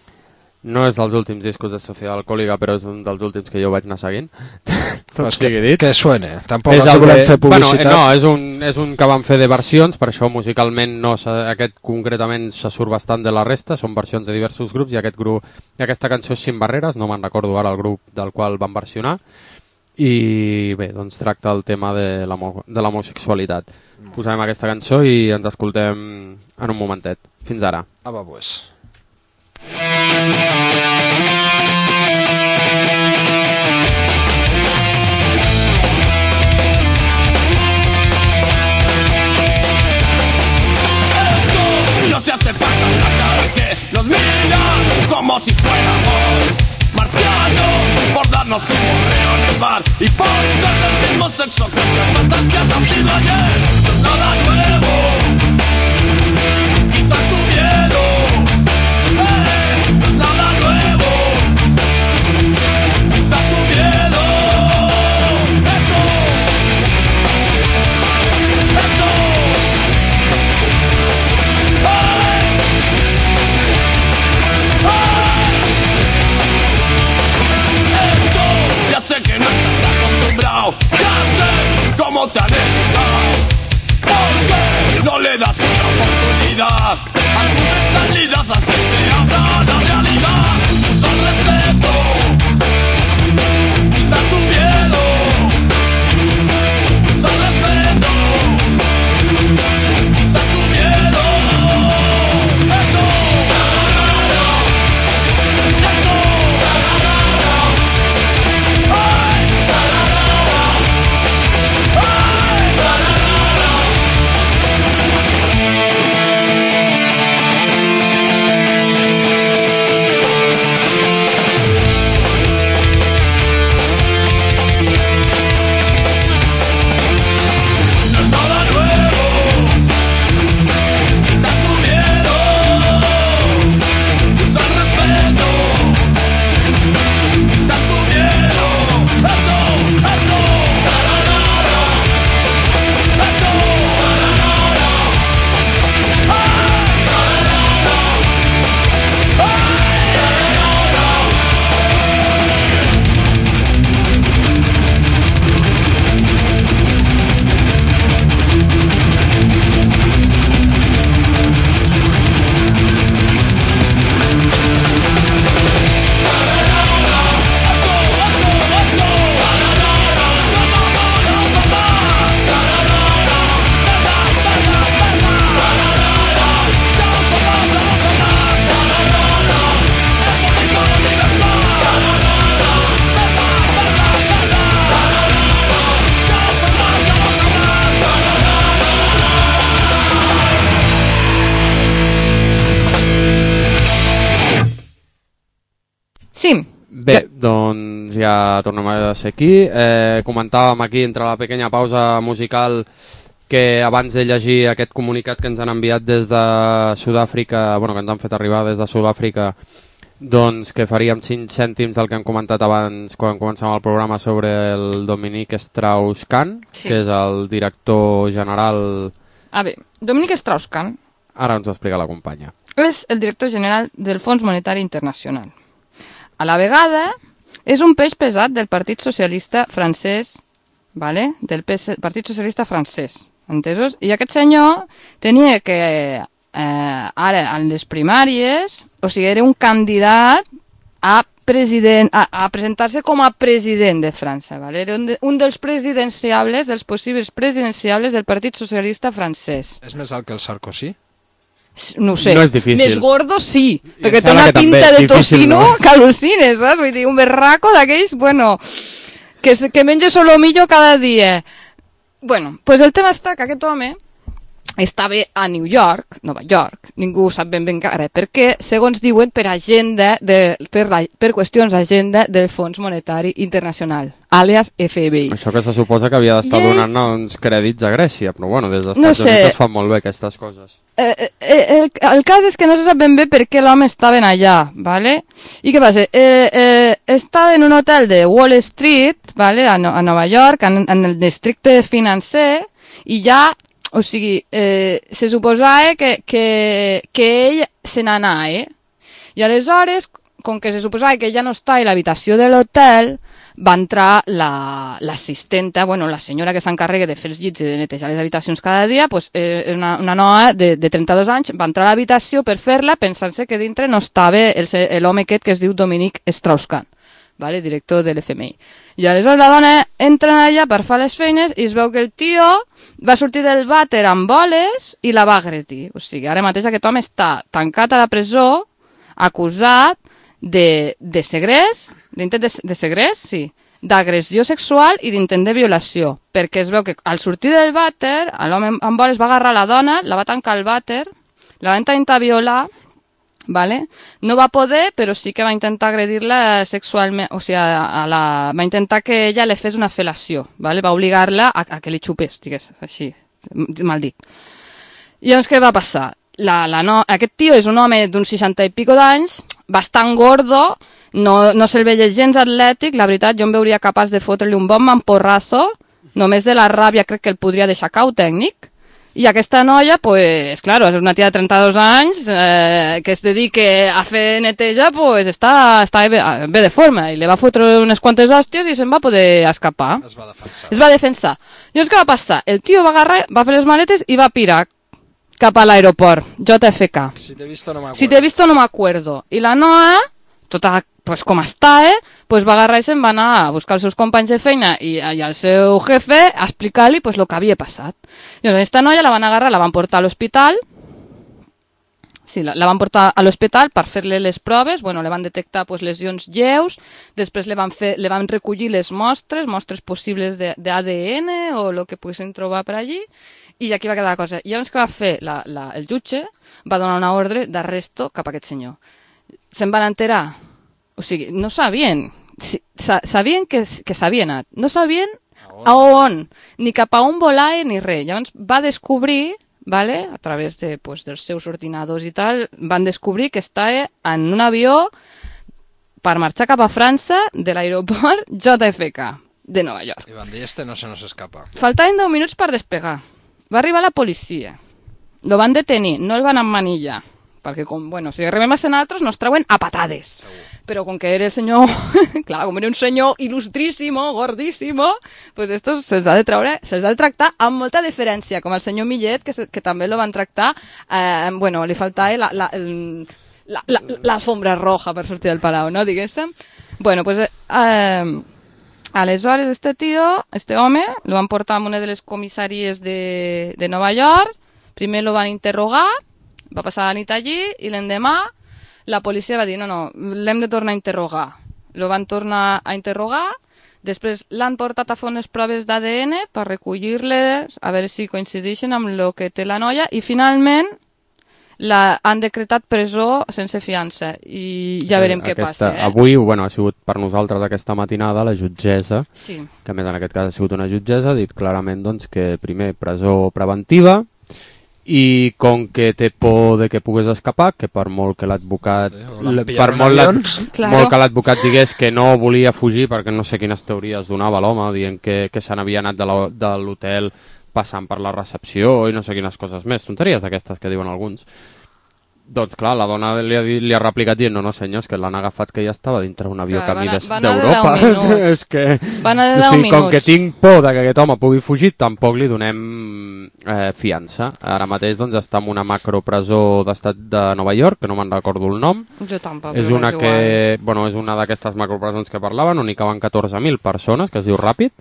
No és dels últims discos de Societat Alcohòlica, però és un dels últims que jo vaig anar seguint. Tot sigui dit. Que suene. Tampoc és els volem de... fer publicitat. Bueno, no, és un, és un que van fer de versions, per això musicalment no, aquest concretament se surt bastant de la resta, són versions de diversos grups, i aquest grup, i aquesta cançó és Sin Barreres, no me'n recordo ara el grup del qual van versionar, i bé, doncs tracta el tema de l'homosexualitat. Posarem aquesta cançó i ens escoltem en un momentet. Fins ara. Ah, va, pues. No seas te pasa la cara que nos miran como si fuéramos marcianos por darnos un borreo en el bar y por ser del mismo sexo que las pasas que has nacido ayer. No es nada nuevo, quita tu miedo. Nada nuevo, quita tu miedo. Esto, esto, ay, ay. Esto, ya sé que no estás acostumbrado, ya sé cómo te han educado, porque no le das Sí. Bé, doncs ja tornem a ser aquí. Eh, comentàvem aquí, entre la pequeña pausa musical, que abans de llegir aquest comunicat que ens han enviat des de Sud-àfrica, bueno, que ens han fet arribar des de Sud-àfrica, doncs que faríem cinc cèntims del que hem comentat abans quan començàvem el programa sobre el Dominique Strauss-Kahn, sí. que és el director general... A veure, Dominique Strauss-Kahn... Ara ens ho explica la companya. És el director general del Fons Monetari Internacional. A la vegada, és un peix pesat del Partit Socialista francès, vale? del Partit Socialista francès, entesos? I aquest senyor tenia que, eh, ara, en les primàries, o sigui, era un candidat a, president, a, a presentar-se com a president de França, vale? Era un, de, un dels presidenciables, dels possibles presidenciables del Partit Socialista francès. És més alt que el Sarkozy? No ho sé, no és difícil. Més gordo sí, perquè té una pinta de tocino no? que al·lucines, saps? Vull dir, un berraco d'aquells, bueno, que, que menja solomillo cada dia. Bueno, pues el tema està que aquest home estava a New York, Nova York, ningú sap ben ben encara per què, segons diuen per agenda, de, per, per qüestions d'agenda del Fons Monetari Internacional, àlies F B I. Això que se suposa que havia d'estar yeah. donant uns crèdits a Grècia, però bueno, des dels no Estats Units es fan molt bé aquestes coses. Eh, eh, el, el cas és que no se sap ben bé per què l'home estava allà, ¿vale? I què passa? Eh, eh, estava en un hotel de Wall Street, ¿vale? a, no, a Nova York, en, en el districte financer, i ja o sigui, eh, se suposava que, que, que ell se n'anava, eh? I aleshores, com que se suposava que ja no estava a l'habitació de l'hotel, va entrar l'assistenta, la, bueno, la senyora que s'encarrega de fer els llits i de netejar les habitacions cada dia, pues, eh, una, una noia de, de trenta-dos anys, va entrar a l'habitació per fer-la pensant-se que dintre no estava l'home aquest que es diu Dominique Strauss-Kahn, vale? Director de l'F M I. I aleshores la dona entra allà per fer les feines i es veu que el tio va sortir del vàter amb boles i la va agredir. O sigui, ara mateix aquest home està tancat a la presó, acusat de, de segrest, d'intent de, de segrest, sí, d'agressió sexual i d'intent de violació, perquè es veu que al sortir del vàter, l'home amb boles va agarrar la dona, la va tancar al vàter, la va intentar violar, vale? No va poder, però sí que va intentar agredir-la sexualment, o sigui, a la, va intentar que ella li fes una fel·lació, vale? Va obligar-la a, a que li xupés, digués, així, mal dit. I llavors què va passar? La, la no, aquest tio és un home d'uns seixanta i pico d'anys, bastant gordo, no, no se'l veia gens atlètic, la veritat jo em veuria capaç de fotre-li un bon mamporrazo, només de la ràbia crec que el podria deixar cau tècnic. I aquesta noia, pues, claro, és una tia de trenta-dos anys eh, que es dedica a fer neteja, pues, està, està bé, bé de forma, i li va fotre unes quantes hòsties i se'n va poder escapar. Es va defensar. Es va defensar. Llavors què va passar? El tio va agarrar, va fer les maletes i va pirar cap a l'aeroport, J F K. Si t'he visto no m'acuerdo. Si t'he visto no m'acuerdo. I la noia, tota pues com està, eh? Pues va agarrar i se'n va anar a buscar els seus companys de feina i, i al seu jefe a explicar-li pues lo que havia passat. I aquesta noia la van agarrar, la van portar a l'hospital, sí, la, la van portar a l'hospital per fer-li les proves, bueno, le van detectar pues, lesions lleus, després le van, fer, le van recollir les mostres, mostres possibles d'A D N o el que poguessin trobar per allí, i aquí va quedar la cosa. I llavors que va fer la, la, el jutge va donar una ordre d'arresto cap a aquest senyor. Se'n van enterar. O sigui, no sabien, sabien que, que s'havia anat, no sabien a on, ni cap a on volar ni res. Llavors va descobrir, vale, a través de, pues, dels seus ordinadors i tal, van descobrir que estava en un avió per marxar cap a França de l'aeroport J F K de Nova York. I van dir, este no se nos escapa. Faltaven deu minuts per despegar. Va arribar la policia, lo van detenir, no el van emmanillar, perquè, com, bueno, si arribem a ser nosaltres, nos treuen a patades. Segur. Però com que era el senyor, clar, com era un senyor il·lustríssimo, gordíssimo, pues estos se'ls ha de treure, se'ls ha de tractar amb molta diferència, com el senyor Millet, que, se, que també lo van tractar, eh, bueno, li faltava la, la, la, la, l'alfombra roja per sortir del palau, no, diguéssim. Bueno, pues, eh, aleshores, este tío, este home, lo van portar a una de les comissaries de, de Nova York, primer lo van interrogar, va passar la nit allí i l'endemà la policia va dir no, no, l'hem de tornar a interrogar. Lo van tornar a interrogar, després l'han portat a fer unes proves d'A D N per recollir-les, a veure si coincideixen amb el que té la noia, i finalment la, han decretat presó sense fiança i ja veurem què aquesta, passa. Eh? Avui bueno, ha sigut per nosaltres aquesta matinada la jutgessa, sí. que a més en aquest cas ha sigut una jutgessa, ha dit clarament doncs, que primer presó preventiva i com que té por de que pogués escapar, que per molt que l'advocat per molt, la, claro. molt que l'advocat digués que no volia fugir perquè no sé quines teories donava l'home, dient que, que se n'havia anat de l'hotel passant per la recepció i no sé quines coses més, tonteries d'aquestes que diuen alguns. Doncs clar, la dona li ha, li ha replicat dient, no, no senyors, que l'han agafat que ja estava dintre un avió clar, camí van, d'Europa. De és que, van a de o sigui, com minuts. que tinc por de que aquest home pugui fugir, tampoc li donem eh, fiança. Ara mateix doncs, està en una macropresó d'estat de Nova York, que no me'n recordo el nom. Jo tampoc. És una, que, bueno, és una d'aquestes macropresons que parlaven, on hi caben catorze mil persones, que es diu Ràpid.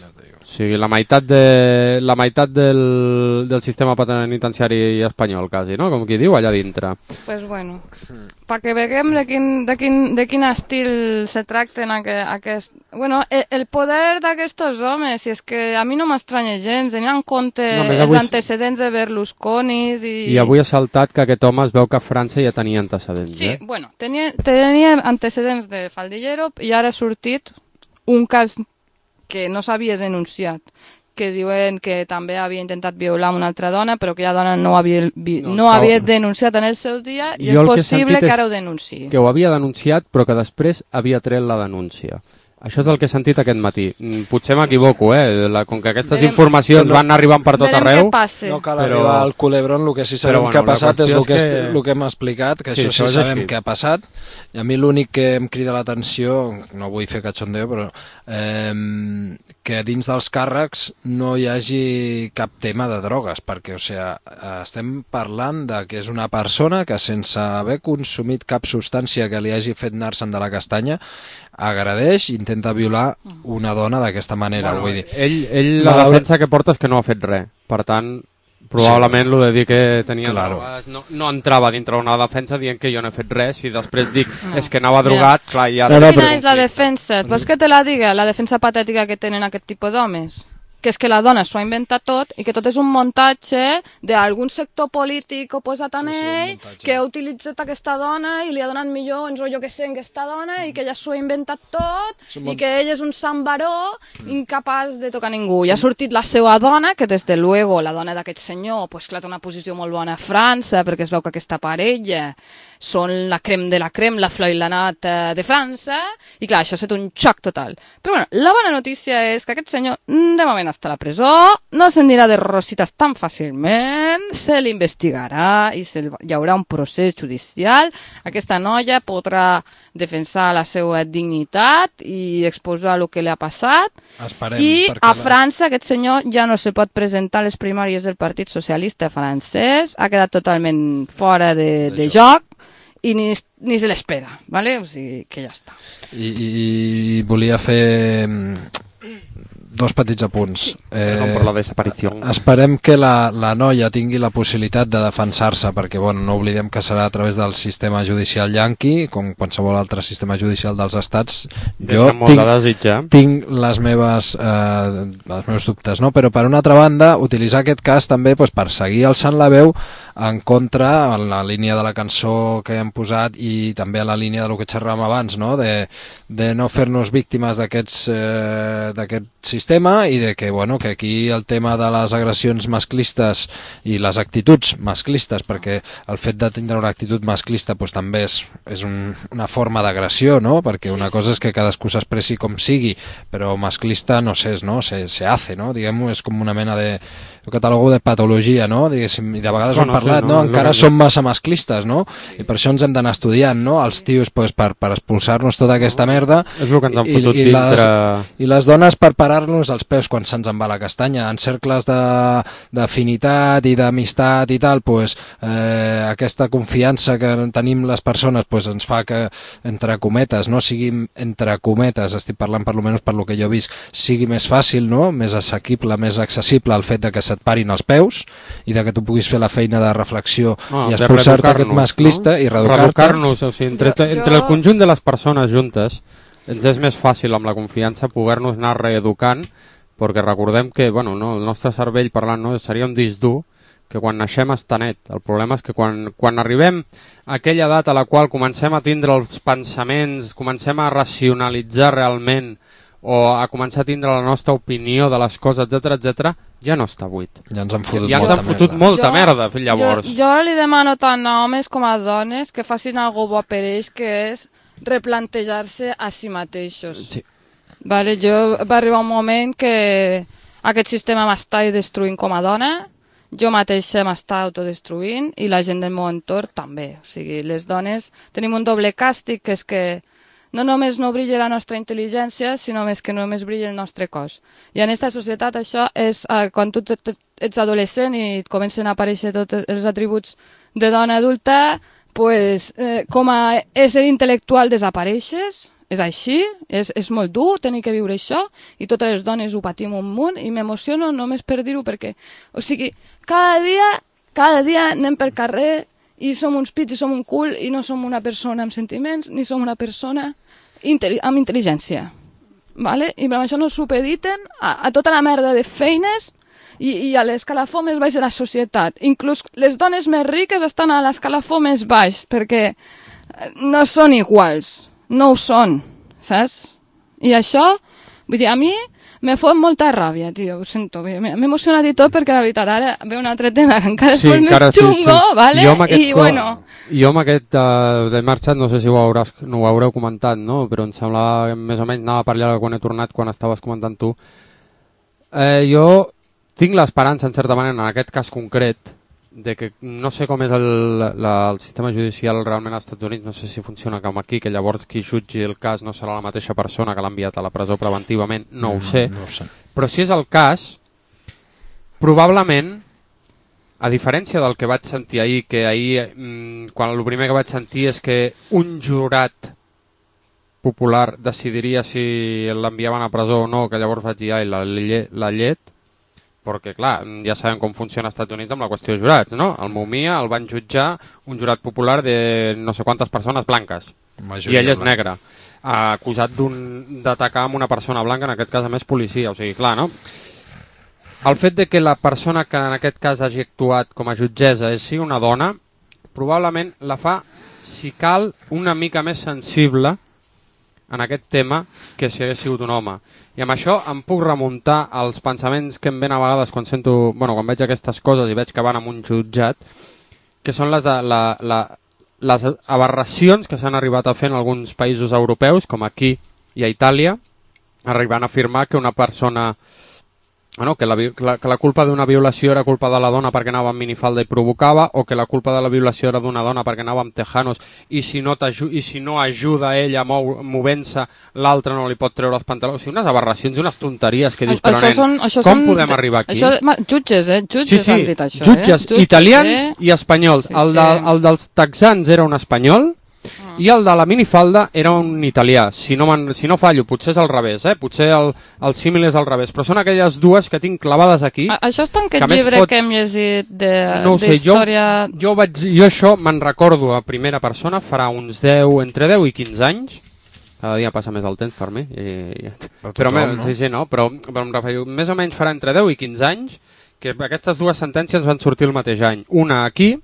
O sigui, la meitat, de, la meitat del, del sistema penitenciari espanyol, quasi, no? Com qui diu, allà dintre. Pues bueno, perquè veiem de quin, de quin, de quin estil se tracten aquest... aquest... Bueno, el, el poder d'aquests homes, i és que a mi no m'estranya gens, tenint en compte no, els avui... antecedents de Berlusconi i... I avui ha saltat que aquest home es veu que a França ja tenia antecedents, sí, eh? Sí, bueno, tenia, tenia antecedents de faldillero i ara ha sortit un cas que no s'havia denunciat, que diuen que també havia intentat violar una altra dona, però que la dona no havia, vi, no, no havia denunciat en el seu dia i jo és possible que, que ara ho denunciï. Que ho havia denunciat, però que després havia tret la denúncia. Això és el que he sentit aquest matí. Potser m'equivoco, eh? La, com que aquestes verem, informacions no, van arribant per tot arreu... No cal però, arribar al culebron, el que sí sabem bueno, que ha passat és el que, és que... el que hem explicat, que sí, això sí sabem que ha passat. I a mi l'únic que em crida l'atenció, no vull fer cachondeo, però eh, que dins dels càrrecs no hi hagi cap tema de drogues, perquè, o sigui, estem parlant de que és una persona que sense haver consumit cap substància que li hagi fet anar-se'n de la castanya, agradeix i intenta violar una dona d'aquesta manera. Bueno, vull dir. Ell, ell la defensa que porta és que no ha fet res. Per tant, probablement sí, el de dir que tenia claro. drogues no, no entrava dintre una defensa dient que jo no he fet res i després dic no. és que anava drogat. Clar, i ara... No, no, Quina és la defensa? Vols que te la diga? La defensa patètica que tenen aquest tipus d'homes? Que és que la dona s'ho ha inventat tot i que tot és un muntatge d'algun sector polític oposat a ell sí, que ha utilitzat aquesta dona i li ha donat milions o jo que sé en aquesta dona i que ella s'ho ha inventat tot sí, i que ell és un sant baró mm. incapaç de tocar ningú. Sí. I ha sortit la seva dona, que des de luego la dona d'aquest senyor pues, clar, té una posició molt bona a França perquè es veu que aquesta parella són la crem de la crem, la flor i la nata de França i clar, això ha estat un xoc total. Però bueno, la bona notícia és que aquest senyor de moment està a la presó, no se'n dirà de rositas tan fàcilment, se l'investigarà i se hi haurà un procés judicial. Aquesta noia podrà defensar la seva dignitat i exposar el que li ha passat. Esperem, I la... a França aquest senyor ja no se pot presentar a les primàries del Partit Socialista francès, ha quedat totalment fora de, de, de joc i ni, ni se l'espera, ¿vale? O sigui que ja està. I, i volia fer dos petits apunts. Sí. Eh, per la desaparició. Esperem que la, la noia tingui la possibilitat de defensar-se, perquè bueno, no oblidem que serà a través del sistema judicial yanqui, com qualsevol altre sistema judicial dels estats. Jo tinc, tinc les meves, eh, els meus dubtes, no? Però per una altra banda, utilitzar aquest cas també pues, per seguir alçant la veu en contra, en la línia de la cançó que hem posat i també a la línia del que xerràvem abans, no? de, de no fer-nos víctimes d'aquest eh, d'aquest sistema i de que, bueno, que aquí el tema de les agressions masclistes i les actituds masclistes, perquè el fet de tindre una actitud masclista pues, també és, és un, una forma d'agressió, no? Perquè una cosa és que cadascú s'expressi com sigui, però masclista no sé, no? Se, se hace, no? Diguem-ho, és com una mena de catàlogo de patologia, no? Diguéssim, i de vegades bueno, ho hem parlat, sí, no? no? Encara no, som massa masclistes, no? Sí. I per això ens hem d'anar estudiant, no? Els tios pues, per, per expulsar-nos tota aquesta merda és el que ens han fotut i, i, dintre... les, i les dones per parar-nos els peus quan se'ns en va la castanya. En cercles d'afinitat i d'amistat i tal, pues, eh, aquesta confiança que tenim les persones pues, ens fa que, entre cometes, no siguin entre cometes, estic parlant per almenys per lo que jo he vist, sigui més fàcil, no? Més assequible, més accessible el fet de que se't parin els peus i de que tu puguis fer la feina de reflexió no, i expulsar-te aquest masclista, no? I reeducar-te. Reeducar-nos, o sigui, entre, entre el conjunt de les persones juntes ens és més fàcil amb la confiança poder-nos anar reeducant, perquè recordem que bueno, no, el nostre cervell parlant no, seria un disc dur que quan naixem està net. El problema és que quan, quan arribem a aquella edat a la qual comencem a tindre els pensaments, comencem a racionalitzar realment o a començar a tindre la nostra opinió de les coses, etcètera, etcètera, ja no està buit. Ja ens han fotut ja ens molta han fotut merda. molta Jo- merda, fill, llavors. Jo, jo li demano tant a homes com a dones que facin algo bo per ells, que és replantejar-se a si mateixos. Sí. Vale, jo va arribar un moment que aquest sistema m'està destruint com a dona, jo mateixa m'està autodestruint i la gent del meu entorn també. O sigui, les dones tenim un doble càstig, que és que no només no brilla la nostra intel·ligència, sinó més que només brilla el nostre cos. I en aquesta societat això és, eh, quan tu te- te- ets adolescent i et comencen a aparèixer tots els atributs de dona adulta, pues, eh, com a ésser intel·lectual desapareixes, és així, és, és molt dur tenir que viure això, i totes les dones ho patim un munt, i m'emociono només per dir-ho, perquè, o sigui, cada dia, cada dia anem pel carrer i som uns pits i som un cul i no som una persona amb sentiments ni som una persona intel amb intel·ligència. Vale? I per això no supediten a, a tota la merda de feines i, i a l'escalafó més baix de la societat. Inclús les dones més riques estan a l'escalafó més baix perquè no són iguals, no ho són, saps? I això, vull dir, a mi me fot molta ràbia, tio, ho sento, m'he emocionat i tot perquè la veritat ara ve un altre tema que encara Sí, és molt encara més sí, xungo, sí. vale? Jo amb aquest I co- bueno, Jo amb aquest uh, de marxat, no sé si ho, hauràs, no ho haureu comentat, no? Però em semblava que més o menys anava per allà quan he tornat, quan estaves comentant tu. Eh, jo tinc l'esperança, en certa manera, en aquest cas concret, de que no sé com és el, la, el sistema judicial realment als Estats Units, no sé si funciona com aquí, que llavors qui jutgi el cas no serà la mateixa persona que l'ha enviat a la presó preventivament, no ho sé. No ho sé. Però si és el cas, probablement, a diferència del que vaig sentir ahir, que ahir, mmm, quan el primer que vaig sentir és que un jurat popular decidiria si l'enviaven a presó o no, que llavors vaig dir, ai, la, lle- la llet, perquè, clar, ja sabem com funciona als Estats Units amb la qüestió de jurats, no? El Mumia el van jutjar un jurat popular de no sé quantes persones blanques, Majoria i ell és blanca. negre, acusat d'un- d'atacar amb una persona blanca, en aquest cas a més policia, o sigui, clar, no? El fet de que la persona que en aquest cas hagi actuat com a jutgessa és sigui una dona, probablement la fa, si cal, una mica més sensible en aquest tema que si hagués sigut un home. I amb això em puc remuntar als pensaments que em ven a vegades quan sento, bueno, quan veig aquestes coses i veig que van amb un jutjat, que són les, de, la, la, les aberracions que s'han arribat a fer en alguns països europeus, com aquí i a Itàlia, arribant a afirmar que una persona... Bueno, que, la, que, la, que la culpa d'una violació era culpa de la dona perquè anava amb minifalda i provocava, o que la culpa de la violació era d'una dona perquè anava amb tejanos i si no, i si no ajuda a ella mou, movent-se, l'altre no li pot treure els pantalons. O sigui, unes aberracions i unes tonteries que dius, però això nen, són, això com són, podem arribar aquí? Això, ma, jutges, eh? Jutges sí, sí, han dit això, jutges, eh? Jutges, italians eh? i espanyols. Sí, el, de, sí. el dels texans era un espanyol, i el de la minifalda era un italià, si no, man, si no fallo, potser és al revés, eh? Potser el, el símil és al revés, però són aquelles dues que tinc clavades aquí. A, això està en que aquest a més llibre fot... que hem llegit de, no ho sé, jo, d'història... jo, vaig, jo això me'n recordo a primera persona farà uns deu, entre deu i quinze anys, cada dia passa més el temps per mi, i, i... Per però, tothom, me, no? sí, sí, no, però, però em referio, més o menys farà entre deu i quinze anys que aquestes dues sentències van sortir el mateix any, una aquí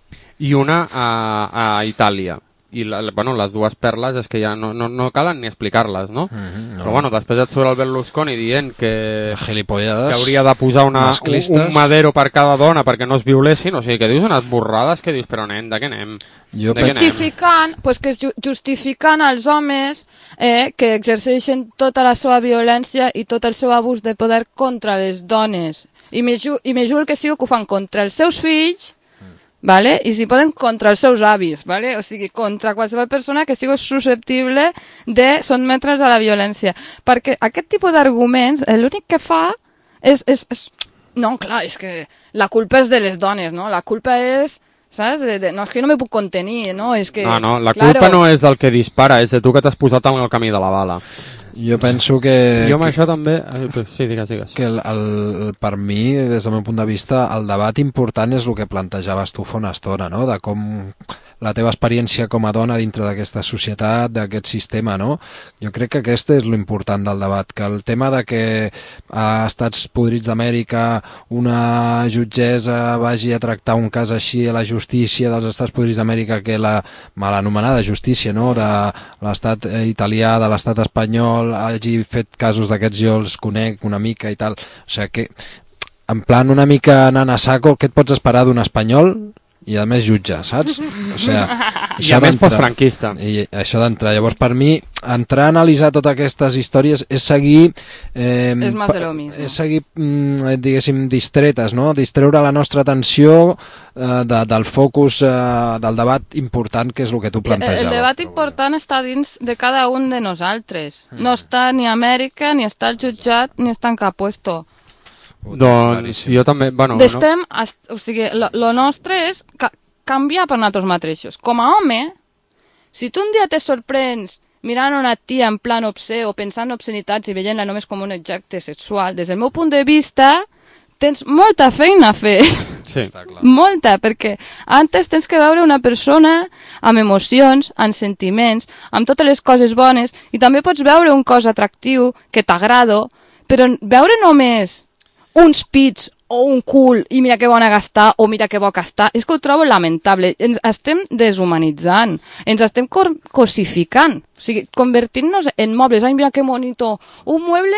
i una a, a Itàlia. I la, bueno, les dues perles és que ja no, no, no calen ni explicar-les, no? Mm -hmm, no? Però bueno, després et surt el Berlusconi dient que, Gilipollades, que hauria de posar una, un, masclistes. un madero per cada dona perquè no es violessin, o sigui, que dius unes borrades que dius, però nen, de què anem? Jo de què anem? Justificant, pues que es ju- justificant els homes eh, que exerceixen tota la seva violència i tot el seu abús de poder contra les dones. I me, ju i me juro que sí que ho fan contra els seus fills, vale? I si poden contra els seus avis, vale? O sigui, contra qualsevol persona que sigui susceptible de sotmetre's a la violència. Perquè aquest tipus d'arguments, eh, l'únic que fa és, és, és... No, clar, és que la culpa és de les dones, no? La culpa és... Saps? De, de, no, és que jo no me puc contenir, no? És que, No, no, la claro, culpa no és del que dispara, és de tu que t'has posat en el camí de la bala. Jo penso que... Jo amb que, això també... Sí, digues, digues. Que el, el, per mi, des del meu punt de vista, el debat important és el que plantejaves tu fa una estona, no? De com la teva experiència com a dona dintre d'aquesta societat, d'aquest sistema, no? Jo crec que aquest és l'important del debat, que el tema de que a Estats Podrits d'Amèrica una jutgessa vagi a tractar un cas així a la justícia dels Estats Podrits d'Amèrica, que la mal anomenada justícia, no?, de l'estat italià, de l'estat espanyol, hagi fet casos d'aquests, jo els conec una mica i tal, o sigui que en plan una mica nana saco, què et pots esperar d'un espanyol i a més jutge, saps? O sigui, I a més postfranquista. I això d'entrar, llavors per mi entrar a analitzar totes aquestes històries és seguir eh, és más de lo mismo. És seguir, mm, diguéssim, distretes, no? Distreure la nostra atenció eh, de, del focus eh, del debat important, que és el que tu plantejaves. El debat important està dins de cada un de nosaltres. No està ni a Amèrica, ni està al jutjat, ni està en cap puesto. Doncs jo també... Bueno, Estem, no? O sigui, lo, lo nostre és ca canviar per nosaltres mateixos. Com a home, si tu un dia te sorprens mirant una tia en plan obscè o pensant en obscenitats i veient-la només com un objecte sexual, des del meu punt de vista, tens molta feina a fer. Sí. Molta, perquè antes tens que veure una persona amb emocions, amb sentiments, amb totes les coses bones, i també pots veure un cos atractiu que t'agrada, però veure només uns pits o un cul i mira que bona gastar o mira que bo gastar, és que ho trobo lamentable. Ens estem deshumanitzant, ens estem cosificant, o sigui, convertint-nos en mobles. Ai, mira que bonito, un mueble,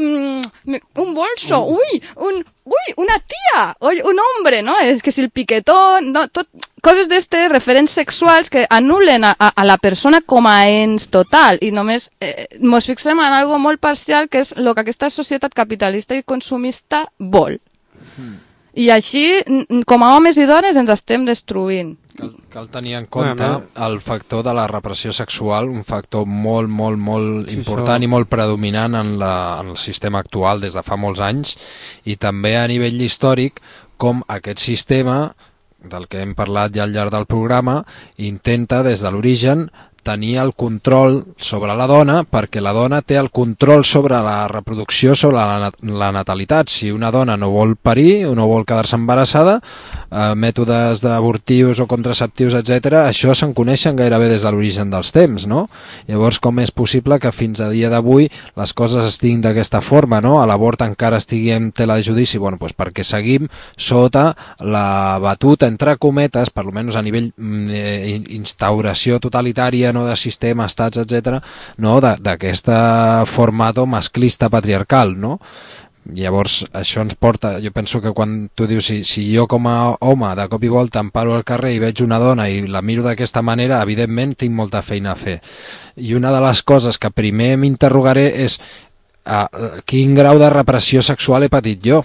mmm, un bolso, ui, un, ui, una tia, ui, un hombre, no? És que si el piquetón, no, tot, coses d'estes referents sexuals que anulen a, a, a la persona com a ens total i només eh, mos fixem en algo molt parcial, que és el que aquesta societat capitalista i consumista vol. Mm. I així, com a homes i dones, ens estem destruint. Cal, cal tenir en compte el factor de la repressió sexual, un factor molt, molt, molt sí, important això. I molt predominant en, la, en el sistema actual des de fa molts anys, i també a nivell històric, com aquest sistema, del que hem parlat ja al llarg del programa, intenta des de l'origen tenir el control sobre la dona, perquè la dona té el control sobre la reproducció, sobre la, la natalitat. Si una dona no vol parir o no vol quedar-se embarassada, eh, mètodes abortius o contraceptius, etcètera, això se'n coneixen gairebé des de l'origen dels temps, no? Llavors, com és possible que fins a dia d'avui les coses estiguin d'aquesta forma, no? A l'abort encara estigui en tela de judici, bueno, doncs perquè seguim sota la batuta, entre cometes, per almenys a nivell eh, instauració totalitària, no, de sistema, estats, etcètera, no, d'aquesta formato masclista patriarcal, no? Llavors, això ens porta, jo penso que quan tu dius, si, si jo com a home de cop i volta em paro al carrer i veig una dona i la miro d'aquesta manera, evidentment tinc molta feina a fer. I una de les coses que primer m'interrogaré és a, quin grau de repressió sexual he patit jo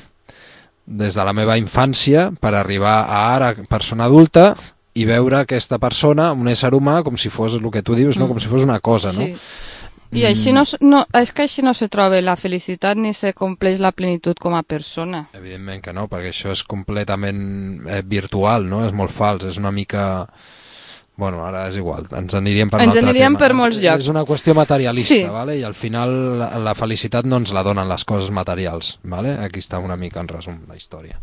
des de la meva infància per arribar a ara, persona adulta, i veure aquesta persona, un ésser humà, com si fos el que tu dius, no? Com si fos una cosa, no? Sí. I així no, no, és que així no se troba la felicitat ni se compleix la plenitud com a persona. Evidentment que no, perquè això és completament eh, virtual, no? És molt fals, és una mica... Bueno, ara és igual, ens aniríem per un altre tema. Ens aniríem per molts llocs. És una qüestió materialista, sí. ¿vale? I al final la, la felicitat no ens la donen les coses materials, ¿vale? Aquí està una mica en resum la història.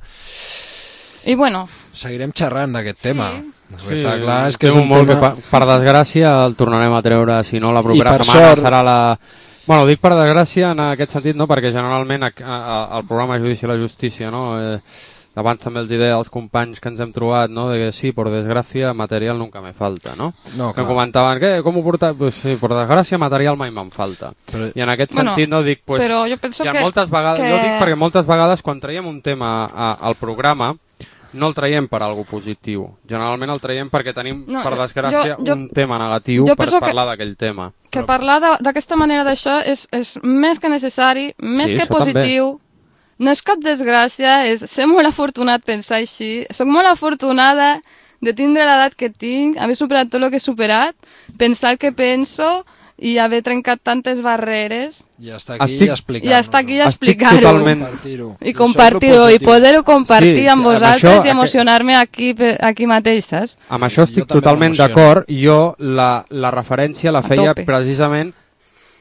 I bueno... Seguirem xerrant d'aquest tema. Sí, està clar, és que és un molt tema... que per, per desgràcia el tornarem a treure, si no la propera per setmana sort... serà la... Bueno, dic per desgràcia en aquest sentit, no? Perquè generalment a, a, a, el programa Judici a la Justícia, no? Eh, abans també els deia als companys que ens hem trobat, no? De que sí, per desgràcia, material nunca me falta, no? no que comentaven, què, com ho porta? Pues sí, per desgràcia, material mai me'n falta. Però... I en aquest bueno, sentit, no, dic, pues, però jo penso hi ha que, moltes vegades, que... jo dic perquè moltes vegades quan traiem un tema a, al programa, no el traiem per algo positiu. Generalment el traiem perquè tenim, no, per desgràcia, jo, jo, un tema negatiu per parlar d'aquell tema. Que parlar d'aquesta manera d'això és, és més que necessari, més sí, que positiu. També. No és cap desgràcia, és ser molt afortunat pensar així. Soc molt afortunada de tindre l'edat que tinc, haver superat tot el que he superat, pensar el que penso i haver trencat tantes barreres. I estar aquí Estic... i explicar-ho. I estar aquí i explicar-ho. Totalment... I compartir-ho, i poder-ho compartir sí, amb sí, vosaltres amb això, i emocionar-me aquí, aquí mateix, saps? Amb això estic totalment d'acord. Jo la, la referència la feia precisament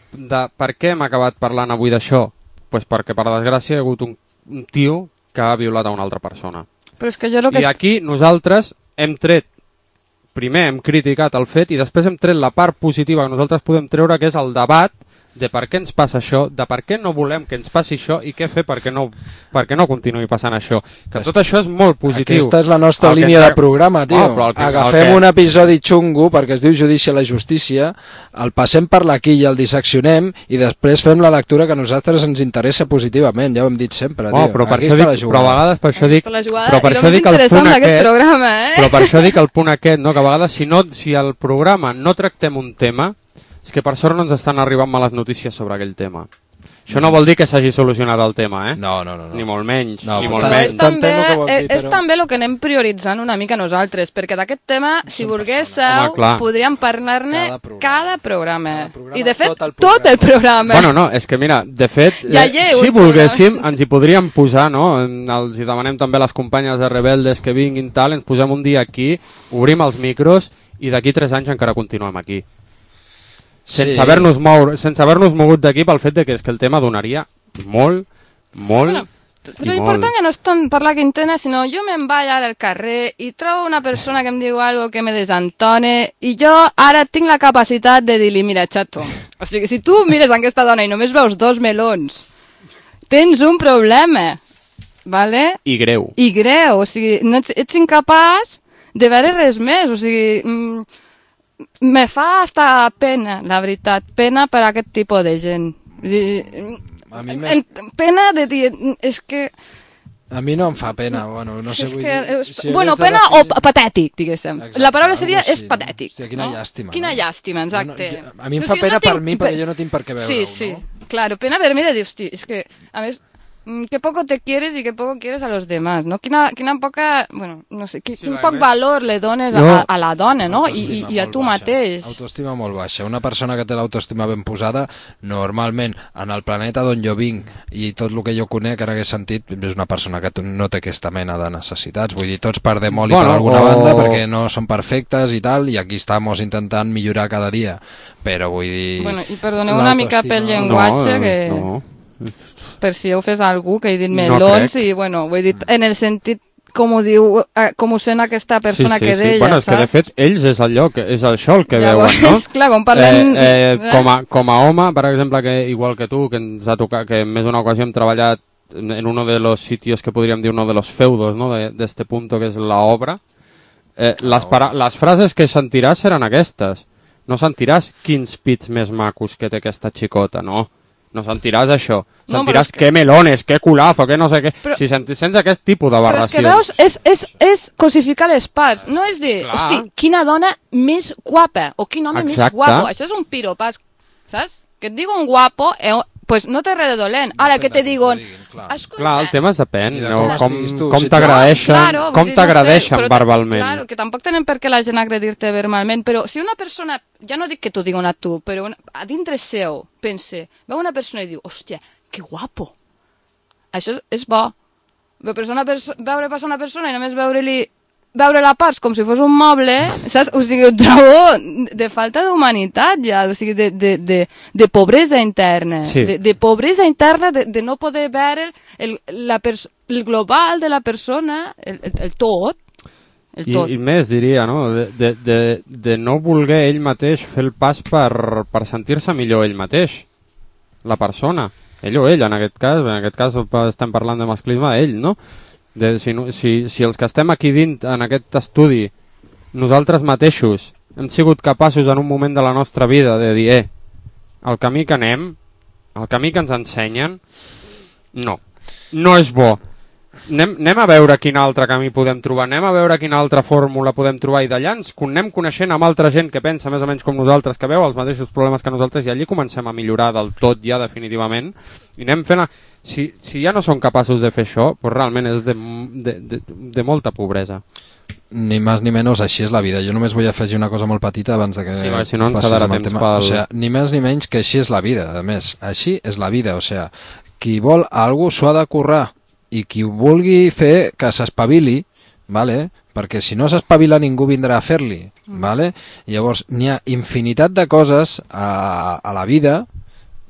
de per què hem acabat parlant avui d'això? Pues perquè, per desgràcia, hi ha hagut un, un tio que ha violat a una altra persona. Però és que jo lo que I aquí nosaltres hem tret, primer hem criticat el fet i després hem tret la part positiva que nosaltres podem treure, que és el debat de per què ens passa això, de per què no volem que ens passi això i què fer perquè no, perquè no continuï passant això. Que tot això és molt positiu. Aquesta és la nostra el línia que... de programa, tio. Oh, que... Agafem que... un episodi xungo perquè es diu Judici a la Justícia, el passem per la quilla, el disseccionem i després fem la lectura que a nosaltres ens interessa positivament, ja ho hem dit sempre, tio. Oh, però, per Aquí això està dic, la però a vegades per això dic, però per i això dic el punt aquest, programa, eh? però per això dic el punt aquest, no? Que a vegades si, no, si al programa no tractem un tema, és que per sort no ens estan arribant males notícies sobre aquell tema. Això no vol dir que s'hagi solucionat el tema, eh? No, no, no. no. Ni molt menys, no, ni molt però menys. és també, que dir, és, és però... també el que anem prioritzant una mica nosaltres, perquè d'aquest tema, si volguéssiu, podríem parlar-ne cada programa. Cada programa. Cada programa. I de fet, tot el programa. Tot el programa. Bueno, no, és que mira, de fet, ja eh, si volguéssim, ens hi podríem posar, no? Els hi demanem també a les companyes de Rebeldes que vinguin, tal, ens posem un dia aquí, obrim els micros i d'aquí tres anys encara continuem aquí. Sense sí. haver-nos moure, sense haver-nos mogut d'aquí pel fet de que és que el tema donaria molt, molt bueno, però l'important que no és tant parlar quintena, sinó jo me'n vaig ara al carrer i trobo una persona que em diu algo que me desentone i jo ara tinc la capacitat de dir-li, mira, xato, o sigui, si tu mires aquesta dona i només veus dos melons, tens un problema, vale? I greu. I greu, o sigui, no ets, ets incapaç de veure res més, o sigui... Mm, me fa hasta pena, la veritat, pena per a aquest tipus de gent. A mi més... Pena de dir, és que... A mi no em fa pena, bueno, no sé, vull que, dir... Si bueno, pena definir... o patètic, diguéssim. Exacte, la paraula seria és patètic. Hòstia, quina no? llàstima. Quina no? llàstima, exacte. No, no, a mi em fa no, pena no tinc... per mi, perquè jo no tinc per què veure-ho, sí, sí. no? Claro, pena per mi de dir, hosti, és que, a més, que poco te quieres y que poco quieres a los demás, no? Quina, quina poca, bueno, no sé, quin, sí, quin poc més... valor le dones no. a, a la dona, no? I, i, i a tu baixa. mateix. Autoestima molt baixa. Una persona que té l'autoestima ben posada, normalment, en el planeta d'on jo vinc i tot el que jo conec, ara que he sentit, és una persona que no té aquesta mena de necessitats. Vull dir, tots perdem oli bueno, per alguna o... banda perquè no són perfectes i tal, i aquí estem intentant millorar cada dia. Però vull dir... Bueno, i perdoneu una mica pel llenguatge no, que... No. Per si heu fet algú que he dit melons no i bueno, ho he dit en el sentit com ho diu, com ho sent aquesta persona sí, sí, que sí. deia, bueno, és saps? que de fet ells és allò que és això el que Llavors, veuen, no? Clar, com parlem... Eh, eh, com, a, com a home, per exemple, que igual que tu, que ens ha tocat, que en més d'una ocasió hem treballat en uno de los sitios que podríem dir uno de los feudos, ¿no? De, de este punto que és la obra, eh, les, para, les frases que sentiràs seran aquestes. No sentiràs quins pits més macos que té aquesta xicota, no. No sentiràs això. Sentiràs no, que... que melones, que culazo, que no sé què. Però... Si sents, sents aquest tipus d'aberracions. Però és que veus, és, és, és cosificar les parts. No és dir, clar. Hosti, quina dona més guapa o quin home Exacte. Més guapo. Això és un piropàs, saps? Que et diuen guapo, eh, pues no té res de dolent. Ara que te diuen... Escolta... Clar, el tema és depèn. De no? com, com, com t'agradeixen claro, com t'agradeixen no sé, verbalment. Claro, que tampoc tenen per què la gent agredir-te verbalment, però si una persona, ja no dic que t'ho digui a tu, però una, a dintre seu, pense, veu una persona i diu, hòstia, que guapo. Això és, és bo. Veure una, perso veure passar una persona i només veure-li veure la parts com si fos un moble, saps? O sigui, ho trobo de falta d'humanitat ja, o sigui, de, de, de, de pobresa interna, sí. de, de pobresa interna, de, de no poder veure el, la el global de la persona, el, el, el tot, el tot. I, I més, diria, no? De, de, de, de no voler ell mateix fer el pas per, per sentir-se millor ell mateix, la persona, ell o ell, en aquest cas, en aquest cas estem parlant de masclisme, ell, no? De, si, si, si els que estem aquí dins en aquest estudi, nosaltres mateixos hem sigut capaços en un moment de la nostra vida de dir, eh, el camí que anem, el camí que ens ensenyen, no, no és bo. Anem, anem a veure quin altre camí podem trobar, anem a veure quina altra fórmula podem trobar i d'allà ens anem coneixent amb altra gent que pensa més o menys com nosaltres, que veu els mateixos problemes que nosaltres i allí comencem a millorar del tot ja definitivament i anem fent... A... Si, si ja no són capaços de fer això, doncs realment és de, de, de, de molta pobresa. Ni més ni menys, així és la vida. Jo només vull afegir una cosa molt petita abans de que sí, si no ens quedarà temps tema. Pel... O sigui, ni més ni menys que així és la vida, a més. Així és la vida, o sigui, qui vol alguna cosa s'ho ha de currar i qui vulgui fer que s'espavili, vale? Perquè si no s'espavila ningú vindrà a fer-li. Vale? Llavors, n'hi ha infinitat de coses a, a la vida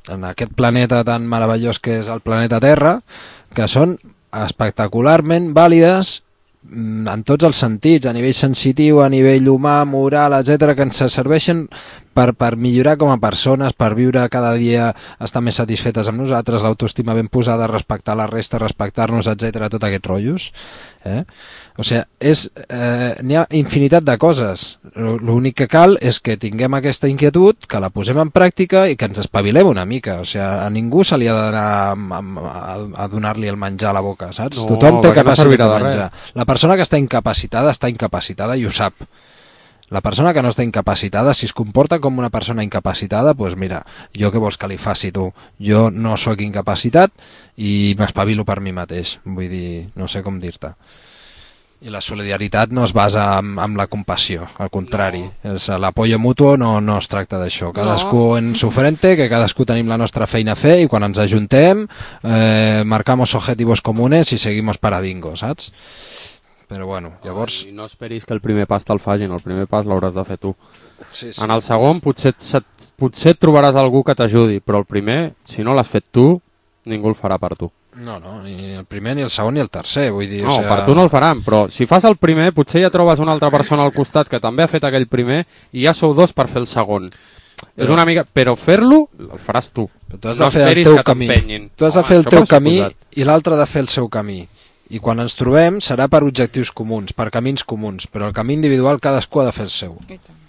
en aquest planeta tan meravellós que és el planeta Terra, que són espectacularment vàlides en tots els sentits, a nivell sensitiu, a nivell humà, moral, etcètera, que ens serveixen per, per millorar com a persones, per viure cada dia, estar més satisfetes amb nosaltres, l'autoestima ben posada, respectar la resta, respectar-nos, etcètera, tot aquests rotllos. Eh? O sigui, és, eh, n'hi ha infinitat de coses. L'únic que cal és que tinguem aquesta inquietud, que la posem en pràctica i que ens espavilem una mica. O sigui, a ningú se li ha d'anar a, a, a donar-li el menjar a la boca, saps? No, Tothom té capacitat no de menjar. La persona que està incapacitada està incapacitada i ho sap. La persona que no està incapacitada, si es comporta com una persona incapacitada, doncs mira, jo què vols que li faci, tu? Jo no sóc incapacitat i m'espavilo per mi mateix. Vull dir, no sé com dir-te. I la solidaritat no es basa en, en la compassió, al contrari. No. L'apoyo mutuo no, no es tracta d'això. Cadascú no. En su frente, que cadascú tenim la nostra feina a fer i quan ens ajuntem eh, marcamos objetivos comunes i seguimos para bingo, saps? Però bueno, llavors... I no esperis que el primer pas te'l facin, el primer pas l'hauràs de fer tu. Sí, sí. En el segon potser, potser et trobaràs algú que t'ajudi, però el primer, si no l'has fet tu, ningú el farà per tu. No, no, ni el primer, ni el segon, ni el tercer, vull dir... No, o sigui... per tu no el faran, però si fas el primer, potser ja trobes una altra persona al costat que també ha fet aquell primer i ja sou dos per fer el segon. Però... És una mica... Però fer-lo, el faràs tu. Però tu has de no fer el teu camí. Tu has de fer el teu camí i l'altre ha de fer el seu camí. I quan ens trobem serà per objectius comuns, per camins comuns, però el camí individual cadascú ha de fer el seu.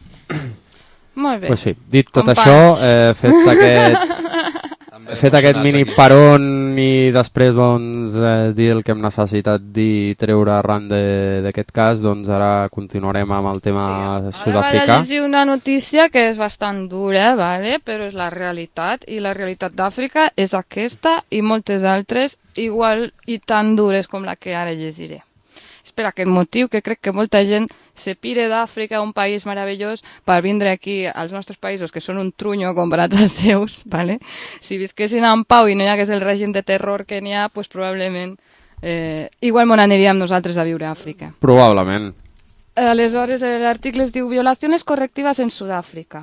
Molt bé. Pues sí, dit tot Companys. això, he fet aquest, he fet aquest mini aquí. Paron i després doncs, eh, dir el que hem necessitat dir, treure arran d'aquest cas, doncs ara continuarem amb el tema sí. sud-africà. Ara vaig llegir una notícia que és bastant dura, vale? Però és la realitat, i la realitat d'Àfrica és aquesta i moltes altres igual i tan dures com la que ara llegiré. És per aquest motiu que crec que molta gent se pire d'Àfrica, un país meravellós, per vindre aquí als nostres països, que són un trunyo comparats als seus, ¿vale? Si visquessin en pau i no hi hagués el règim de terror que n'hi ha, pues probablement eh, igual m'on aniríem nosaltres a viure a Àfrica. Probablement. Aleshores, l'article es diu Violaciones correctivas en Sudáfrica.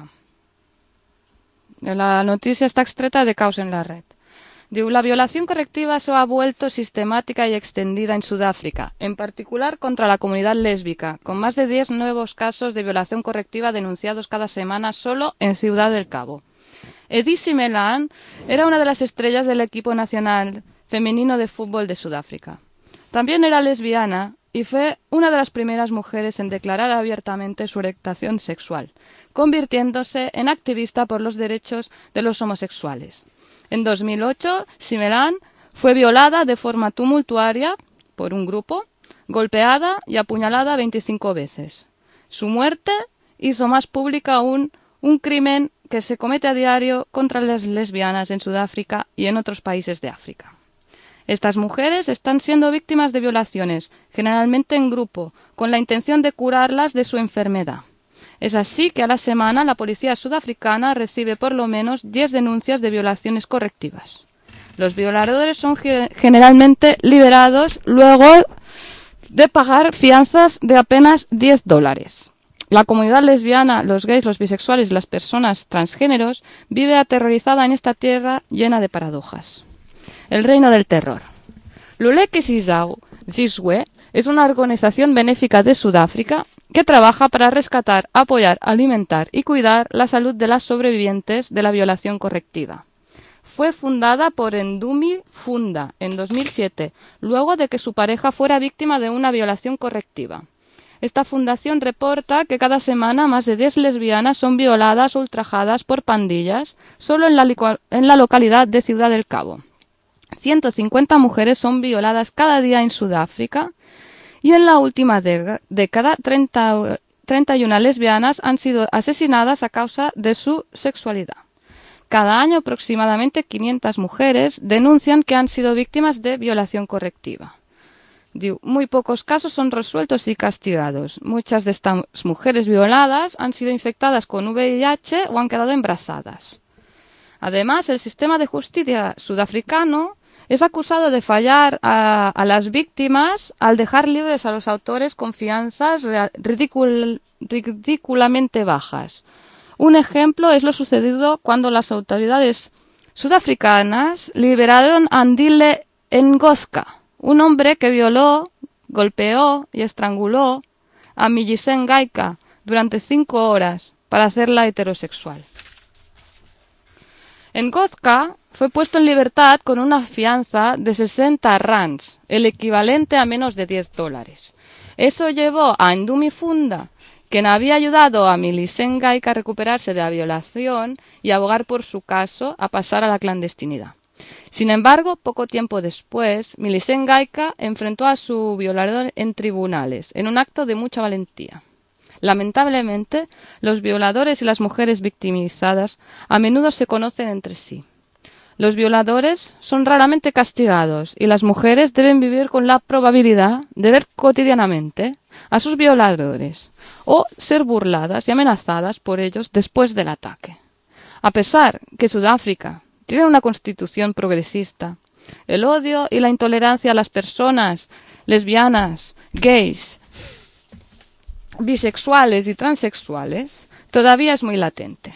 La notícia està extreta de Caos en la Red. Diu, la violación correctiva se ha vuelto sistemática y extendida en Sudáfrica, en particular contra la comunidad lésbica, con más de diez nuevos casos de violación correctiva denunciados cada semana solo en Ciudad del Cabo. Edith Simelan era una de las estrellas del equipo nacional femenino de fútbol de Sudáfrica. También era lesbiana y fue una de las primeras mujeres en declarar abiertamente su orientación sexual, convirtiéndose en activista por los derechos de los homosexuales. En dos mil ocho, Simelan fue violada de forma tumultuaria por un grupo, golpeada y apuñalada veinticinco veces. Su muerte hizo más pública aún un crimen que se comete a diario contra las lesbianas en Sudáfrica y en otros países de África. Estas mujeres están siendo víctimas de violaciones, generalmente en grupo, con la intención de curarlas de su enfermedad. Es así que a la semana la policía sudafricana recibe por lo menos diez denuncias de violaciones correctivas. Los violadores son generalmente liberados luego de pagar fianzas de apenas diez dólares. La comunidad lesbiana, los gays, los bisexuales y las personas transgéneros vive aterrorizada en esta tierra llena de paradojas. El reino del terror. Luleke Zizwe es una organización benéfica de Sudáfrica que trabaja para rescatar, apoyar, alimentar y cuidar la salud de las sobrevivientes de la violación correctiva. Fue fundada por Ndumi Funda en dos mil siete, luego de que su pareja fuera víctima de una violación correctiva. Esta fundación reporta que cada semana más de diez lesbianas son violadas o ultrajadas por pandillas solo en la, en la localidad de Ciudad del Cabo. ciento cincuenta mujeres son violadas cada día en Sudáfrica. Y en la última década, treinta, treinta y una lesbianas han sido asesinadas a causa de su sexualidad. Cada año aproximadamente quinientas mujeres denuncian que han sido víctimas de violación correctiva. Muy pocos casos son resueltos y castigados. Muchas de estas mujeres violadas han sido infectadas con V I H o han quedado embarazadas. Además, el sistema de justicia sudafricano es acusado de fallar a, a las víctimas al dejar libres a los autores con fianzas ridicul, ridículamente bajas. Un ejemplo es lo sucedido cuando las autoridades sudafricanas liberaron a Andile Ngosca, un hombre que violó, golpeó y estranguló a Millicent Gaika durante cinco horas para hacerla heterosexual. Ngosca fue puesto en libertad con una fianza de sesenta rands, el equivalente a menos de diez dólares. Eso llevó a Ndumi Funda, quien había ayudado a Millicent Gaika a recuperarse de la violación y abogar por su caso, a pasar a la clandestinidad. Sin embargo, poco tiempo después, Millicent Gaika enfrentó a su violador en tribunales, en un acto de mucha valentía. Lamentablemente, los violadores y las mujeres victimizadas a menudo se conocen entre sí. Los violadores son raramente castigados y las mujeres deben vivir con la probabilidad de ver cotidianamente a sus violadores o ser burladas y amenazadas por ellos después del ataque. A pesar que Sudáfrica tiene una constitución progresista, el odio y la intolerancia a las personas lesbianas, gays, bisexuales y transexuales todavía es muy latente.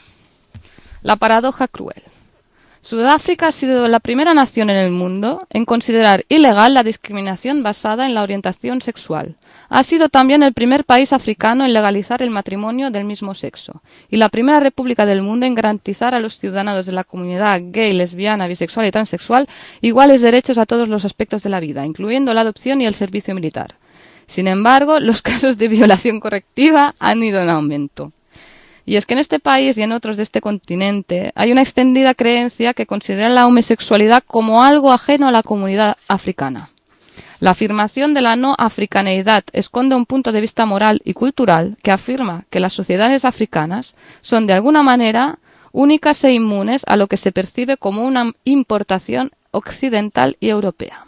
La paradoja cruel. Sudáfrica ha sido la primera nación en el mundo en considerar ilegal la discriminación basada en la orientación sexual. Ha sido también el primer país africano en legalizar el matrimonio del mismo sexo y la primera república del mundo en garantizar a los ciudadanos de la comunidad gay, lesbiana, bisexual y transexual iguales derechos a todos los aspectos de la vida, incluyendo la adopción y el servicio militar. Sin embargo, los casos de violación correctiva han ido en aumento. Y es que en este país y en otros de este continente hay una extendida creencia que considera la homosexualidad como algo ajeno a la comunidad africana. La afirmación de la no africaneidad esconde un punto de vista moral y cultural que afirma que las sociedades africanas son de alguna manera únicas e inmunes a lo que se percibe como una importación occidental y europea.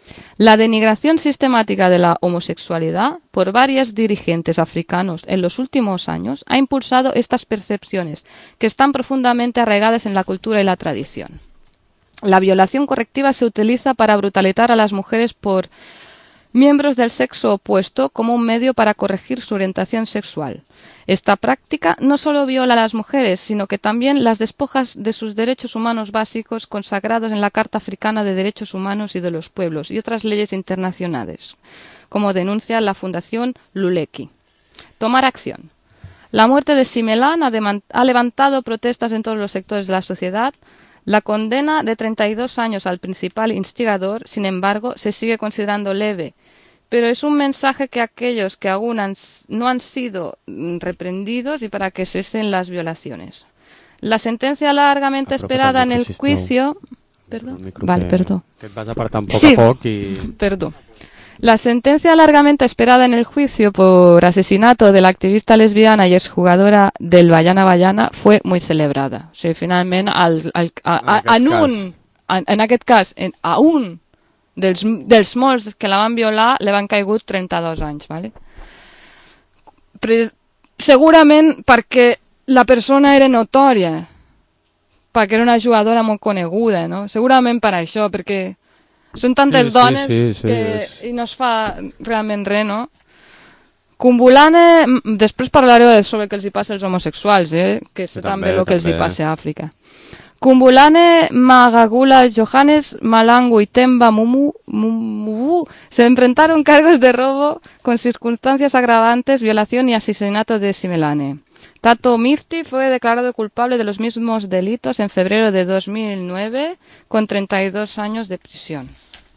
La denigración sistemática de la homosexualidad por varios dirigentes africanos en los últimos años ha impulsado estas percepciones, que están profundamente arraigadas en la cultura y la tradición. La violación correctiva se utiliza para brutalizar a las mujeres por miembros del sexo opuesto como un medio para corregir su orientación sexual. Esta práctica no solo viola a las mujeres, sino que también las despoja de sus derechos humanos básicos consagrados en la Carta Africana de Derechos Humanos y de los Pueblos y otras leyes internacionales, como denuncia la Fundación Luleki. Tomar acción. La muerte de Simelan ha, ha levantado protestas en todos los sectores de la sociedad. La condena de treinta y dos años al principal instigador, sin embargo, se sigue considerando leve, pero es un mensaje que aquellos que aún han, no han sido reprendidos y para que cesen las violaciones. La sentencia largamente esperada en el juicio... Perdón. Vale, perdón. Que et vas apartant poc sí, a poc i... perdón. La sentencia largamente esperada en el juicio por asesinato de la activista lesbiana y exjugadora del Banyana Banyana fue muy celebrada. O sigui, finalment, el, el, a, a, en, un, en, en aquest cas, en, a un dels, dels molts que la van violar, li van caigut trenta-dos anys. ¿vale? Però, segurament perquè la persona era notòria, perquè era una jugadora molt coneguda, no? Segurament per això, perquè són tantes sí, dones sí, sí, sí, que és... i no es fa realment res, no? Kumbulane, després parlaré sobre què els hi passa als homosexuals, eh? que és sí, també el que els hi passa a Àfrica. Kumbulane, Magagula, Johannes, Malangu y Temba Mumu, Mumu se enfrentaron cargos de robo con circunstancias agravantes, violación y asesinato de Simelane. Tato Mifti fue declarado culpable de los mismos delitos en febrero de dos mil nueve con treinta y dos años de prisión.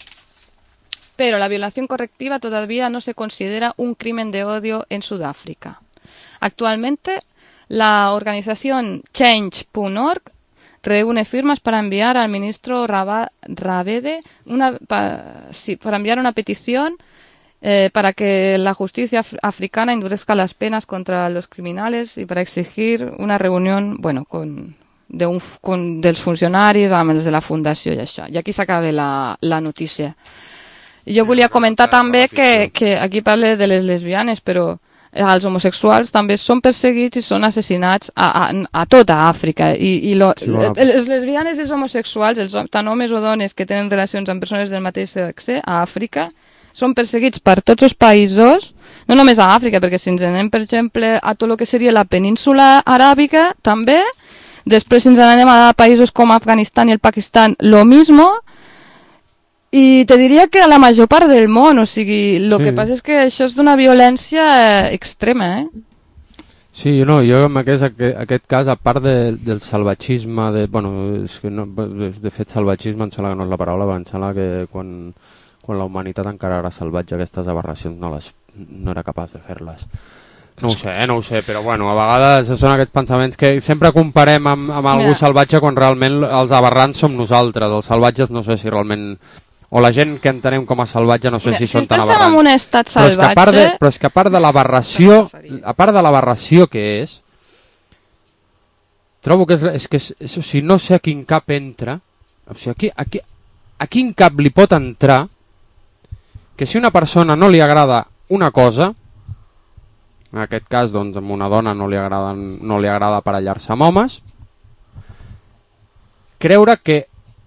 Pero la violación correctiva todavía no se considera un crimen de odio en Sudáfrica. Actualmente, la organización change punto org reúne firmas para enviar al ministro Rabede una, para, sí, para enviar una petición eh, para que la justicia af africana endurezca las penas contra los criminales y para exigir una reunión, bueno, con, de un, con dels funcionaris amb els de la fundació i això. I aquí s'acaba la, la notícia. Jo volia comentar també que, que aquí parle de les lesbianes, però els homosexuals també són perseguits i són assassinats a, a, a tota Àfrica. I, i lo, sí, bueno. Les lesbianes i els homosexuals, els, tant homes o dones que tenen relacions amb persones del mateix sexe a Àfrica, són perseguits per tots els països, no només a Àfrica, perquè si ens anem, per exemple, a tot el que seria la península aràbiga, també, Després ens anem a països com Afganistan i el Pakistan, lo mismo. I te diria que a la major part del món, o sigui, el sí. que passa és que això és d'una violència extrema, eh? Sí, no, jo en aquest, aquest cas, a part de, del salvatgisme, de, bueno, és que no, de fet salvatgisme em sembla que no és la paraula, però em sembla que quan, quan la humanitat encara era salvatge aquestes aberracions no, les, no era capaç de fer-les. No ho sé, eh, no ho sé, però bueno, a vegades són aquests pensaments que sempre comparem amb, amb algú Mira. salvatge quan realment els aberrants som nosaltres, els salvatges no sé si realment... o la gent que entenem com a salvatge no sé Mira, si, si són tan estàs aberrants. en un estat Però és que a part de, però és que a part de l'aberració, a part de l'aberració que és, trobo que és, és que és, és, o sigui, no sé a quin cap entra, o sigui, a, qui, a, qui, a quin cap li pot entrar que si una persona no li agrada una cosa, en aquest cas doncs amb una dona no li agrada, no li agrada aparellar-se amb homes, creure que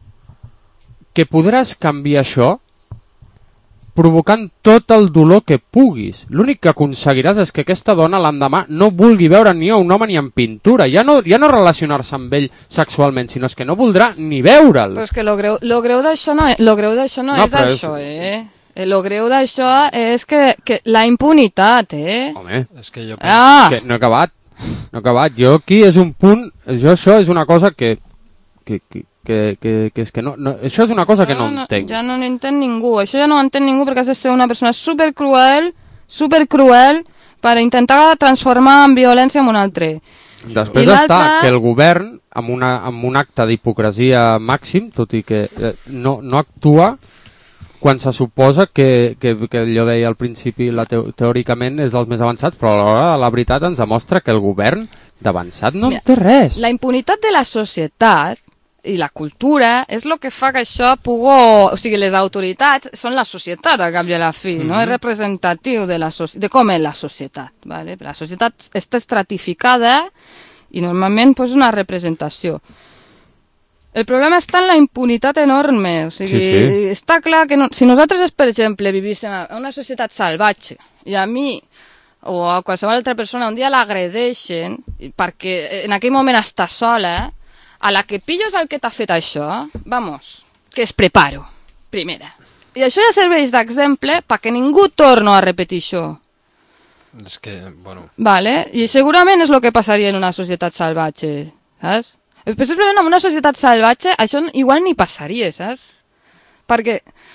que podràs canviar això provocant tot el dolor que puguis. L'únic que aconseguiràs és que aquesta dona l'endemà no vulgui veure ni a un home ni en pintura. Ja no, ja no relacionar-se amb ell sexualment, sinó és que no voldrà ni veure'l. Però és que lo greu, lo greu d'això no, lo greu d'això no, no és això, és... eh? Lo greu d'això és que, que la impunitat, eh? Home, és que jo penso... ah! que no he acabat. No he acabat. Jo aquí és un punt... Jo això és una cosa que... que, que Que, que, que és que no, no, això és una cosa que no, no entenc. Ja no n'entén ningú, això ja no ho entén ningú perquè has de ser una persona supercruel, supercruel, per intentar transformar en violència en un altre. Després està que el govern, amb, una, amb un acte d'hipocresia màxim, tot i que eh, no, no actua quan se suposa que, que, que allò deia al principi, la teo, teòricament és dels més avançats, però a l'hora de la veritat ens demostra que el govern d'avançat no en té res. La impunitat de la societat i la cultura és el que fa que això pugui... O sigui, les autoritats són la societat, al cap i a la fi, no? Mm-hmm. És representatiu de, la so... de com és la societat, ¿vale? La societat està estratificada i normalment pues, una representació. El problema està en la impunitat enorme, o sigui, sí, sí. Està clar que no... si nosaltres, per exemple, vivíssim en una societat salvatge i a mi o a qualsevol altra persona un dia l'agredeixen perquè en aquell moment està sola, a la que pillos el que t'ha fet això, vamos, que es preparo, primera. I això ja serveix d'exemple perquè ningú torno a repetir això. És que, bueno... Vale? I segurament és el que passaria en una societat salvatge, saps? Especialment en una societat salvatge això igual ni passaria, saps? Perquè...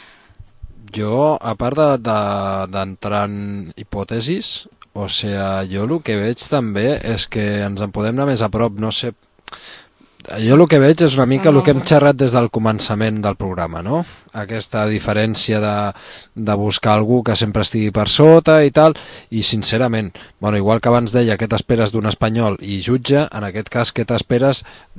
Jo, a part d'entrar de, de, en hipòtesis, o sigui, jo el que veig també és que ens en podem anar més a prop, no sé... Jo el que veig és una mica el que hem xerrat des del començament del programa, no? Aquesta diferència de, de buscar algú que sempre estigui per sota i tal, i sincerament, bueno, igual que abans deia què t'esperes d'un espanyol i jutge, en aquest cas què t'esperes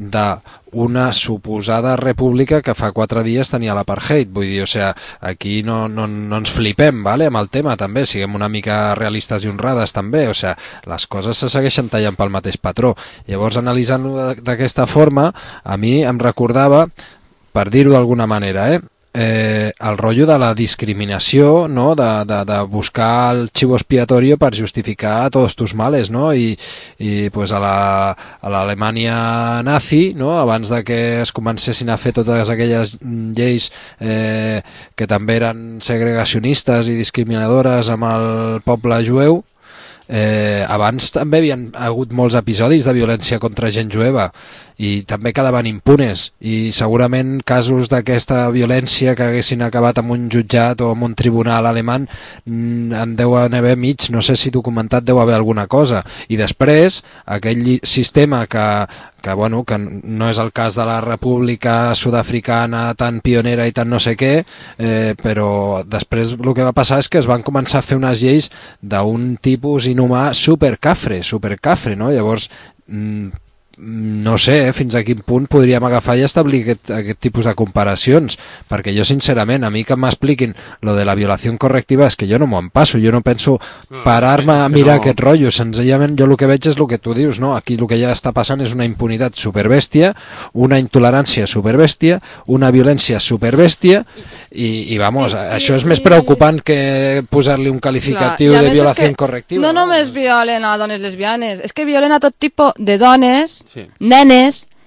d'una suposada república que fa quatre dies tenia l'apartheid, vull dir, o sigui, aquí no, no, no ens flipem, vale, amb el tema també, siguem una mica realistes i honrades també, o sigui, les coses se segueixen tallant pel mateix patró. Llavors, analitzant-ho d'aquesta forma, a mi em recordava, per dir-ho d'alguna manera, eh, eh, el rotllo de la discriminació, no? de, de, de buscar el chivo expiatorio per justificar tots tus males, no? I, i pues a l'Alemanya la, nazi, no? Abans de que es comencessin a fer totes aquelles lleis eh, que també eren segregacionistes i discriminadores amb el poble jueu, Eh, abans també havien hagut molts episodis de violència contra gent jueva i també quedaven impunes i segurament casos d'aquesta violència que haguessin acabat amb un jutjat o amb un tribunal alemany en deu haver mig, no sé si documentat deu haver alguna cosa, i després aquell sistema que, que, bueno, que no és el cas de la República Sud-africana tan pionera i tan no sé què, eh, però després el que va passar és que es van començar a fer unes lleis d'un tipus inhumà supercafre, supercafre, no? Llavors, mm, no sé eh, fins a quin punt podríem agafar i establir aquest, aquest tipus de comparacions, perquè jo sincerament, a mi que m'expliquin lo de la violació correctiva és que jo no m'ho en passo, jo no penso parar-me a mirar no. aquest rotllo, senzillament jo el que veig és el que tu dius, no? Aquí el que ja està passant és una impunitat superbèstia, una intolerància superbèstia, una violència superbèstia i, i vamos, I, això és i, més preocupant que posar-li un qualificatiu clar, de violació correctiva. No, no només violen a dones lesbianes, és que violen a tot tipus de dones, sí. nenes,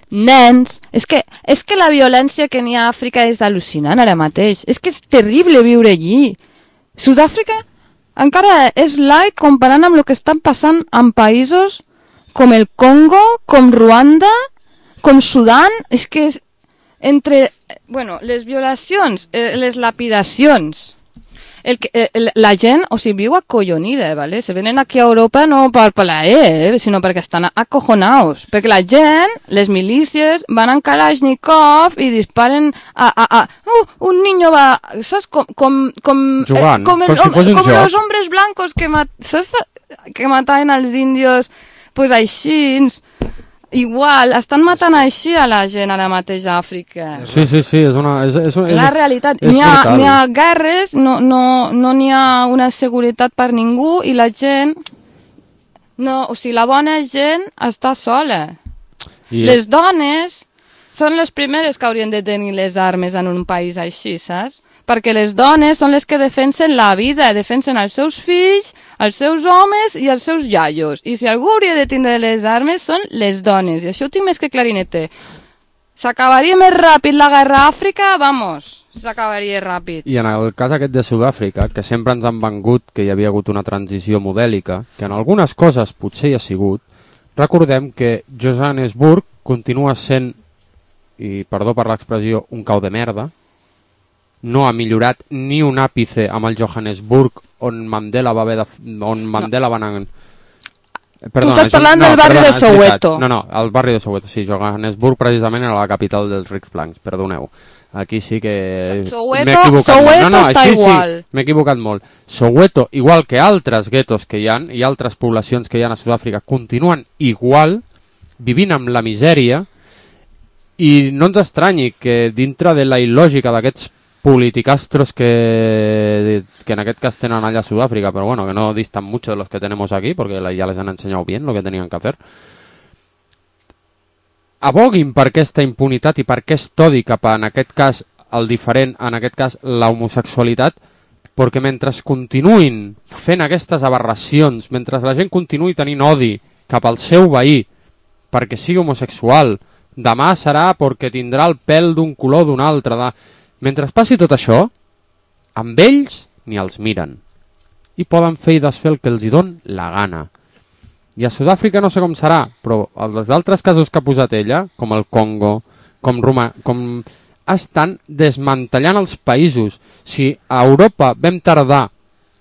nens... És que, és que la violència que n'hi ha a Àfrica és al·lucinant ara mateix. És que és terrible viure allí. Sud-àfrica encara és light comparant amb el que estan passant en països com el Congo, com Ruanda, com Sudan. És que és entre... Bueno, les violacions, eh, les lapidacions... El, el, la gent, o sigui, viu acollonida, ¿vale? Se venen aquí a Europa no per plaer, eh, sinó perquè estan acojonados. Perquè la gent, les milícies, van en Kalashnikov i disparen a... a, a uh, un niño va... Saps? Com... com, com Jugant, eh, com, el, com si fos un com joc. los hombres blancos que, mat, saps? Que mataven als indios, pues així... Igual, estan matant així a la gent ara mateix a Àfrica. Sí, sí, sí, és una... És, és, és, la realitat. N'hi ha, n'hi ha guerres, no n'hi no, no ha una seguretat per ningú i la gent... No, o sigui, la bona gent està sola. I... Les dones són les primeres que haurien de tenir les armes en un país així, saps? Perquè les dones són les que defensen la vida, defensen els seus fills, els seus homes i els seus iaios. I si algú hauria de tindre les armes són les dones, i això ho tinc més que clarineter. S'acabaria més ràpid la guerra a Àfrica? Vamos, s'acabaria ràpid. I en el cas aquest de Sud-àfrica, que sempre ens han vengut que hi havia hagut una transició modèlica, que en algunes coses potser hi ha sigut, recordem que Johannesburg continua sent, i perdó per l'expressió, un cau de merda. No ha millorat ni un àpice amb el Johannesburg on Mandela va haver de... on Mandela no. van... En... Perdona, tu estàs parlant no, del barri perdona, de Soweto. No, no, el barri de Soweto, sí, Johannesburg precisament era la capital dels rics blancs, perdoneu. Aquí sí que Soweto, m'he equivocat Soweto molt. No, no, està així igual. Sí, m'he equivocat molt. Soweto, igual que altres guetos que hi ha i altres poblacions que hi ha a Sud-àfrica, continuen igual, vivint amb la misèria, i no ens estranyi que dintre de la il·lògica d'aquests politicastros que, que en aquest cas tenen allà a Sudàfrica, però bueno, que no distan mucho de los que tenemos aquí, porque ya les han enseñado bien lo que tenían que hacer, aboguin per aquesta impunitat i per aquest odi cap a, en aquest cas, el diferent, en aquest cas, la homosexualitat, perquè mentre continuïn fent aquestes aberracions, mentre la gent continuï tenint odi cap al seu veí perquè sigui homosexual, demà serà perquè tindrà el pèl d'un color d'un altre, de... mentre passi tot això, amb ells ni els miren. I poden fer i desfer el que els hi don la gana. I a Sud-àfrica no sé com serà, però els d'altres casos que ha posat ella, com el Congo, com Roma, com... estan desmantellant els països. Si a Europa vam tardar,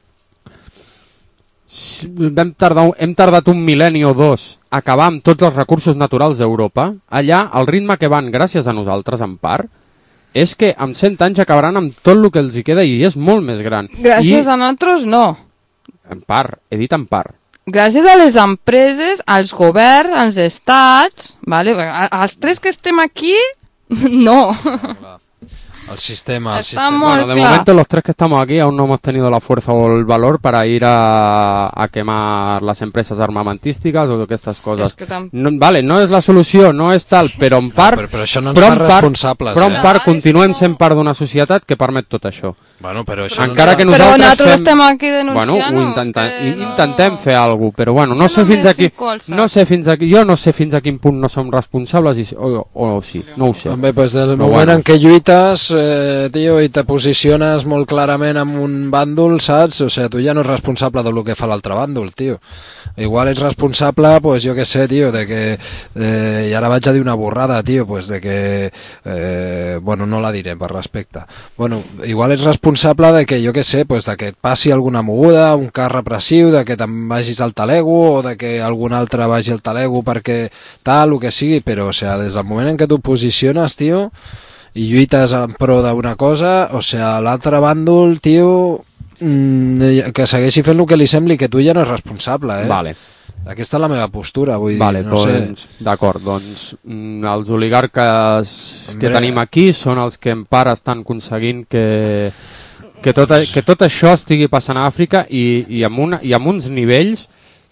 vam tardar hem tardat un mil·lenni o dos a acabar amb tots els recursos naturals d'Europa, allà el ritme que van gràcies a nosaltres en part, és que amb cent anys acabaran amb tot el que els hi queda i és molt més gran. Gràcies I... a nosaltres no. En part, he dit en part. Gràcies a les empreses, als governs, als estats, vale? Els tres que estem aquí, no. El sistema, el Está sistema. muy Bueno, de claro. momento los tres que estamos aquí aún no hemos tenido la fuerza o el valor para ir a, a quemar las empresas armamentísticas o aquestes coses. Es que tam- no, vale, no és la solució, no és tal, però en part, però, però això no ens però fa en part, responsables, però eh? en part continuem sent part d'una societat que permet tot això. Bueno, però això Encara no que ens fa- Però nosaltres nosaltres fem... estem aquí Bueno, denunciant. ho intenta... intentem fer alguna cosa, però bueno, no sé no fins me aquí, fico al sac. no sé fins aquí, jo no sé fins a quin punt no som responsables i, o, o, o sí, no ho sé. Home, pues del Però moment bueno. en què lluites, eh, tio, i te posiciones molt clarament amb un bàndol, saps? O sigui, tu ja no ets responsable del que fa l'altre bàndol, tio. Igual ets responsable, pues jo què sé, tio, de que... Eh, I ara vaig a dir una borrada, tio, pues de que... Eh, bueno, no la diré per respecte. Bueno, igual ets responsable de que, jo què sé, pues de que et passi alguna moguda, un cas repressiu, de que te'n vagis al talego o de que algun altre vagi al talego perquè tal, el que sigui, però, o sigui, des del moment en què tu posiciones, tio, i lluites en pro d'una cosa, o sigui, l'altre bàndol, tio, mmm, que segueixi fent el que li sembli, que tu ja no és responsable, eh? Vale. Aquesta és la meva postura, vull Vale, dir, no doncs, sé. d'acord, doncs mm, els oligarques Hombre. que tenim aquí són els que en part estan aconseguint que, que, tot, que tot això estigui passant a Àfrica i, i, amb una, i amb uns nivells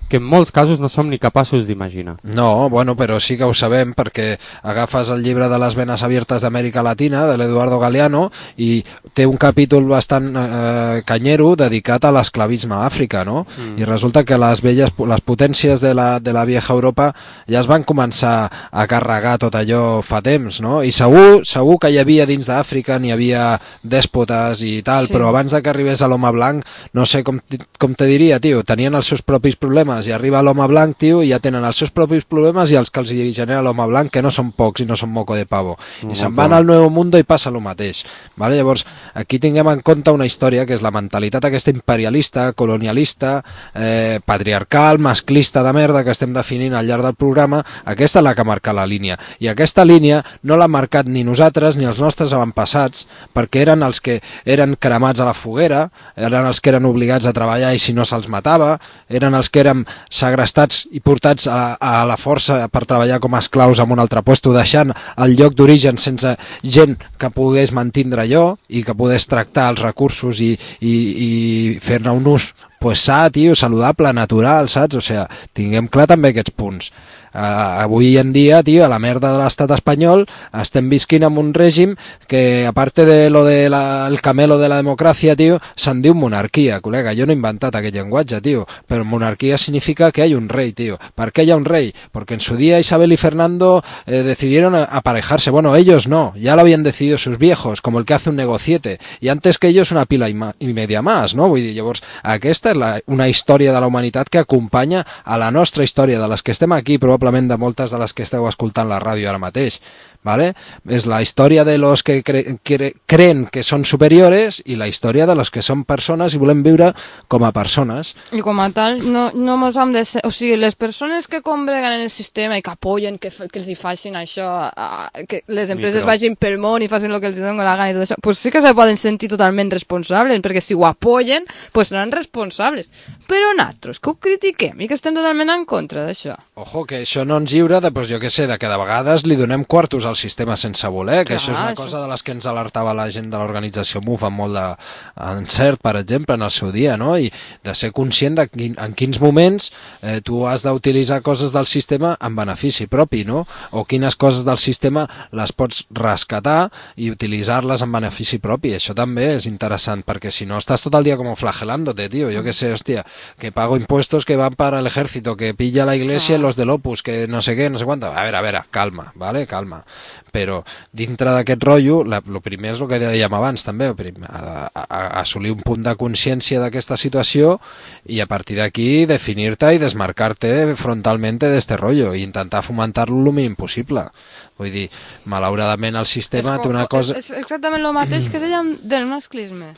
que en molts casos no som ni capaços d'imaginar. No, bueno, però sí que ho sabem perquè agafes el llibre de les venes abiertes d'Amèrica Latina, de l'Eduardo Galeano, i té un capítol bastant eh, canyero dedicat a l'esclavisme a Àfrica, no? Mm. I resulta que les velles, les potències de la, de la vieja Europa ja es van començar a carregar tot allò fa temps, no? I segur, segur que hi havia dins d'Àfrica, n'hi havia dèspotes i tal, sí. Però abans de que arribés a l'home blanc, no sé com, com te diria, tio, tenien els seus propis problemes i arriba l'home blanc, tio, i ja tenen els seus propis problemes i els que els genera l'home blanc, que no són pocs i no són moco de pavo. I no, se'n van al Nuevo Mundo i passa el mateix. Vale? Llavors, aquí tinguem en compte una història que és la mentalitat aquesta imperialista, colonialista, eh, patriarcal, masclista de merda que estem definint al llarg del programa. Aquesta és la que ha marcat la línia. I aquesta línia no l'ha marcat ni nosaltres ni els nostres avantpassats, perquè eren els que eren cremats a la foguera, eren els que eren obligats a treballar i si no se'ls matava, eren els que érem segrestats i portats a, a la força per treballar com a esclaus en un altre puesto, deixant el lloc d'origen sense gent que pogués mantindre allò i que pogués tractar els recursos i, i, i fer-ne un ús pues sa, tio, saludable, natural, saps? O sigui, tinguem clar també aquests punts. Uh, avui en dia, tio, a la merda de l'estat espanyol estem visquint amb un règim que, a part de lo de la, el camelo de la democràcia, tio, se'n diu monarquia, col·lega. Jo no he inventat aquest llenguatge, tio, però monarquia significa que hay un rey, tío. ¿Por qué hay un rey? Porque en su día Isabel y Fernando eh, decidieron aparejarse. Bueno, ellos no, ya lo habían decidido sus viejos, como el que hace un negociete, y antes que ellos una pila y, y media más, no? Vull dir, llavors, aquesta és la, una història de la humanitat que acompanya a la nostra història, de les que estem aquí, probablement de moltes de les que esteu escoltant la ràdio ara mateix. ¿Vale? És la història de los que cre cre creen que són superiores i la història de los que són persones i volem viure com a persones. I com a tal, no, no mos hem de ser... O sigui, les persones que combreguen en el sistema i que apoyen que, que els hi facin això, a, que les empreses Micro. vagin pel món i facin el que els donen la gana i tot això, pues sí que se poden sentir totalment responsables, perquè si ho apoyen, pues seran responsables. Però nosaltres, que ho critiquem i que estem totalment en contra d'això. Ojo, que això no ens lliura de, pues, jo què sé, de que de vegades li donem quartos al sistema sense voler, que Clar, això és una això... cosa de les que ens alertava la gent de l'organització M U F amb molt d'encert, per exemple, en el seu dia, no? I de ser conscient de quin, en quins moments eh, tu has d'utilitzar coses del sistema en benefici propi, no? O quines coses del sistema les pots rescatar i utilitzar-les en benefici propi. Això també és interessant, perquè si no estàs tot el dia com flagelándote, tío. Jo què sé, hòstia, que pago impuestos que van para el ejército, que pilla la iglesia los del Opus, que no sé què, no sé quant. A veure, a veure, calma, vale? Calma. Però dintre d'aquest rotllo, el primer és el que dèiem abans també, a, a, a assolir un punt de consciència d'aquesta situació i a partir d'aquí definir-te i desmarcar-te frontalment d'este rotllo i intentar fomentar-lo el mínim possible. Vull dir, malauradament el sistema té una cosa... És exactament el mateix que dèiem del masclisme.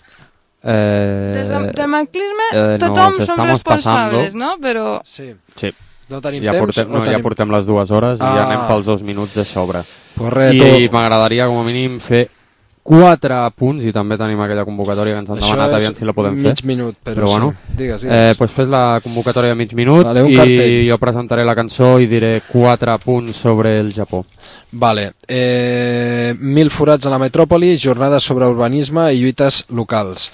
Eh... Del, del masclisme eh, tothom som responsables, pasando. No? Però... Sí. Sí. No tenim ja temps? Portem, no, tenim... ja portem les dues hores ah. i ja anem pels dos minuts de sobre. Pues re, I m'agradaria com a mínim fer quatre punts i també tenim aquella convocatòria que ens han Això demanat, aviam si la podem fer. Mig minut, però, però bueno, sí. Digues, digues. Eh, pues fes la convocatòria de mig minut vale, i jo presentaré la cançó i diré quatre punts sobre el Japó. Vale. Eh, mil forats a la metròpoli, jornades sobre urbanisme i lluites locals.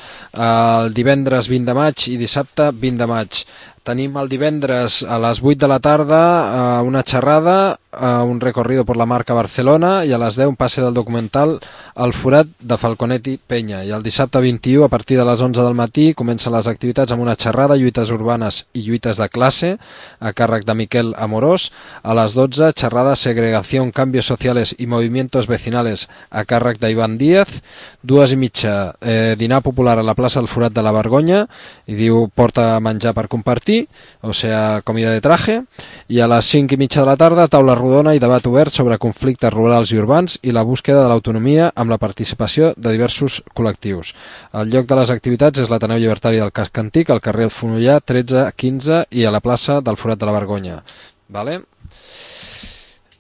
El divendres vint de maig i dissabte vint de maig. Tenim el divendres a les vuit de la tarda eh, una xerrada, eh, un recorrido por la marca Barcelona, i a les deu un passe del documental El forat de Falconetti Penya. I el dissabte vint-i-u, a partir de les onze del matí, comencen les activitats amb una xerrada, lluites urbanes i lluites de classe, a càrrec de Miquel Amorós. A les dotze, xerrada Segregación, Cambios Sociales y Movimientos Vecinales, a càrrec d'Ivan Díaz. Dues i mitja, eh, dinar popular a la plaça del Forat de la Vergonya, i diu porta menjar per compartir, o sea, comida de traje. I a les cinc i mitja de la tarda, taula rodona i debat obert sobre conflictes rurals i urbans i la búsqueda de l'autonomia amb la participació de diversos col·lectius. El lloc de les activitats és l'Ateneu Llibertari del Casc Antic, al carrer Fonollà tretze quinze i a la plaça del Forat de la Vergonya. Vale?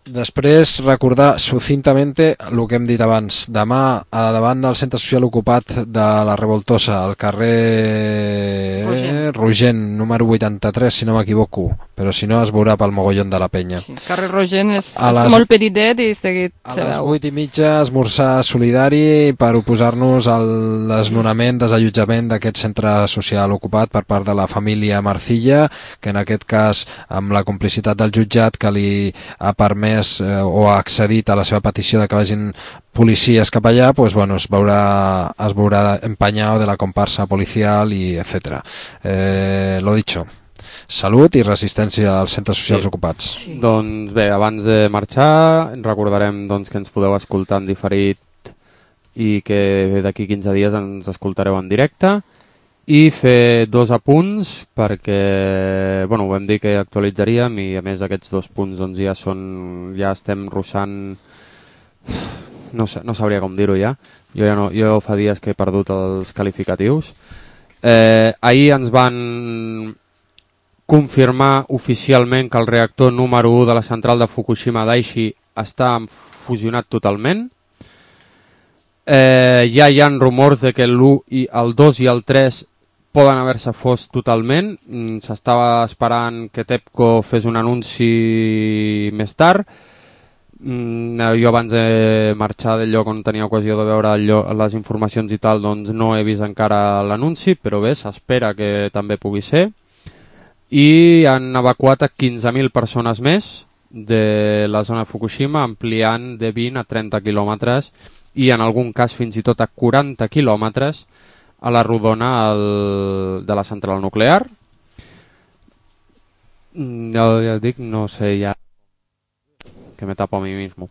Després, recordar sucintamente el que hem dit abans. Demà, a davant del centre social ocupat de la Revoltosa, al carrer Rogent, Rogent número vuitanta-tres, si no m'equivoco, però si no es veurà pel mogollon de la penya. Sí, carrer Rogent és, A és les- molt petitet i seguit A se les veu. vuit i mitja, esmorzar solidari per oposar-nos al desnonament, desallotjament d'aquest centre social ocupat per part de la família Marcilla, que en aquest cas, amb la complicitat del jutjat que li ha permès eh, o ha accedit a la seva petició de que vagin policies cap allà, pues, bueno, es veurà, es veurà empenyado de la comparsa policial i etcètera. Eh, lo dicho. Salut i resistència als centres socials Sí. ocupats. Sí. Doncs bé, abans de marxar, recordarem doncs, que ens podeu escoltar en diferit i que d'aquí quinze dies ens escoltareu en directe, i fer dos apunts perquè, bueno, ho vam dir que actualitzaríem i a més aquests dos punts doncs, ja són, ja estem ruixant, no, sé, no sabria com dir-ho ja, jo, ja no, jo fa dies que he perdut els qualificatius. Eh, ahir ens van confirmar oficialment que el reactor número u de la central de Fukushima Daiichi està fusionat totalment. Eh, ja hi ha rumors de que l'u, i el dos i el tres poden haver-se fos totalment. Mm, S'estava esperant que TEPCO fes un anunci més tard. Mm, jo abans de marxar del lloc on tenia ocasió de veure el lloc, les informacions i tal, doncs no he vist encara l'anunci, però bé, s'espera que també pugui ser. I han evacuat a quinze mil persones més de la zona de Fukushima, ampliant de vint a trenta quilòmetres i en algun cas fins i tot a quaranta quilòmetres a la rodona el, de la central nuclear. Mm, Ja, ja dic, no sé, ja que me tapo a mi mismo.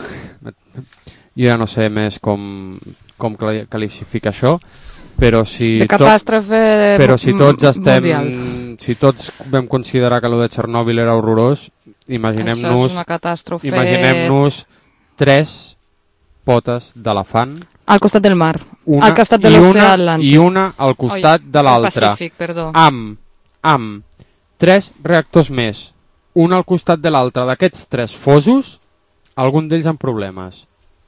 Jo ja no sé més com, com cla- qualificar això, però si, De to- catàstrofe però si tots estem, mundial. si tots vam considerar que allò de Txernòbil era horrorós, Això és imaginem-nos una catàstrofe. imaginem-nos tres potes d'elefant Al costat del mar, una, al costat de i l'oceà una- Atlàntic. i una al costat Oi, de l'altra, el Pacífic, perdó. amb, amb tres reactors més, un al costat de l'altre. D'aquests tres fosos, algun d'ells amb problemes.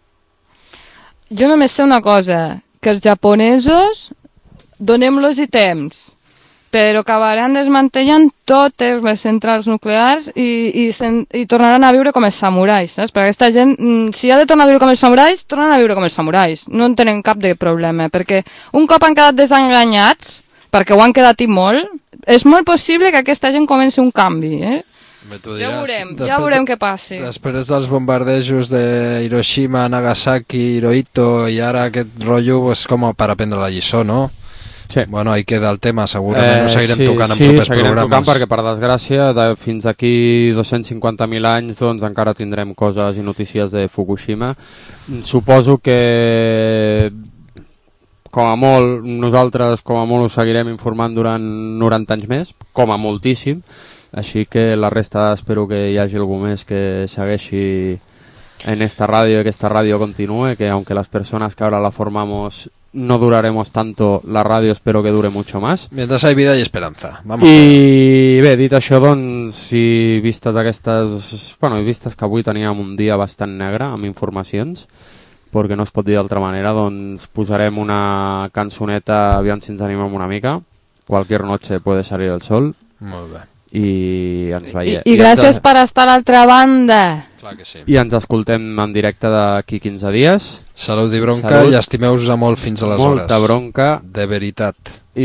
Jo només sé una cosa, que els japonesos donem-los i temps, però acabaran desmantellant totes les centrals nuclears i, i, sen, i tornaran a viure com els samurais, saps? Perquè aquesta gent, mm, si ha de tornar a viure com els samurais, tornen a viure com els samurais. No en tenen cap de problema, perquè un cop han quedat desenganyats, perquè ho han quedat i molt, és molt possible que aquesta gent comenci un canvi, eh? Bé, tu Ja diràs, veurem, després ja veurem de- què passi. Després dels bombardejos de Hiroshima, Nagasaki, Hirohito i ara aquest rotllo és com per aprendre la lliçó, no? Sí. Bueno, ahí queda el tema, segurament ho seguirem sí, tocant en sí, propers seguirem programes. tocant perquè, per desgràcia, de, fins aquí dos-cents cinquanta mil anys doncs, encara tindrem coses i notícies de Fukushima. Suposo que com a molt, nosaltres com a molt us seguirem informant durant noranta anys més, com a moltíssim, així que la resta espero que hi hagi algú més que segueixi en esta radio y que esta radio continúe, que aunque las personas que ahora la formamos no duraremos tanto, la radio espero que dure mucho más. Mientras hay vida y esperanza. Vamos I bé, dit això, doncs, i vistes aquestes... Bueno, i vistes que avui teníem un dia bastant negre amb informacions, perquè no es pot dir d'altra manera, doncs posarem una cançoneta, aviam si ens animem una mica. Cualquier noche puede salir el sol. Molt bé. I ens I, veiem. i gràcies per estar a l'altra banda. Clar que sí. I ens escoltem en directe d'aquí quinze dies. Salut i bronca. Salut. I estimeu-vos a molt fins aleshores. Molta bronca. De veritat.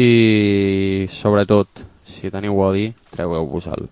I, sobretot, si teniu odi, treueu-vos-el.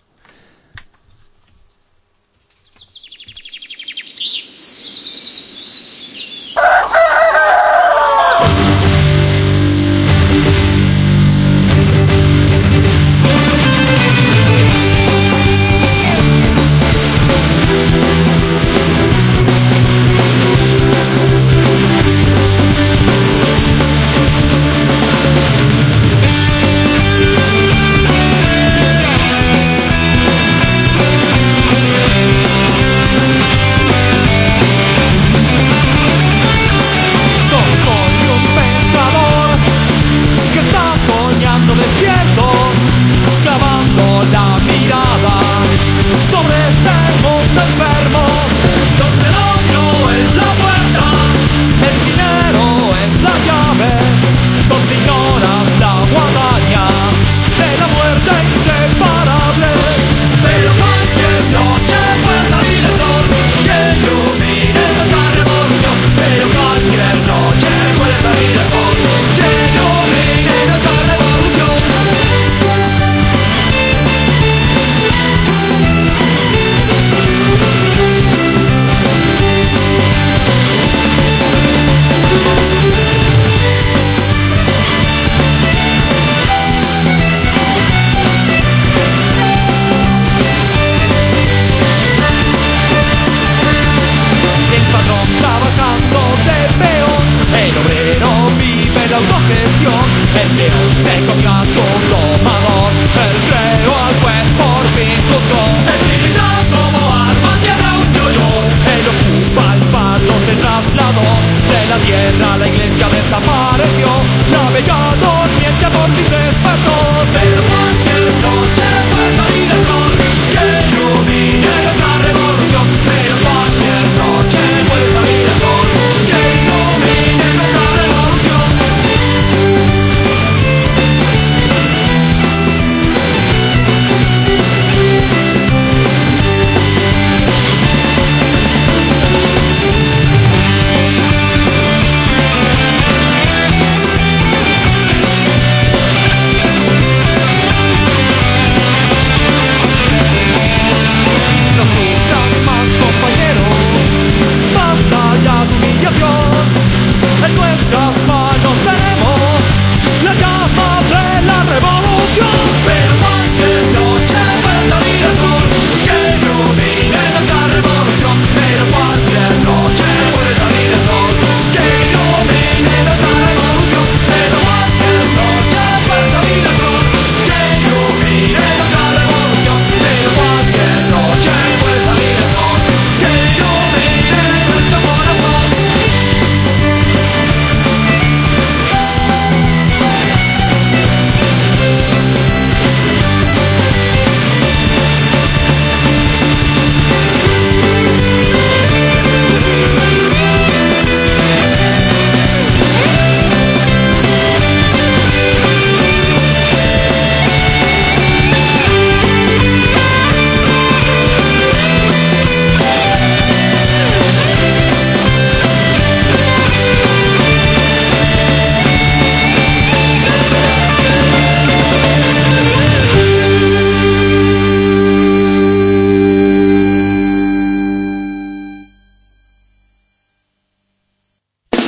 el patrón trabajando de peón. El obrero vive la autogestión. El peón se comió a su domador. El creo al juez por fin juzgó. El militar como arma tiene un yo-yo. Él ocupa el fardo, se trasladó. De la tierra la iglesia desapareció. Navegador miente por si despertó. Pero cualquier noche